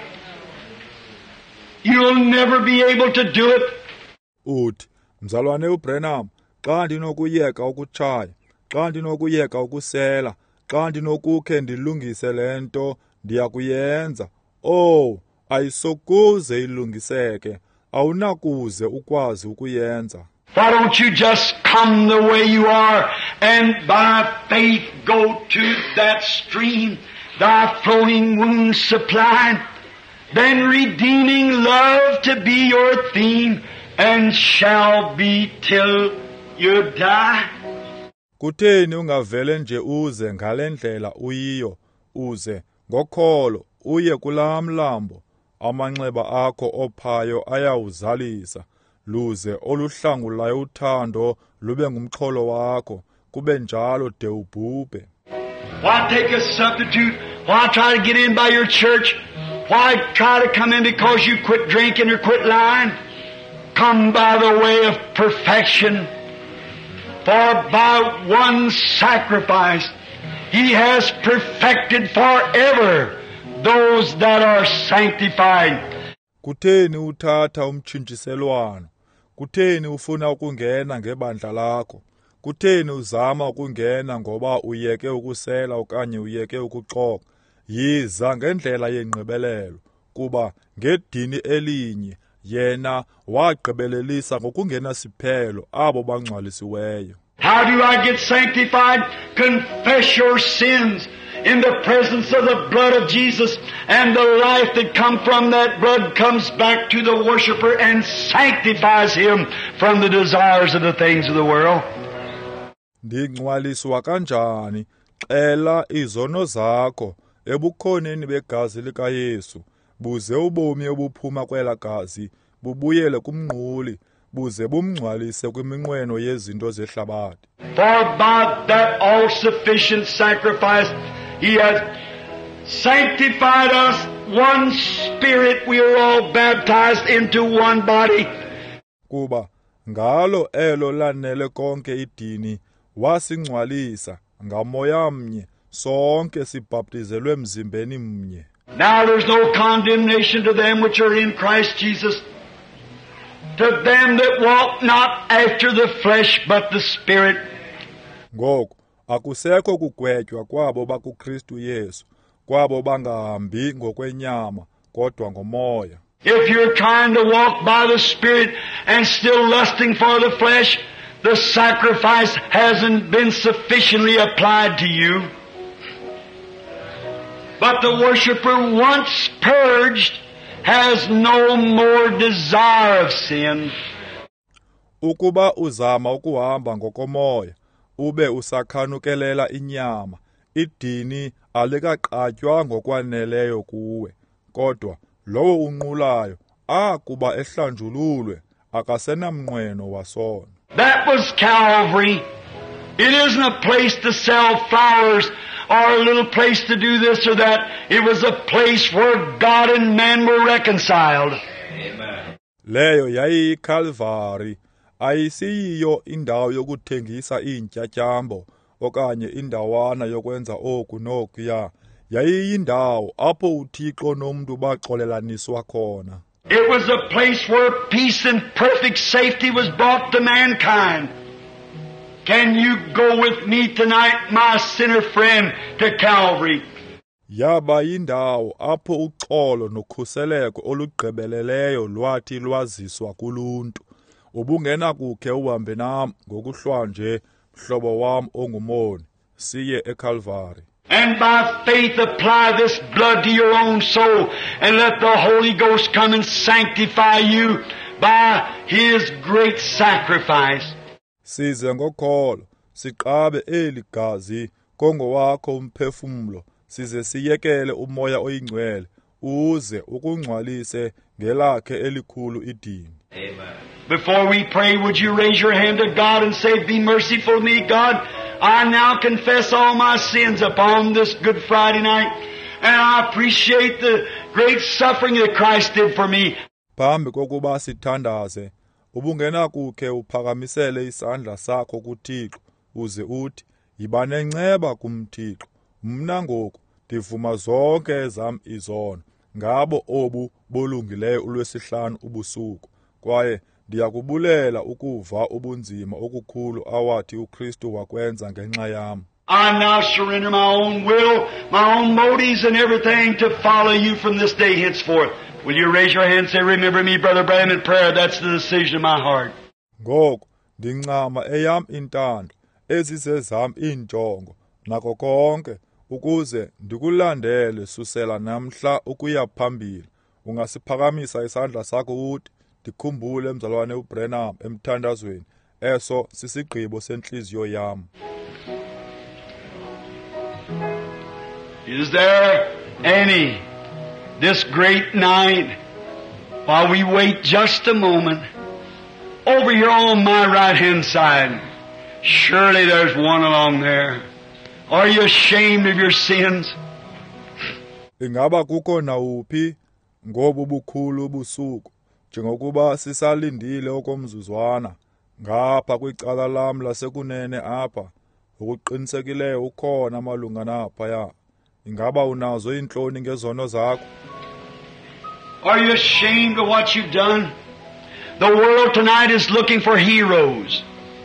[SPEAKER 2] You'll never be able to do it.
[SPEAKER 1] Uthi, mzalwane uBranham, xa ndinokuyeka ukutshaya, xa ndinokuyeka ukusela, xa ndinokukhe ndilungise le nto, ndiyakuyenza. Oh, ayisokuze ilungiseke, awunakuze ukwazi ukuyenza.
[SPEAKER 2] Why don't you just come the way you are and by faith go to that stream, thy flowing wounds supplied, then redeeming love to be your theme, and shall be till you die.
[SPEAKER 1] Kutheni ungavele nje uze ngale ndlela uyiyo, uze ngokholo uye kulaa mlambo, amanxeba akho ophayo ayawuzalisa, luze oluhlangulayo uthando lube ngumxholo wakho, kube njalo de ubhubhe.
[SPEAKER 2] Why take a substitute? Why try to get in by your church? Why try to come in because you quit drinking or quit lying? Come by the way of perfection. For by one sacrifice He has perfected forever those that are sanctified.
[SPEAKER 1] Kutheni uthatha umtshintshiselwano? Kutheni ufuna ukungena ngebandla lakho? Kutheni uzama ukungena ngoba uyeke ukusela okanye uyeke ukuxoka? Yiza ngendlela yengqibelelo, kuba ngedini elinye yena wagqibelelisa ngokungena siphelo abo bangcwalisiweyo.
[SPEAKER 2] How do I get sanctified? Confess your sins in the presence of the blood of Jesus, and the life that comes from that blood comes back to the worshiper and sanctifies him from the desires of the things of the world.
[SPEAKER 1] Ndingcwaliswa kanjani xela izono zakho ebukhoneni begazi likaYesu, buze ubomi obuphuma kwela gazi bubuyele kumnquli, buze bumngcwalise kwiminqweno yezinto zehlabathi.
[SPEAKER 2] For by that all-sufficient sacrifice He has sanctified us, one spirit, we are all baptized into one body.
[SPEAKER 1] Kuba ngalo elo lanele konke idini wasingcwalisa ngamoya mnye, sonke sibhaptizelwe mzimbeni mnye.
[SPEAKER 2] Now there's no condemnation to them which are in Christ Jesus, to them that walk not after the flesh but the Spirit.
[SPEAKER 1] Ngoko akusekho kugwetywa kwabo bakuKristu Yesu, kwabo bangahambi ngokwenyama kodwa ngomoya.
[SPEAKER 2] If you're trying to walk by the Spirit and still lusting for the flesh, the sacrifice hasn't been sufficiently applied to you. But the worshiper, once purged, has no more desire of sin.
[SPEAKER 1] Ukuba uzama ukuhamba ngokomoya, ube usakhanukelela inyama, idini alikaqatywa ngokwaneleyo kuwe, kodwa lowo unqulayo akuba ehlanjululwe akasenamnqweno wasono.
[SPEAKER 2] That was Calvary. It isn't a place to sell flowers or a little place to do this or that. It was a place where God and man were reconciled.
[SPEAKER 3] Amen.
[SPEAKER 1] Leyo yayiyiCalvary, ayisiyiyo indawo yokuthengisa iintyatyambo okanye indawana yokwenza oku nokuya. Yayiyindawo apho uThixo nomntu baxolelaniswa khona.
[SPEAKER 2] It was a place where peace and perfect safety was brought to mankind. Can you go with me tonight, my sinner friend, to Calvary?
[SPEAKER 1] Yaba yindawo apho uxolo nokhuseleko olugqibeleleyo lwathi lwaziswa kuluntu. Ubungena kukhe uhambe nam ngokuhlwa nje, mhlobo wam ongumoni, siye eCalvary.
[SPEAKER 2] And by faith apply this blood to your own soul and let the Holy Ghost come and sanctify you by His great sacrifice.
[SPEAKER 1] Size ngokholo, siqabe eli gazi kongowakho umphefumlo, size siyekele umoya oyingcwele, uze ukungcwalise ngelakhe elikhulu idini.
[SPEAKER 3] Amen.
[SPEAKER 2] Before we pray, would you raise your hand to God and say, be merciful to me, God. I now confess all my sins upon this Good Friday night, and I appreciate the great suffering that Christ did for me.
[SPEAKER 1] Phambi kokuba sithandaze, ubungena kukhe uphakamisele isandla sakho kuThixo, uze uthi, yiba nenceba kumThixo. Mna ngoku ndivuma zonke ezam izono, ngabo obu bolungileyo uLwesihlanu ubusuku, kwaye ndiyakubulela ukuva ubunzima okukhulu awathi uKristu wakwenza ngenxa yam.
[SPEAKER 2] I now surrender my own will, my own motives and everything to follow you from this day henceforth. Will you raise your hand and say, remember me, Brother Branham, in prayer? That's the decision of my heart.
[SPEAKER 1] Ngoko ndincama eyam intando, ezizezam iinjongo, nako konke, ukuze ndikulandele susela namhla ukuya phambili. Ungasiphakamisa isandla sakho uthi, ndikhumbule mzalwane uBranham emthandazweni, eso sisigqibo senhliziyo yam.
[SPEAKER 2] Is there any, this great night, while we wait just a moment, over here on my right-hand side, surely there's one along there. Are you ashamed of your sins?
[SPEAKER 1] Ingaba kukho nawuphi ngobu bukhulu busuku, njengokuba sisalindile okomzuzwana, ngapha kwicala lam lasekunene apha, ukuqinisekileyo ukhona malunga naphaya. Ingaba unazo intloni ngezono zakho?
[SPEAKER 2] Are you ashamed of what you've done? The world tonight is looking for heroes.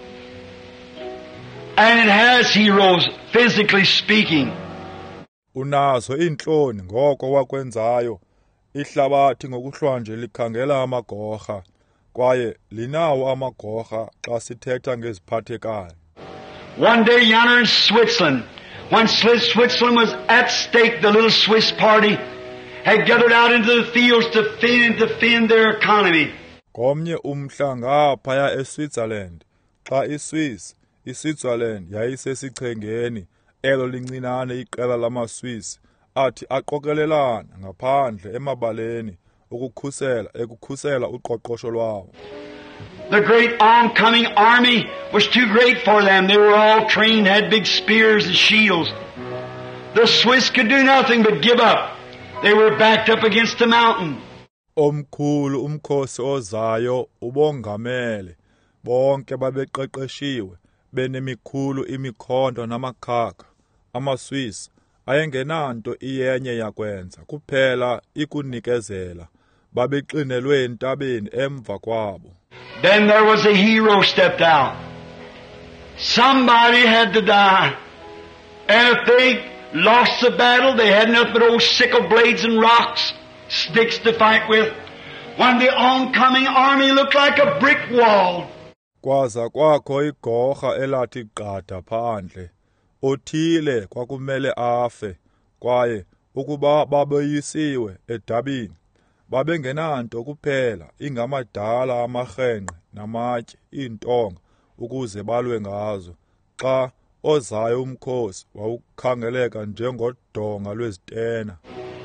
[SPEAKER 2] And it has heroes, physically speaking.
[SPEAKER 1] Unazo intloni ngoko wakwenzayo. Ihlabathi ngokuhlwa nje likhangela amagorha, kwaye linawo amagorha xa sithetha ngeziphathekayo.
[SPEAKER 2] One day yonder in Switzerland, When Switzerland was at stake, the little Swiss party had gathered out into the fields to defend their economy.
[SPEAKER 1] Komnye umhla ngaphaya eSwitzerland, xa iSwitzerland yayisesichengeni elo lincinane iqela lamaSwiss athi aqokelelana ngaphandle emabaleni ekukhusela uqoqosho lwawo.
[SPEAKER 2] The great oncoming army was too great for them. They were all trained, had big spears and shields. The Swiss could do nothing but give up. They were backed up against the mountain.
[SPEAKER 1] Omkhulu umkhosi ozayo ubongamele, bonke babeqeqeshiwe, benemikhulu imikhonto namakhaka. AmaSwiss ayengenanto iyenye yakwenza kuphela ikunikezela, babexinelwe entabeni emva kwabo.
[SPEAKER 2] Then there was a hero stepped out. Somebody had to die. And if they lost the battle, they had nothing but old sickle blades and rocks, sticks to fight with. When the oncoming army looked like a brick wall.
[SPEAKER 1] Kwaza kwakho igorha elathi qatha phandle. Othile kwakumele afe, kwaye ukuba babeyisiwe edabini. Babengenanto kuphela ingamadala amarhenqe namatye iintonga ukuze balwe ngazo xa ozayo umkhosi wawukhangeleka njengodonga lwezitena.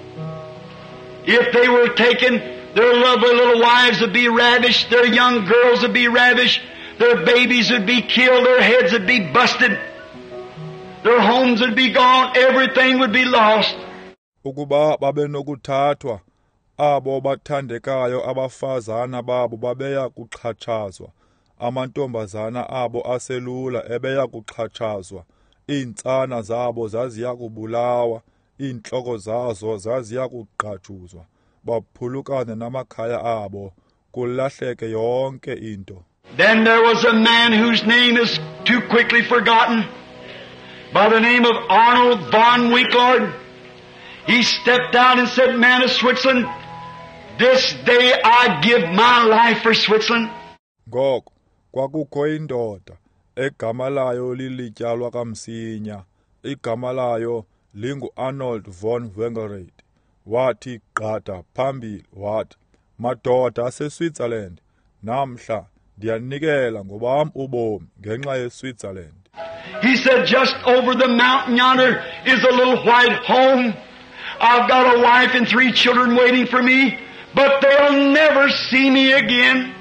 [SPEAKER 2] If they were taken, their lovely little wives would be ravished, their young girls would be ravished, their babies would be killed, their heads would be busted, their homes would be gone, everything would be lost.
[SPEAKER 1] Ukuba babenokuthathwa, abo bathandekayo abafazana babo babeya kuxhatshazwa, amantombazana abo aselula ebeya kuxhatshazwa, iintsana zabo zaziya kubulawa, iintloko zazo zaziya kugqajuzwa, baphulukane namakhaya abo, kulahleke yonke into.
[SPEAKER 2] Then there was a man whose name is too quickly forgotten, by the name of Arnold von Winklord. He stepped out and said, "Man of Switzerland, this day I give my life for Switzerland."
[SPEAKER 1] Ngoko kwakukho indoda egama layo lilityalwa kamsinya, igama layo lingu-Arnold von Winkelried. Wathi qatha phambili wathi, "Madoda aseSwitzerland, namhla ndiyanikela ngobam ubomi ngenxa yeSwitzerland."
[SPEAKER 2] He said, "Just over the mountain yonder is a little white home. I've got a wife and 3 children waiting for me, but they'll never see me again.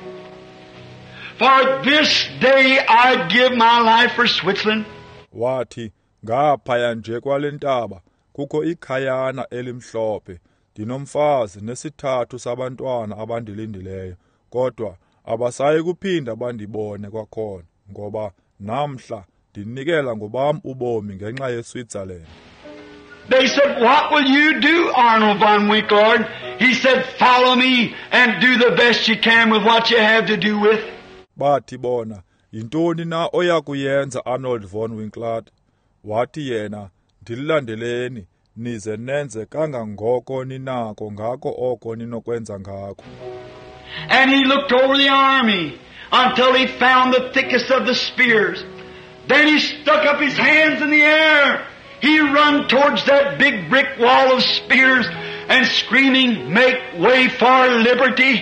[SPEAKER 2] For this day I give my life for Switzerland."
[SPEAKER 1] Wathi, ngaphaya nje kwale ntaba kukho ikhayana elimhlophe, ndinomfazi nesithathu sabantwana abandilindileyo, kodwa abasayi kuphinda bandibone kwakhona, ngoba namhla ndinikela ngobam ubomi ngenxa yeSwitzerland.
[SPEAKER 2] They said, "What will you do, Arnold von Winklord?" He said, "Follow me and do the best you can with what you have to do with."
[SPEAKER 1] Bathi bona, "Yintoni na oya kuyenza Arnold von Winklord?" Wathi yena, "Ndilandeleni nize nenze kangangoko ninako ngako oko ninokwenza ngako."
[SPEAKER 2] And he looked over the army until he found the thickest of the spears. Then he stuck up his hands in the air. He run towards that big brick wall of spears and screaming, "Make way for liberty!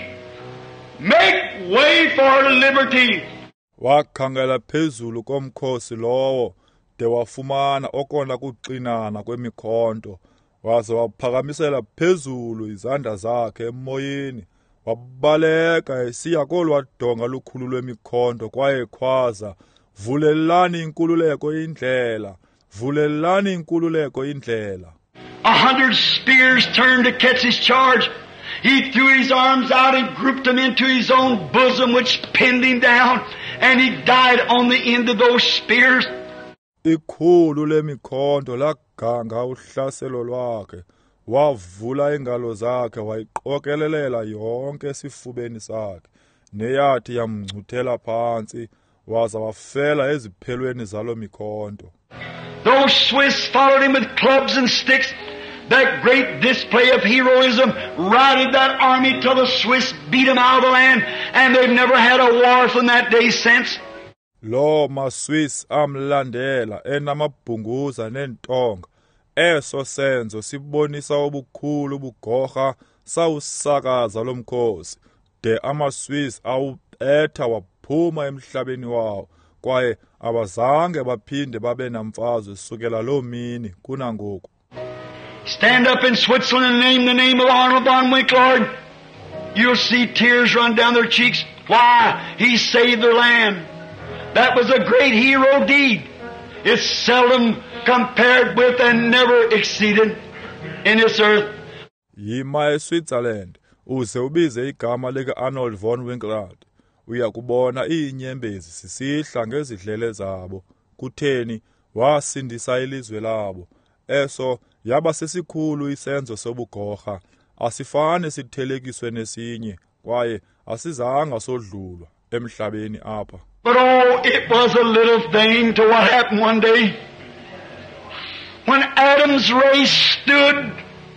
[SPEAKER 2] Make way for liberty!"
[SPEAKER 1] Wakhangela phezulu komkhosi lowo, de wafumana okona kuqinana kwemikhonto, waze waphakamisela phezulu izandla zakhe emoyeni, wabaleka esiya kolwa donga lukhulu lwemikhonto kwaye khwaza, "Vulelani inkululeko indlela! Vulelani inkululeko indlela!"
[SPEAKER 2] 100 spears turned to catch his charge. He threw his arms out and grouped them into his own bosom, which pinned him down, and he died on the end of those spears.
[SPEAKER 1] Ikhulu lemikhonto laganga uhlaselo lwakhe, wavula ingalo zakhe wayiqokelelela yonke esifubeni sakhe, neyathi yamngcuthela phansi, waza wafela eziphelweni zalo mikhonto.
[SPEAKER 2] Those Swiss followed him with clubs and sticks. That great display of heroism routed that army till the Swiss beat them out of the land, and they've never had a war from that day since.
[SPEAKER 1] lo maSwiss amlandela enamabhunguza nentonga. Eso senzo sibonisa ubukhulu bugorha sawusakaza lomkhosi. De amaSwiss awuphetha waphuma emhlabeni wawo, kwaye abazange baphinde babe namfazwe sukela loo mini kunangoku.
[SPEAKER 4] Stand up in Switzerland and name the name of Arnold von Wick, Lord. You'll see tears run down their cheeks. Why? He saved their land. That was a great hero deed. It's seldom compared with and never exceeded in this earth.
[SPEAKER 1] Yima eSwitzerland, uze ubize igama lika-Arnold von Winkelried. Uyakubona iinyembezi sisihla ngezidlele zabo. Kutheni wasindisa ilizwe labo. Eso yaba sesikhulu isenzo sobugorha. Asifane sithelekiswe nesinye, kwaye asizanga sodlulwa emhlabeni apha.
[SPEAKER 4] But oh, it was a little thing to what happened one day. When Adam's race stood,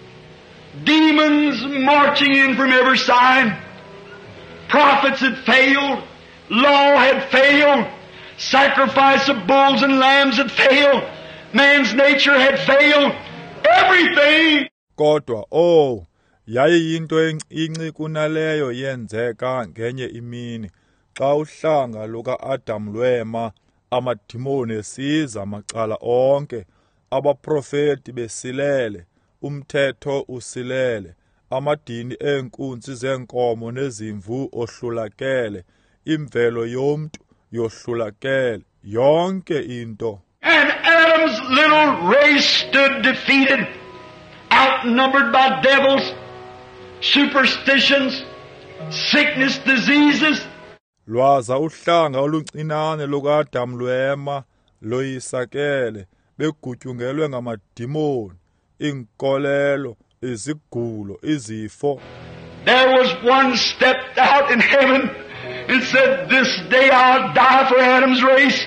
[SPEAKER 4] demons marching in from every side. Prophets had failed. Law had failed. Sacrifice of bulls and lambs had failed. Man's nature had failed. Everything.
[SPEAKER 1] Kodwa yayiyinto encinci kunaleyo yenzeka ngenye imini. Xa uhlanga luka-Adam lwema, amadimoni esiza macala onke, abaprofeti besilele, umthetho usilele, amadini eenkunzi zeenkomo nezimvu ohlulakele, imvelo yomntu yohlulakele, yonke into.
[SPEAKER 4] And Adam's little race stood defeated, outnumbered by devils, superstitions, sickness, diseases.
[SPEAKER 1] Lwaza uhlanga oluncinane luka-Adam lwema, loyisakele, begutyungelwe ngamadimoni, inkolelo, izigulo, izifo.
[SPEAKER 4] There was one stepped out in heaven and said, "This day I'll die for Adam's race."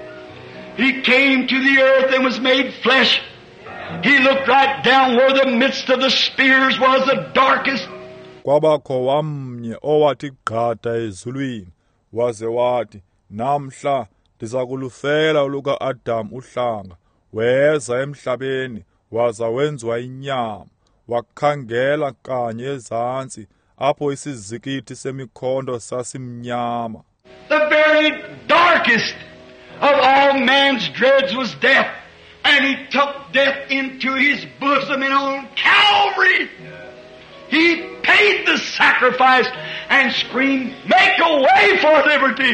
[SPEAKER 4] He came to the earth and was made flesh. He looked right down where the midst of the spears was the darkest.
[SPEAKER 1] Kwabakho wamnye owathi gqatha ezulwini, waze wathi, namhla ndiza kulufela oluka-Adam uhlanga. Weza emhlabeni, waza wenziwa inyama, wakhangela kanye ezantsi, apho isizikithi semikhondo sasimnyama.
[SPEAKER 4] The very darkest of all man's dreads was death. And He took death into His bosom, and on Calvary He paid the sacrifice and screamed, "Make a way for liberty."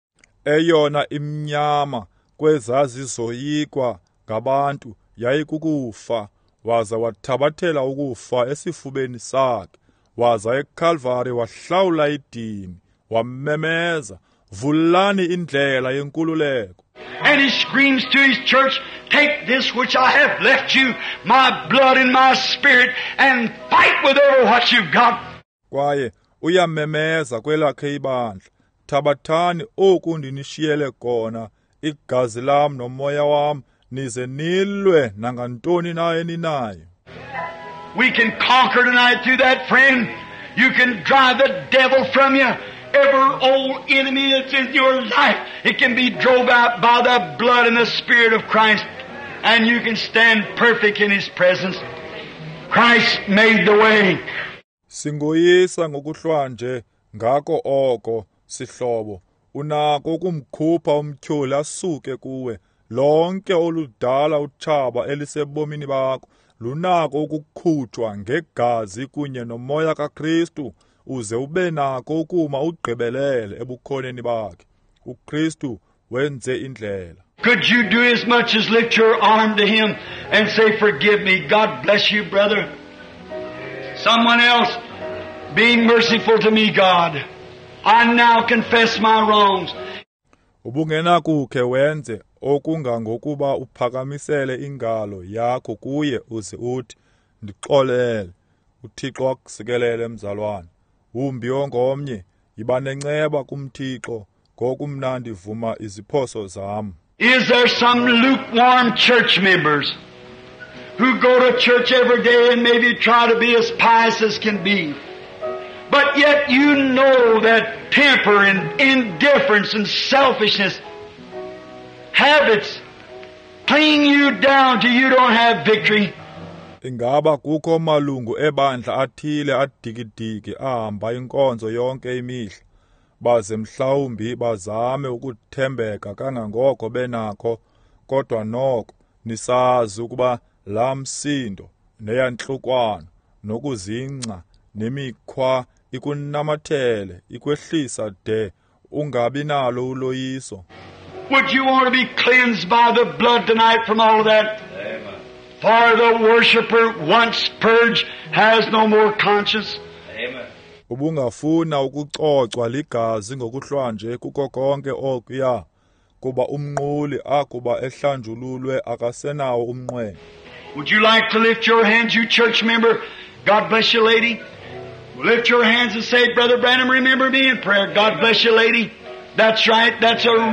[SPEAKER 1] Eyona imnyama kwezazizoyikwa ngabantu yayikukufa, waza wathabathela ukufa esifubeni sakhe, waza eCalvary wahlawula idini, wamemeza, "Vulani indlela yenkululeko."
[SPEAKER 4] And He screams to His church, "Take this which I have left you, my blood and my spirit, and fight with over what you've got."
[SPEAKER 1] Kwaye uyamemeza kwelakhe ibandla, "Thabathani oku ndinishiyele kona, igazi lam nomoya wam, nize nilwe nangantoni na eninayo."
[SPEAKER 4] We can conquer tonight through that, friend. You can drive the devil from you. Every old enemy that's in your life, it can be drove out by the blood and the Spirit of Christ. And you can stand perfect in His presence. Christ made the way.
[SPEAKER 1] Singoyisa ngokuhlwanje, ngako oko sihlobo, unako ukumkhupha umtyholi asuke kuwe. Lonke oludala utshaba elisebomini bakho, lunako ukukhutshwa ngegazi kunye nomoya kaKristu, uze ube nako ukuma ugqibelele ebukhoneni bakhe. uKristu wenze indlela.
[SPEAKER 4] Could you do as much as lift your arm to Him and say, "Forgive me, God bless you, brother"? Someone else, being merciful to me, God, I now confess my wrongs.
[SPEAKER 1] Ubungenakukhe wenze okungangokuba uphakamisele ingalo yakho kuye uze uthi, "Ndixolele." uThixo akusikelele mzalwane. Umbi ongomnye, yiba nenceba kumThixo, ngokumnandi vuma iziphoso zam.
[SPEAKER 4] Is there some lukewarm church members who go to church every day and maybe try to be as pious as can be, but yet you know that temper and indifference and selfishness habits bring you down till you don't have victory.
[SPEAKER 1] Ingaba kukho malungu ebandla athile adikidiki ahamba inkonzo yonke imihla baze mhlawumbi bazame ukuthembeka kangangoko benakho kodwa noko nisazi ukuba la msindo neyanhlukwano nokuzingca nemikhwa ikunamathele ikwehlisa de ungabi nalo uloyiso.
[SPEAKER 4] Would you want to be cleansed by the blood tonight from all of that?
[SPEAKER 3] Amen.
[SPEAKER 4] For the worshipper once purged has no more conscience.
[SPEAKER 3] Amen.
[SPEAKER 1] Ubungafuna ukucocwa ligazi ngokuhlwanje kuko konke okuya kuba umnquli akuba ehlanjululwe akasenawo umnqweno.
[SPEAKER 4] Would you like to lift your hands, you church member? God bless you, lady. Lift your hands and say, Brother Branham, remember me in prayer. God bless you, lady. That's right. That's a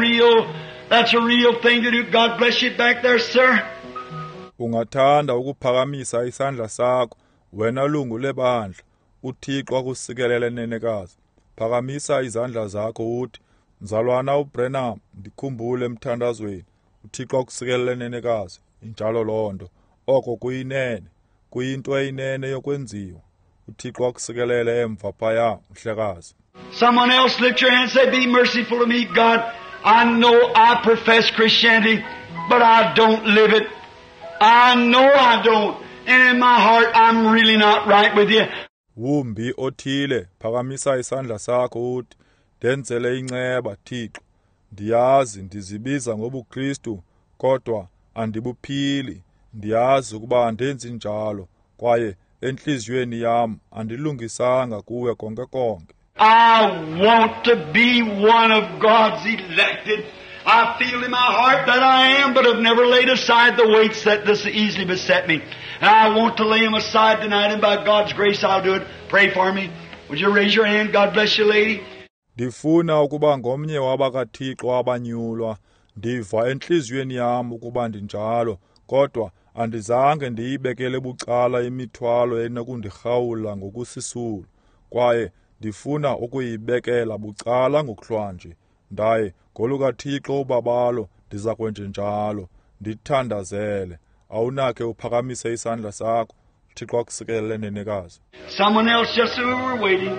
[SPEAKER 4] real thing to do. God bless you back there, sir.
[SPEAKER 1] Ungathanda ukuphakamisa isandla sakho wena lungu lebandla uThixo akusikelele nenekazi. Phakamisa izandla zakho uthi mzalwana uBranham ndikhumbule emthandazweni uThixo akusikelele nenekazi injalo lonto oko kuyinene kuyinto eyinene yokwenziwa uThixo akusikelele emva phaya mhlekazi.
[SPEAKER 4] Someone else lift your hand and say, be merciful to me, God. I know I profess Christianity, but I don't live it. I know I don't. And in my heart, I'm really not right with you.
[SPEAKER 1] Wumbi othile phakamisa isandla sakho uthi ndenzele inceba Thixo ndiyazi ndizibiza ngobuKristu kodwa andibuphili ndiyazi ukuba ndenzi njalo kwaye enhliziyweni yami andilungisanga kuwe konke konke.
[SPEAKER 4] I want to be one of God's elected. I feel in my heart that I am, but have never laid aside the weights that thus easily beset me. And I want to lay them aside tonight, and by God's grace I'll do it. Pray for me. Would you raise your hand? God bless you, lady.
[SPEAKER 1] Ndifuna ukuba ngomnye wabakaThixo abanyulwa. Ndiva enhliziyweni yami ukuba ndinjalo, kodwa andizange ndiyibekele bucala imithwalo enokundirhawula ngokusisulu. Kwaye ndifuna ukuyibekela bucala ngokuhlwanje. Ndaye ngolukaThixo ubabalo ndiza kwenje njalo ndithandazele. Awunake uphakamise isandla sakho uThixo akusikelele nenekazi.
[SPEAKER 4] Someone else just as we were waiting.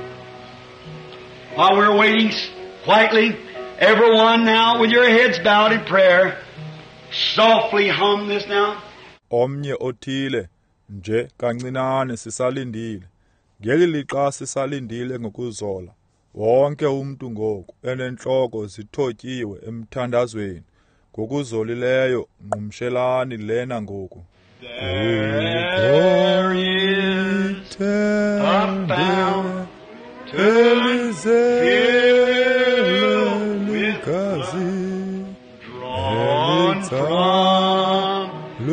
[SPEAKER 4] While we're waiting quietly, everyone now with your heads bowed in prayer, softly hum this now.
[SPEAKER 1] Omnye othile nje kancinane sisalindile. Ngelixa sisalindile ngokuzola. Wonke umuntu ngoku enenhloko zithotyiwe emthandazweni ngokuzolileyo nqumshelani lena ngoku.
[SPEAKER 4] There is a fountain drawn from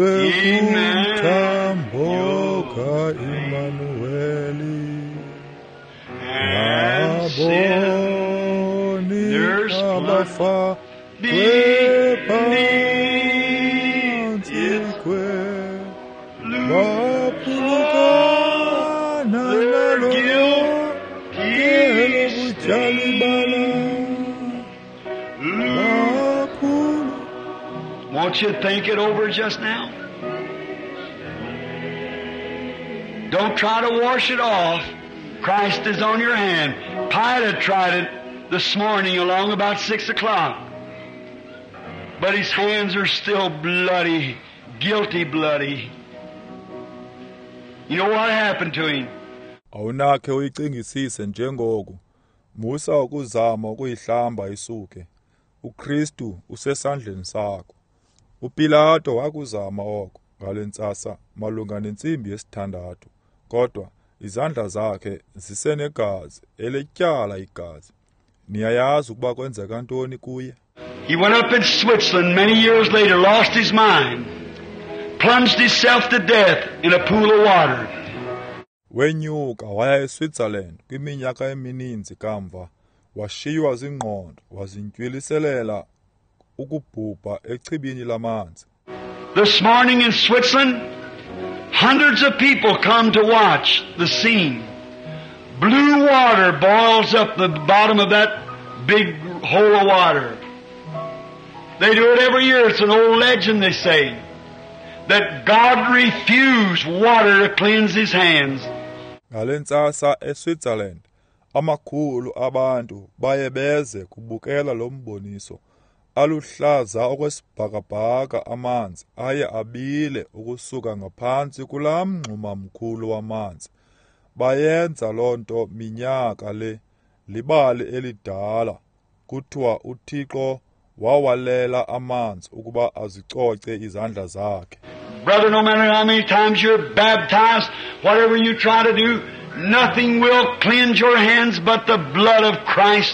[SPEAKER 1] Emmanuel.
[SPEAKER 4] And sinners must be beneath its Won't you think it over just now? Don't try to wash it off. Christ is on your hand. Pilate tried it this morning along about 6 o'clock. But his hands are still bloody, guilty bloody. You know what happened to him?
[SPEAKER 1] Awunake uyicingisise njengoku. Musa ukuzama ukuyihlamba isuke. uKristu usesandleni sakho. uPilato wakuzama oko ngalentsasa malunga nensimbi yesithandathu. Kodwa izandla zakhe zisenegazi eletyala igazi. Niyayazi ukuba kwenzeka ntoni kuye?
[SPEAKER 4] He went up in Switzerland many years later, lost his mind, plunged himself to death in a pool of water.
[SPEAKER 1] Wenyuka waya eSwitzerland kwiminyaka emininzi kamva, washiywa zingqondo, wazintywiliselela ukubhubha echibini lamanzi.
[SPEAKER 4] This morning in Switzerland, hundreds of people come to watch the scene. Blue water boils up the bottom of that big hole of water. They do it every year. It's an old legend, they say, that God refused water to cleanse His hands.
[SPEAKER 1] Ngalentsasa eSwitzerland amakhulu abantu baye beze kubukela lo mboniso aluhlaza okwesibhakabhaka amanzi aye abile ukusuka ngaphansi kulaa mngxuma mkhulu wamanzi. Bayenza loo nto minyaka le libali elidala. Kuthiwa uThixo wawalela amanzi ukuba azicoce izandla zakhe.
[SPEAKER 4] Brother, no matter how many times you're baptized, whatever you try to do, nothing will cleanse your hands but the blood of Christ.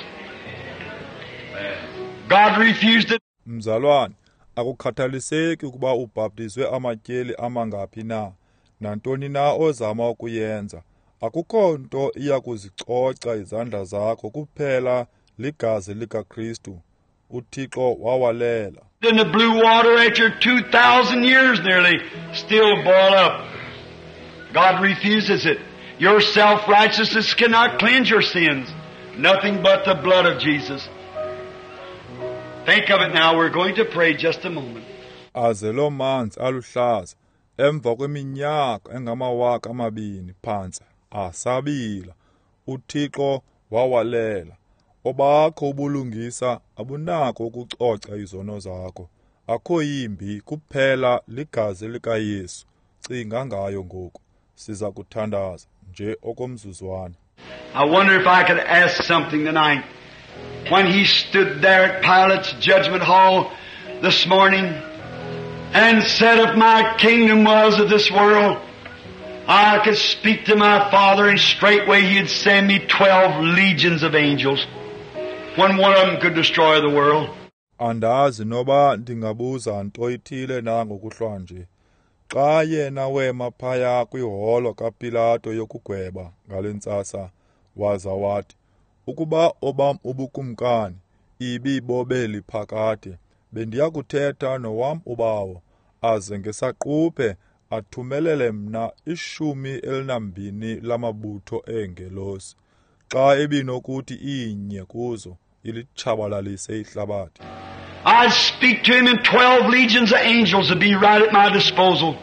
[SPEAKER 4] God refused it.
[SPEAKER 1] Mzalwane, akukhathaliseki ukuba ubhaptizwe amatyeli amangaphi na, nantoni na ozama ukuyenza. Akukho nto iya kuzicoca izandla zakho kuphela ligazi likaKristu. uThixo wawalela.
[SPEAKER 4] In the blue water after 2,000 years nearly still boil up. God refuses it. Your self-righteousness cannot cleanse your sins. Nothing but the blood of Jesus. Think of it now. We're going to pray just a moment.
[SPEAKER 1] Aze lo manzi aluhlaza emva kweminyaka engama2,000 phansi asabila. uThixo wawalela. Obakho ubulungisa abunako ukucoca izono zakho. Akho yimbi kuphela ligazi likaYesu. Cinga ngayo ngoku. Siza kuthandaza nje okomzuzwana.
[SPEAKER 4] I wonder if I could ask something tonight. When he stood there at Pilate's judgment hall this morning and said, if my kingdom was of this world, I could speak to my Father and straightway He'd send me 12 legions of angels. When one of them could destroy the world.
[SPEAKER 1] Andazi noba ndingabuza nto ithile nangokuhlwa nje. Xa yena wema phaya kwiholo kaPilato yokugweba ngalentsasa waza wathi, ukuba obam ubukumkani ibibobeli phakade, bendiya kuthetha nowam ubawo, aze ngesaquphe athumelele mna 12 lamabutho eengelosi. Xa ebinokuthi inye kuzo ilitshabalalise ihlabathi.
[SPEAKER 4] I'd speak to him and 12 legions of angels would be right at my disposal.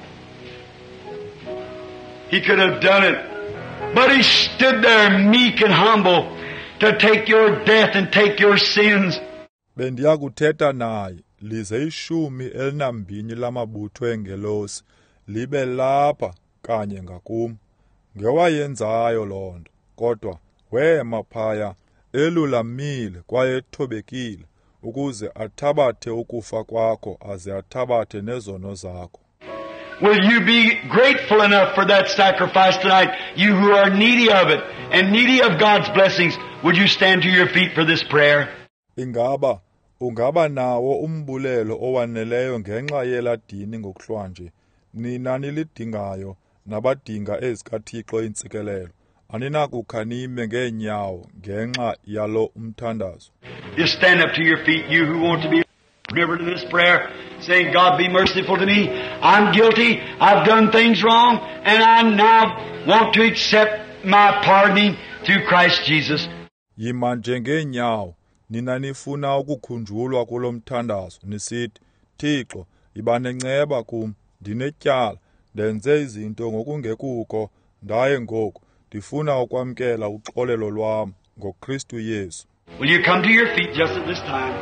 [SPEAKER 4] He could have done it. But he stood there meek and humble to take your death and take your sins.
[SPEAKER 1] Bendiya kuthetha naye lize 12 lamabutho engelosi libe lapha kanye ngakum. Ngewayenzayo loo nto, kodwa wema phaya elulamile kwaye ethobekile ukuze athabathe ukufa kwakho aze athabathe nezono zakho.
[SPEAKER 4] Will you be grateful enough for that sacrifice tonight, you who are needy of it and needy of God's blessings? Would you stand to your feet for this prayer?
[SPEAKER 1] Ungaba nawo umbulelo owaneleyo ngenxa yeladini ngokuhlwa nje. Nina nilidingayo nabadinga ezikaThixo intsikelelo. Aninakukha nime ngeenyawo ngenxa yalo umthandazo.
[SPEAKER 4] Just stand up to your feet, you who want to be remembered in this prayer, saying, God be merciful to me. I'm guilty. I've done things wrong. And I now want to accept my pardoning through Christ Jesus.
[SPEAKER 1] Yima njengeenyawo, nina nifuna ukukhunjulwa kulo mthandazo, nisithi, Thixo, iba nenceba kum, ndinetyala, ndenze izinto ngokungekuko, ndaye ngoku, ndifuna ukwamkela uxolelo lwam, ngoKristu Yesu.
[SPEAKER 4] Will you come to your feet just at this time?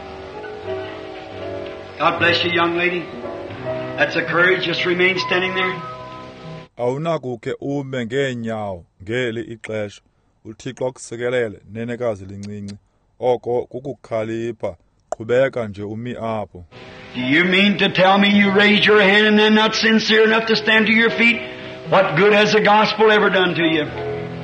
[SPEAKER 4] God bless you, young lady. That's a courage. Just remain standing there.
[SPEAKER 1] Awunakukhe ume ngeenyawo ngeli ixesha. uThixo akusekelele nenekazi lincinci. Oko kukukhalipha. Qhubeka nje umi apho.
[SPEAKER 4] Do you mean to tell me you raised your hand and then not sincere enough to stand to your feet? What good has the gospel ever done to you?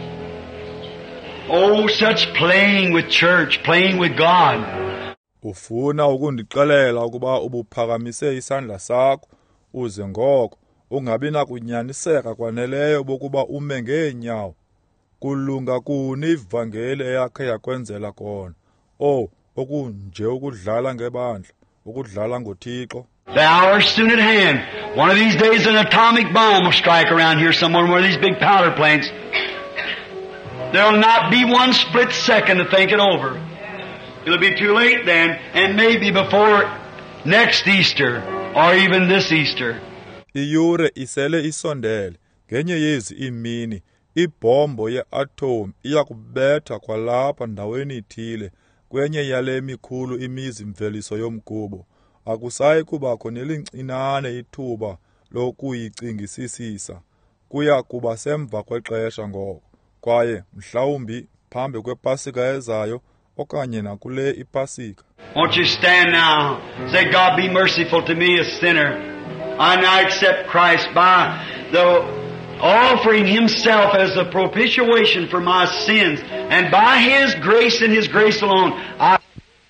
[SPEAKER 4] Oh, such playing with church, playing with God.
[SPEAKER 1] Ufuna ukundixelela ukuba ubuphakamise isandla sakho uze ngoko ungabi nakunyaniseka kwaneleyo bokuba ume ngeenyawo. Kulunga kuni ivangeli eyakhe yakwenzela kona. Oh, okunje ukudlala ngebandla, ukudlala ngoThixo.
[SPEAKER 4] The hour's soon at hand. One of these days an atomic bomb will strike around here somewhere in one of these big powder plants. There'll not be one split second to think it over. It'll be too late then, and maybe before next Easter or even this Easter.
[SPEAKER 1] Iyure isele isondele, ngenye yezi imini, ibhombo ye-atom iyakubetha kwalapha ndaweni ithile, kwenye yale mikhulu imizi-mveliso yomgubo. Akusayi kubakho nelincinane ithuba lokuyicingisisisa. Kuya kuba semva kwexesha ngoko, kwaye mhlawumbi phambi kwepasika ezayo okanye nakule ipasika.
[SPEAKER 4] Won't you stand now? Say, God be merciful to me, a sinner. I now accept Christ by the offering Himself as a propitiation for my sins. And by His grace and His grace alone, I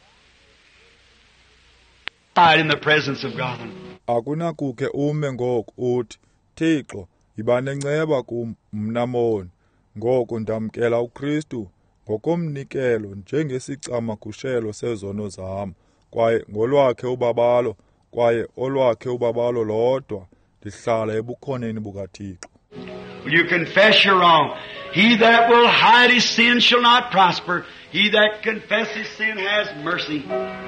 [SPEAKER 4] died in the presence of God.
[SPEAKER 1] Akunakuke ume ngoku uthi, Thixo, yiba nenceba kum mnamoni. Ngoko ndamkela uKristu ngokomnikelo njengesicamagushelo sezono zam, kwaye ngolwakhe ubabalo, kwaye olwakhe ubabalo lodwa ndihlala ebukhoneni bukaThixo.
[SPEAKER 4] You confess your wrong. He that will hide his sin shall not prosper. He that confesses sin has mercy.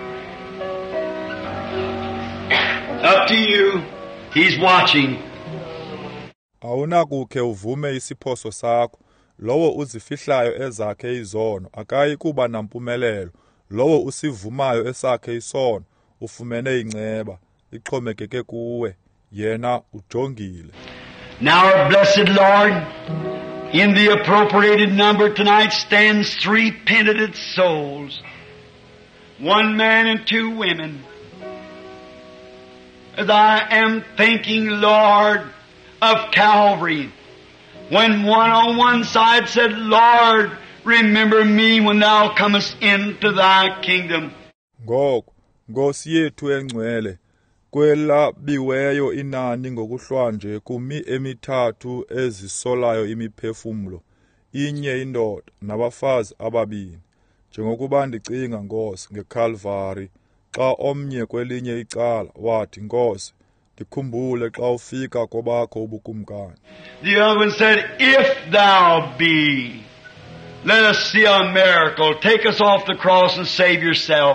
[SPEAKER 4] Up to you. He's watching.
[SPEAKER 1] Awunakukhe uvume isiphoso sakho. Lowo uzifihlayo ezakhe izono akayi kuba nampumelelo. Lowo usivumayo esakhe isono ufumene inceba, ixhomekeke kuwe, yena ujongile.
[SPEAKER 4] Now our blessed Lord, in the appropriated number tonight stands 3 penitent souls, 1 man and 2 women. As I am thinking, Lord, of Calvary, when one on one side said, Lord, remember me when thou comest into thy kingdom.
[SPEAKER 1] Ngoko, Nkosi yethu engcwele, kwelabiweyo inani ngokuhlwanje kumi emithathu ezisolayo imiphefumlo, inye indoda nabafazi ababini, njengokuba ndicinga Nkosi ngeCalvary, xa omnye kwelinye icala wathi Nkosi, ndikhumbule xa ufika kobakho ubukumkani.
[SPEAKER 4] The other one said, if thou be, let us see a miracle. Take us off the cross and save yourself.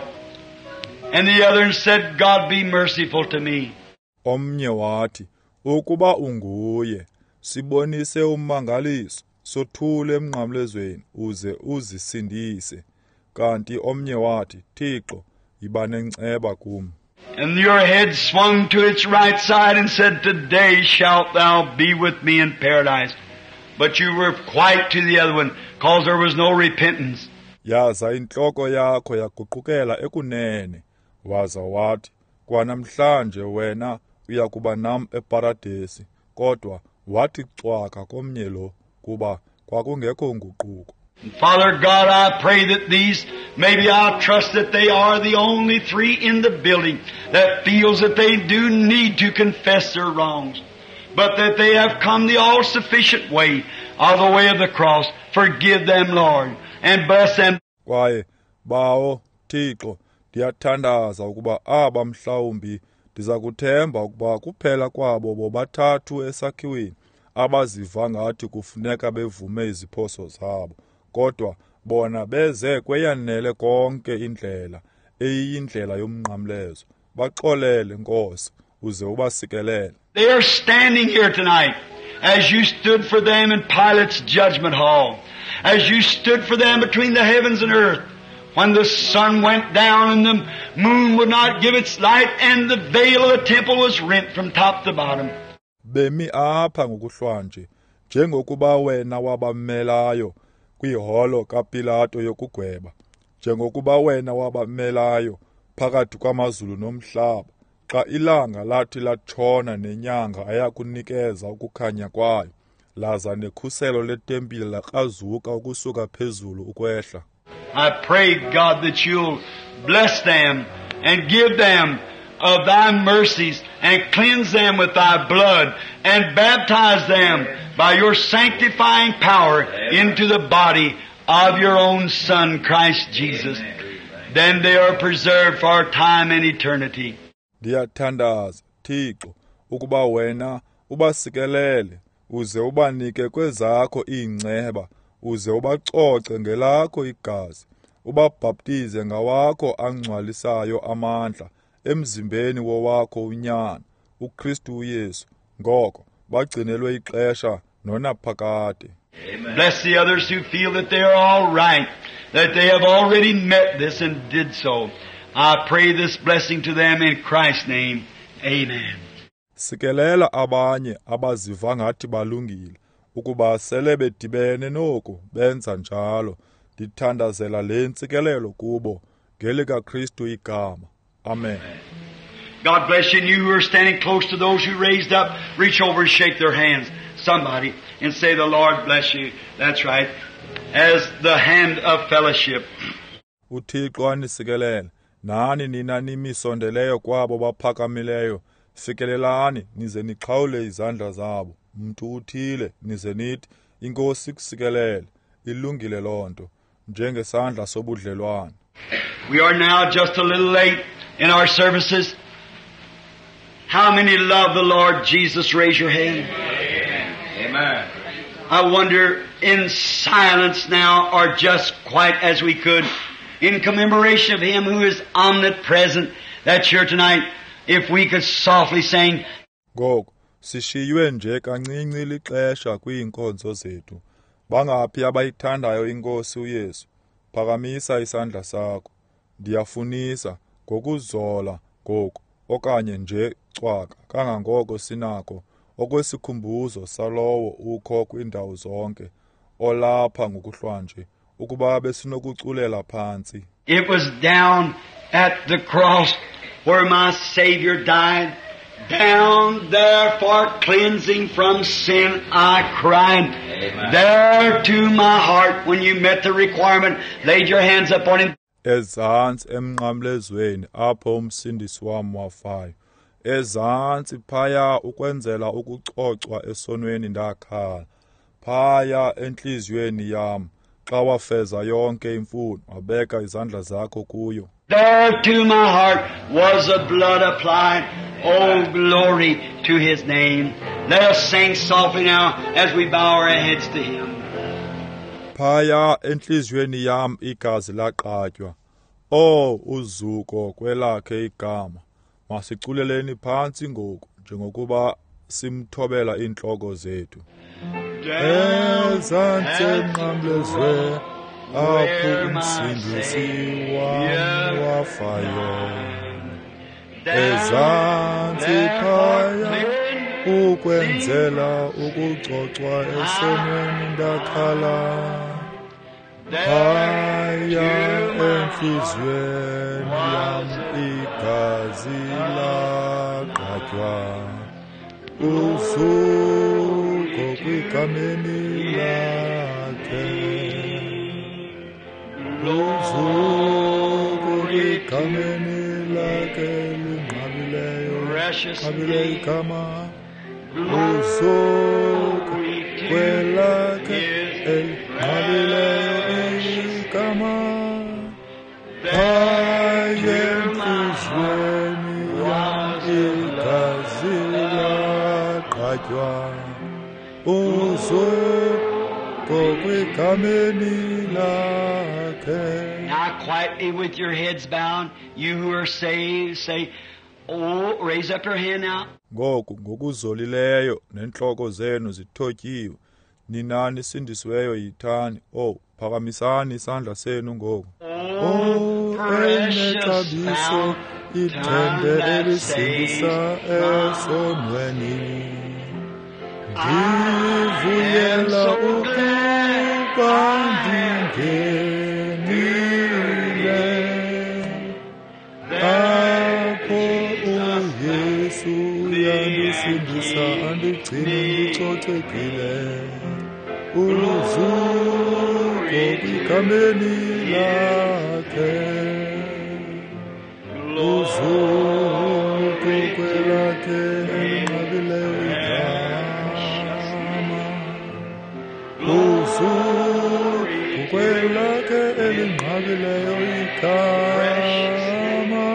[SPEAKER 4] And the other said, God be merciful to me.
[SPEAKER 1] Omnye wathi, ukuba unguye, sibonise ummangaliso, sothule emnqamlezweni uze uzisindise. Kanti omnye wathi, Thixo, yiba nenceba kum.
[SPEAKER 4] And your head swung to its right side and said, today shalt thou be with me in paradise. But you were quite to the other one, because there was no repentance.
[SPEAKER 1] Yaza intloko yakho yaguqukela ekunene, waza wathi, kwanamhlanje wena uyakuba nam eparadesi, kodwa wathi cwaka komnye lo, kuba kwakungekho nguquko.
[SPEAKER 4] Father God, I pray that these, maybe I trust that they are the only 3 in the building that feels that they do need to confess their wrongs, but that they have come the all-sufficient way of the way of the cross. Forgive them, Lord, and bless them.
[SPEAKER 1] Kwaye, bawo, Thixo, ndiyathandaza ukuba aba mhlawumbi ndiza kuthemba ukuba kuphela kwabo bobathathu esakhiweni abaziva ngathi kufuneka bevume iziphoso zabo, kodwa bona beze kweyanele konke indlela eyindlela yomnqamlezo. Baxolele Nkosi uze ubasikelele.
[SPEAKER 4] They are standing here tonight as you stood for them in Pilate's judgment hall, as you stood for them between the heavens and earth, when the sun went down and the moon would not give its light and the veil of the temple was rent from top to bottom.
[SPEAKER 1] Bemi apha ngokuhlwanje, njengokuba wena wabamelayo kwiholo kaPilato yokugweba, njengokuba wena wabamelayo phakathi kwamazulu nomhlaba, xa ilanga lathi latshona nenyanga ayakunikeza ukukhanya kwayo, laza nekhuselo letempile lakrazuka ukusuka phezulu ukwehla.
[SPEAKER 4] I pray, God, that you'll bless them and give them of thy mercies and cleanse them with thy blood and baptize them by your sanctifying power into the body of your own Son, Christ Jesus. Then they are preserved for time and eternity.
[SPEAKER 1] Ndiyathandaza, Thixo, ukuba wena ubasikelele, uze ubanike kwezakho iingceba, uze ubacoce ngelakho igazi, ubabhaptize ngawakho angcwalisayo amandla, emzimbeni wowakho unyana uKristu uYesu ngoko bagcinelwe ixesha nonaphakade.
[SPEAKER 4] Bless the others who feel that they are all right, that they have already met this and did so. I pray this blessing to them in Christ's name. Amen.
[SPEAKER 1] Sikelela abanye abaziva ngathi balungile ukuba sele bedibene noku benza njalo. Dithandazela le ntsikelelo kubo ngelika Kristu igama. Amen.
[SPEAKER 4] God bless you, and you who are standing close to those who raised up, reach over and shake their hands, somebody, and say, the Lord bless you. That's right. As the hand of fellowship.
[SPEAKER 1] uThixo anisikelele, nani nina nimisondeleyo kwabo baphakamileyo, fikelelani nize nixhawule izandla zabo. Mntu uthile nize nithi, inkosi kusikelele, ilungile lonto, njengesandla sobudlelwane.
[SPEAKER 4] We are now just a little late in our services. How many love the Lord Jesus? Raise your hand.
[SPEAKER 3] Amen.
[SPEAKER 4] I wonder, in silence now, or just quite as we could, in commemoration of Him who is omnipresent, that's here tonight, if we could softly sing,
[SPEAKER 1] Ngoko sishiywe nje kancinci lixesha kwiinkonzo zethu. Bangaphi abayithandayo inkosi uYesu? Phakamisa isandla sakho. Ndiyafunisa ngokuzola ngoku okanye nje cwaka kangangoko sinako okwesikhumbuzo salowo ukho kwindawo zonke olapha ngokuhlwanje ukuba besinokuculela phansi.
[SPEAKER 4] it was down at the cross where my Savior died. Down there for cleansing from sin I cried.
[SPEAKER 3] Amen.
[SPEAKER 4] There to my heart when you met the requirement, laid your hands upon Him.
[SPEAKER 1] Ezantsi emnqamlezweni apho umsindisi wam wafayo. Ezantsi phaya ukwenzela ukucocwa esonweni ndakhala. Phaya enhliziyweni yam xa wafeza yonke imfuno wabeka izandla zakho kuyo.
[SPEAKER 4] There to my heart was the blood applied. Oh, glory to His name. Let us sing softly now as we bow our heads to Him.
[SPEAKER 1] Phaya enhliziyweni yam igazi laqatywa. Uzuko kwelakhe igama. Masiculeleni phansi ngoku njengokuba simthobela inhloko zethu. Ezantsi emnqamlezweni apho umsindisi wam wafayo. Ezantsi phaya ukwenzela ukucocwa esonweni ndakhala. Phaya enhliziyweni yam igazi laqatywa. Uzuko kwikameni lakhe. Uzuko kwikameni lakhe linqabileyo. Qabileyo igama. Uzuko kwelakhe linqabileyo igama. Phaya enhliziyweni yam igazi laqatywa. Uzuko kwikameni lakhe.
[SPEAKER 4] Now quietly with your heads bowed, you who are saved, say, oh, raise up your hand now.
[SPEAKER 1] Ngoku ngokuzolileyo nenhloko zenu zithotyiwe. Ninani sindisiweyo yithani. Phakamisani isandla senu ngoku. Enexabiso ithembe elisindisa esonweni. Ndivuyela ukuba ndingenile apho uYesu yandisindisa andigcina ndicocekile. Uzuko kwikameni lakhe. Uzuko kwelakhe linqabileyo igama. Uzuko kwelakhe linqabileyo igama.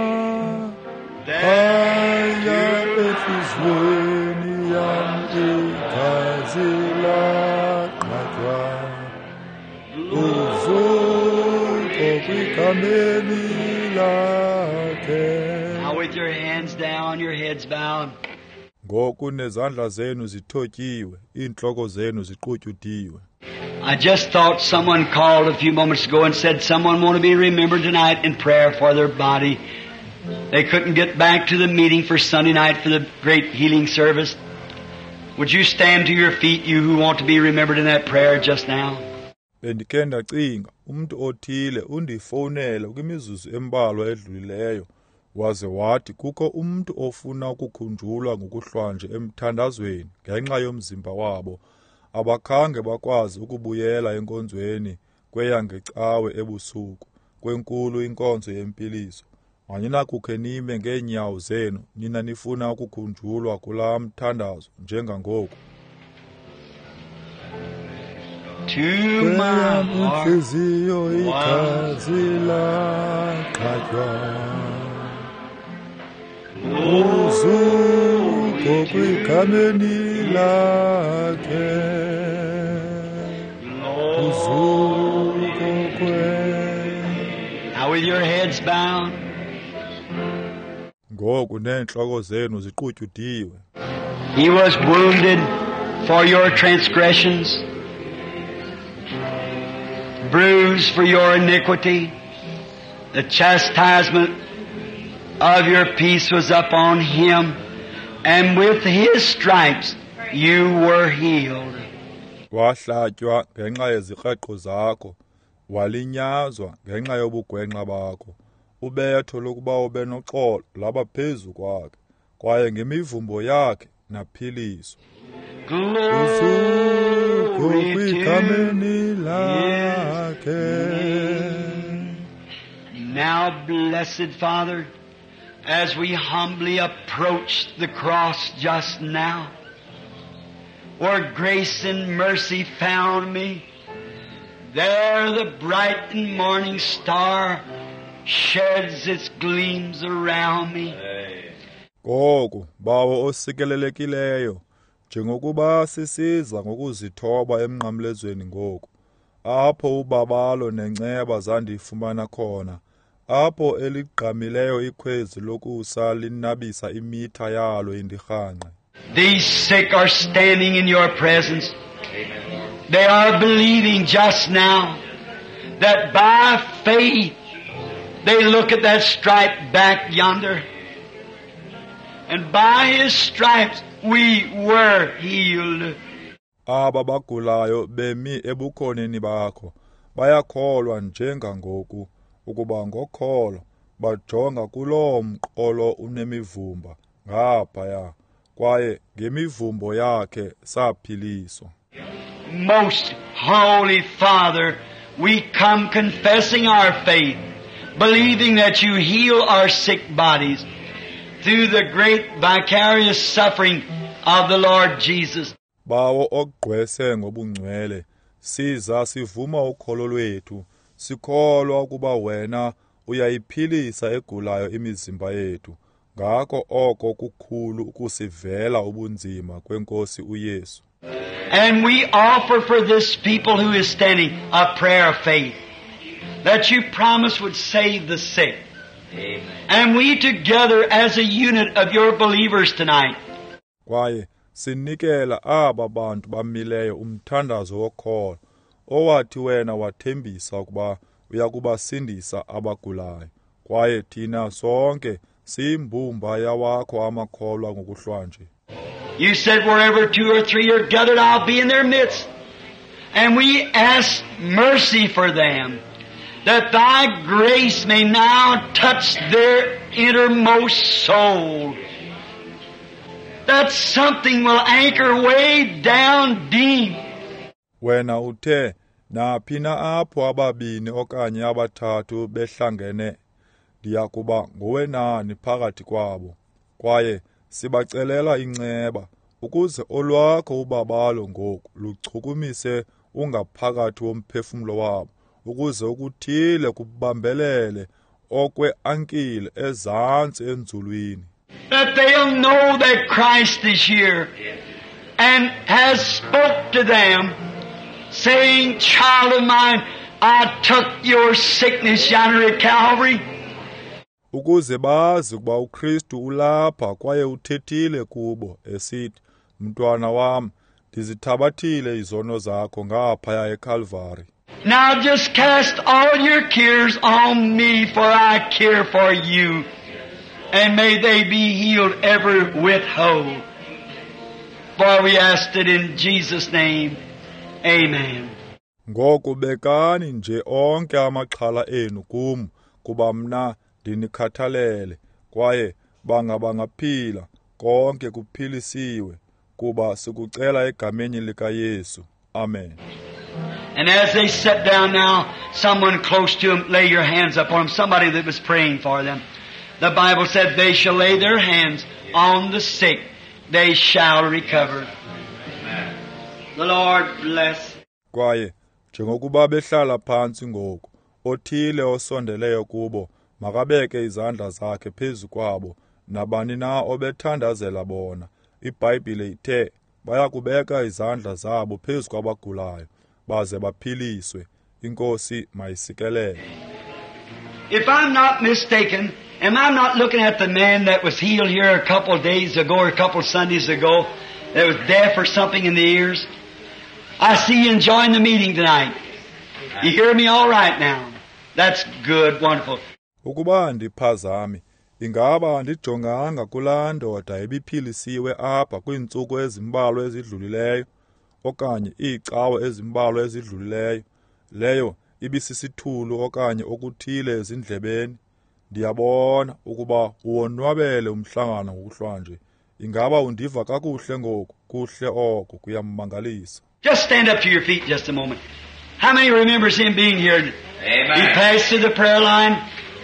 [SPEAKER 1] Phaya enhliziyweni yam igazi laqatywa. Uzuko kwikhameni kwikameni lakhe.
[SPEAKER 4] Now with your hands down, your heads bowed.
[SPEAKER 1] Ngoku nezandla zenu zithotyiwe, iintloko zenu ziqutyudiwe.
[SPEAKER 4] I just thought someone called a few moments ago and said someone want to be remembered tonight in prayer for their body. They couldn't get back to the meeting for Sunday night for the great healing service. Would you stand to your feet, you who want to be remembered in that prayer just now?
[SPEAKER 1] Bendike ndacinga umuntu othile undifowunele kwimizuzu embalwa edlulileyo waze wathi kukho umuntu ofuna ukukhunjulwa ngokuhlwanje emthandazweni ngenxa yomzimba wabo abakhange bakwazi ukubuyela enkonzweni kweyangecawe ebusuku kwenkulu inkonzo yempiliso. Anginakukhe nime ngeenyawo zenu nina nifuna ukukhunjulwa kulaa mthandazo njengangoku.
[SPEAKER 4] To my heart,
[SPEAKER 1] Inhliziyo ikhazi laqhatywa uzuko kwikameni lakhe uzuko kwe.
[SPEAKER 4] now with your heads bowed,
[SPEAKER 1] Ngoku neentloko zenu ziqutyudiwe.
[SPEAKER 4] He was wounded for your transgressions, bruised for your iniquity. The chastisement of your peace was upon Him, and with His stripes you were healed.
[SPEAKER 1] Wahlatywa ngenxa yezikreqo zakho, walinyazwa ngenxa yobugwenxa bakho. Ubetho lokuba ube noxolo laba phezu kwakhe, kwaye ngemivumbo yakhe naphiliswa. Uzuko
[SPEAKER 4] Glory
[SPEAKER 1] kwikameni
[SPEAKER 4] to
[SPEAKER 1] lakhe.
[SPEAKER 4] Now, blessed Father, as we humbly approach the cross just now, where grace and mercy found me, there the bright and morning star sheds its gleams around me.
[SPEAKER 1] Ngoku bawo osikelelekileyo, njengokuba sisiza ngokuzithoba emnqamlezweni ngoku, apho ubabalo nenceba zandifumana khona, apho eligqamileyo ikhwezi lokusa linabisa imitha yalo indirhanqe.
[SPEAKER 4] These sick are standing in your presence. They are believing just now that by faith they look at that stripe back yonder, and by His stripes we were healed.
[SPEAKER 1] Aba bagulayo bemi ebukhoneni bakho, bayakholwa njengangoku, ukuba ngokholo bajonga kuloo mqolo unemivumba ngaphaya, kwaye ngemivumbo yakhe saphiliswa.
[SPEAKER 4] Most Holy Father, we come confessing our faith, believing that you heal our sick bodies through the great vicarious suffering of the Lord Jesus.
[SPEAKER 1] Bawo ogqwese ngobungcwele, siza sivuma ukholo lwethu, sikholwa ukuba wena uyayiphilisa egulayo imizimba yethu, ngako oko kukhulu ukusivela ubunzima kwenkosi uYesu.
[SPEAKER 4] And we offer for this people who is standing a prayer of faith, that you promised would save the sick. Amen. And we together as a unit of your believers tonight,
[SPEAKER 1] Kwaye sinikela aba bantu bamileyo umthandazo wokholo, owathi wena wathembisa ukuba uyakubasindisa abagulayo, kwaye thina sonke siyimbumba yawakho amakholwa ngokuhlwanje.
[SPEAKER 4] you said wherever 2 or 3 are gathered, I'll be in their midst. And we ask mercy for them, that thy grace may now touch their innermost soul, that something will anchor way down deep.
[SPEAKER 1] Wena uthe naphi na apho ababini okanye abathathu behlangene, ndiyakuba ngowenani phakathi kwabo, kwaye sibacelela inceba, ukuze olwakho ubabalo ngoku luchukumise ungaphakathi womphefumlo wabo, ukuze ukuthile kubambelele okwe-ankile ezantsi enzulwini.
[SPEAKER 4] That they'll know that Christ is here and has spoke to them, saying, child of mine, I took your sickness yonder at Calvary.
[SPEAKER 1] ukuze bazi ukuba uKristu ulapha kwaye uthethile kubo esithi, mntwana wam, ndizithabathile izono zakho ngaphaya eCalvary.
[SPEAKER 4] Now just cast all your cares on me, for I care for you. And may they be healed every whit whole. For we asked it in Jesus' name. Amen.
[SPEAKER 1] Ngoko bekani nje onke amaxhala enu kum, kuba mna ndinikhathalele, kwaye bangaphila konke kuphilisiwe, kuba sikucela egameni likaYesu. Amen.
[SPEAKER 4] And as they sat down now, someone close to them, lay your hands upon them, somebody that was praying for them. The Bible said, they shall lay their hands on the sick, they shall recover. The Lord bless.
[SPEAKER 1] Kwaye njengokuba behlala phansi ngoku, othile osondeleyo kubo makabeke izandla zakhe phezu kwabo, nabani na obethandazela bona. iBhayibhile ithe baya kubeka izandla zabo phezu kwabagulayo baze baphiliswe. Inkosi mayisikelele.
[SPEAKER 4] If I'm not mistaken, am I not looking at the man that was healed here a couple of days ago or a couple of Sundays ago that was deaf or something in the ears? I see you enjoying the meeting tonight. You hear me all right now? That's good, wonderful.
[SPEAKER 1] Ukuba ndiphazami, ingaba ndijonganga kulaa ndoda ebiphilisiwe apha kwiintsuku ezimbalwa ezidlulileyo, okanye iicawe ezimbalwa ezidlulileyo, leyo ibisisithulu okanye okuthile ezindlebeni. Ndiyabona ukuba uwonwabele umhlangano ngokuhlwanje. Ingaba undiva kakuhle ngoku? Kuhle oko, kuyammangalisa.
[SPEAKER 4] Just stand up to your feet just a moment. How many remembers him being here?
[SPEAKER 3] Amen.
[SPEAKER 4] He passed through the prayer line,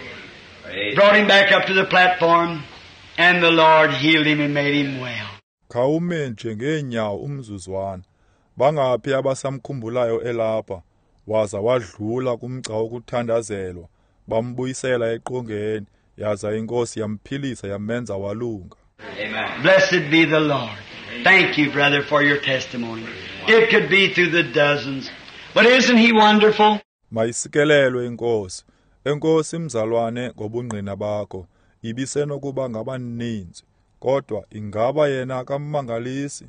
[SPEAKER 4] brought him back up to the platform, and the Lord healed him and made him well.
[SPEAKER 1] Khawume nje ngeenyawo umzuzwana. Bangaphi abasamkhumbulayo elapha, waza wadlula kumgca wokuthandazelwa, bambuyisela eqongeni, yaza inkosi yamphilisa yamenza walunga.
[SPEAKER 3] Amen.
[SPEAKER 4] Blessed be the Lord. Thank you, brother, for your testimony. It could be through the dozens. But isn't he wonderful?
[SPEAKER 1] Mayisikelelwe inkosi. Enkosi mzalwane ngobungqina bakho, ibisenokuba ngabaninzi, kodwa ingaba yena akammangalisi.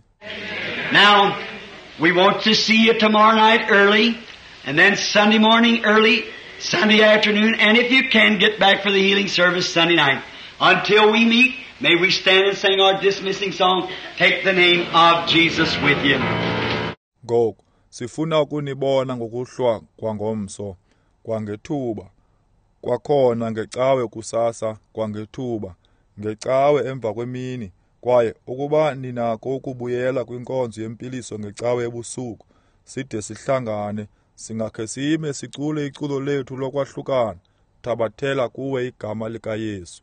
[SPEAKER 4] Now, we want to see you tomorrow night early, and then Sunday morning early, Sunday afternoon, and if you can, get back for the healing service Sunday night. Until we meet, may we stand and sing our dismissing song, Take the Name of Jesus with You.
[SPEAKER 1] Ngoko, sifuna ukunibona ngokuhlwa kwangomso, kwangethuba, kwakhona ngecawe kusasa, kwangethuba, ngecawe emva kwemini, kwaye ukuba ninako ukubuyela kwinkonzo yempiliso ngecawe ebusuku, side sihlangane, singakhe sime sicule iculo lethu lokwahlukana, thabathela kuwe igama likaYesu.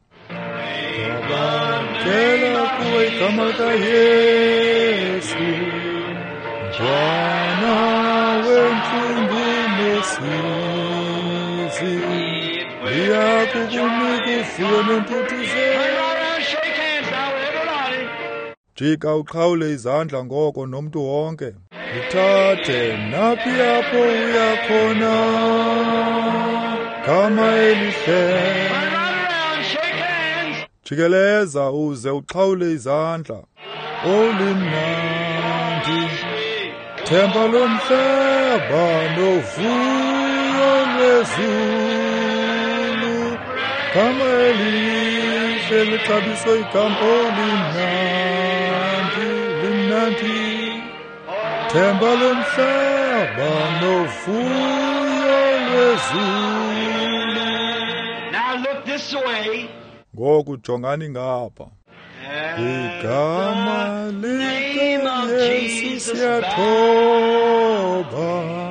[SPEAKER 1] Thabathela kuwe igama likaYesu, Njana wenhlungu nesizi, liyakukunika uvuyo nentuthuzelo. Jika uqhawule izandla ngoko nomntu wonke, uthathe naphi apho uyakhona, gama elihle. Jikeleza uze uqhawule izandla, olimnandi, themba lomhlaba novuyo lwezulu, gama elihle lixabiswe igama olimnandi, limnandi, themba lomhlaba novuyo lwezulu.
[SPEAKER 4] Now look this way.
[SPEAKER 1] Ngoku jongani ngapha. Igama likaYesu siyathoba,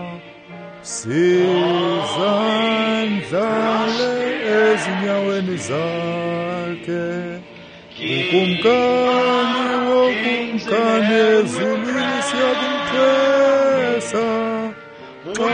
[SPEAKER 1] sizandlale ezinyaweni zakhe, ukumkani wokumkani ezulwini siyakumthwesa, xa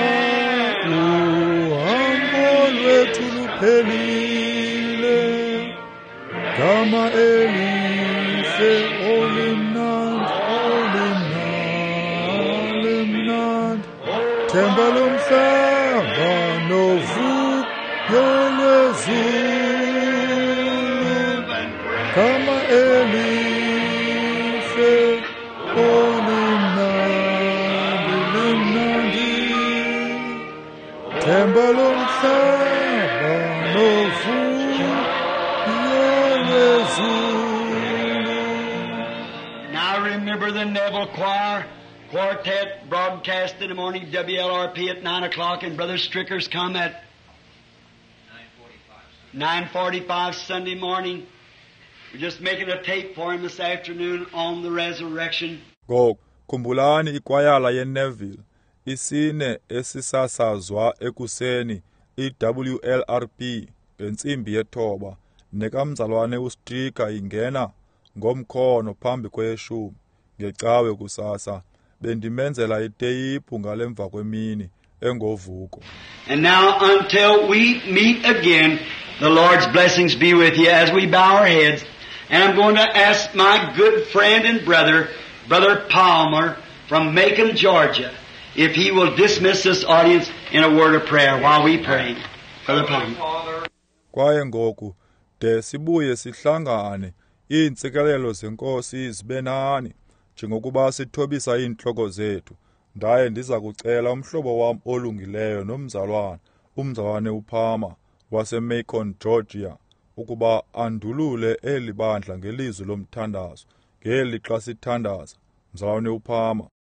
[SPEAKER 1] uhambo lwethu luphelile, gama elihle olimnandi, olimnandi, themba lomhlaba Kama elihle olimnandi themba lomhlaba novuyo lwezulu.
[SPEAKER 4] Now remember the Neville Choir Quartet broadcast in the morning, WLRP at 9 o'clock, and Brother Stricker's come at 9:45 Sunday morning. We're just making a tape for him this afternoon on the resurrection.
[SPEAKER 1] Go khumbulani ikwayala yeNeville isine esisasazwa ekuseni iWLRP ngentsimbi yethoba nekamzalwane uStrika ingena ngomkhono phambi kweshumi ngecawe kusasa bendimenzela iteyipu ngalemva kwemini engovuko.
[SPEAKER 4] And now until we meet again, the Lord's blessings be with you as we bow our heads. And I'm going to ask my good friend and brother, Brother Palmer from Macon, Georgia, if he will dismiss this audience in a word of prayer while we pray. Brother Palmer.
[SPEAKER 1] Kwaye ngoku de sibuye sihlangane iintsikelelo zenkosi zibenani njengokuba sithobisa iintloko zethu. Ndaye ndiza kucela umhlobo wam olungileyo umzalwane uPalmer waseMacon, Georgia, ukuba andulule eli bandla ngelizwi lomthandazo ngeli xa sithandaza. Mzalwane uPalmer.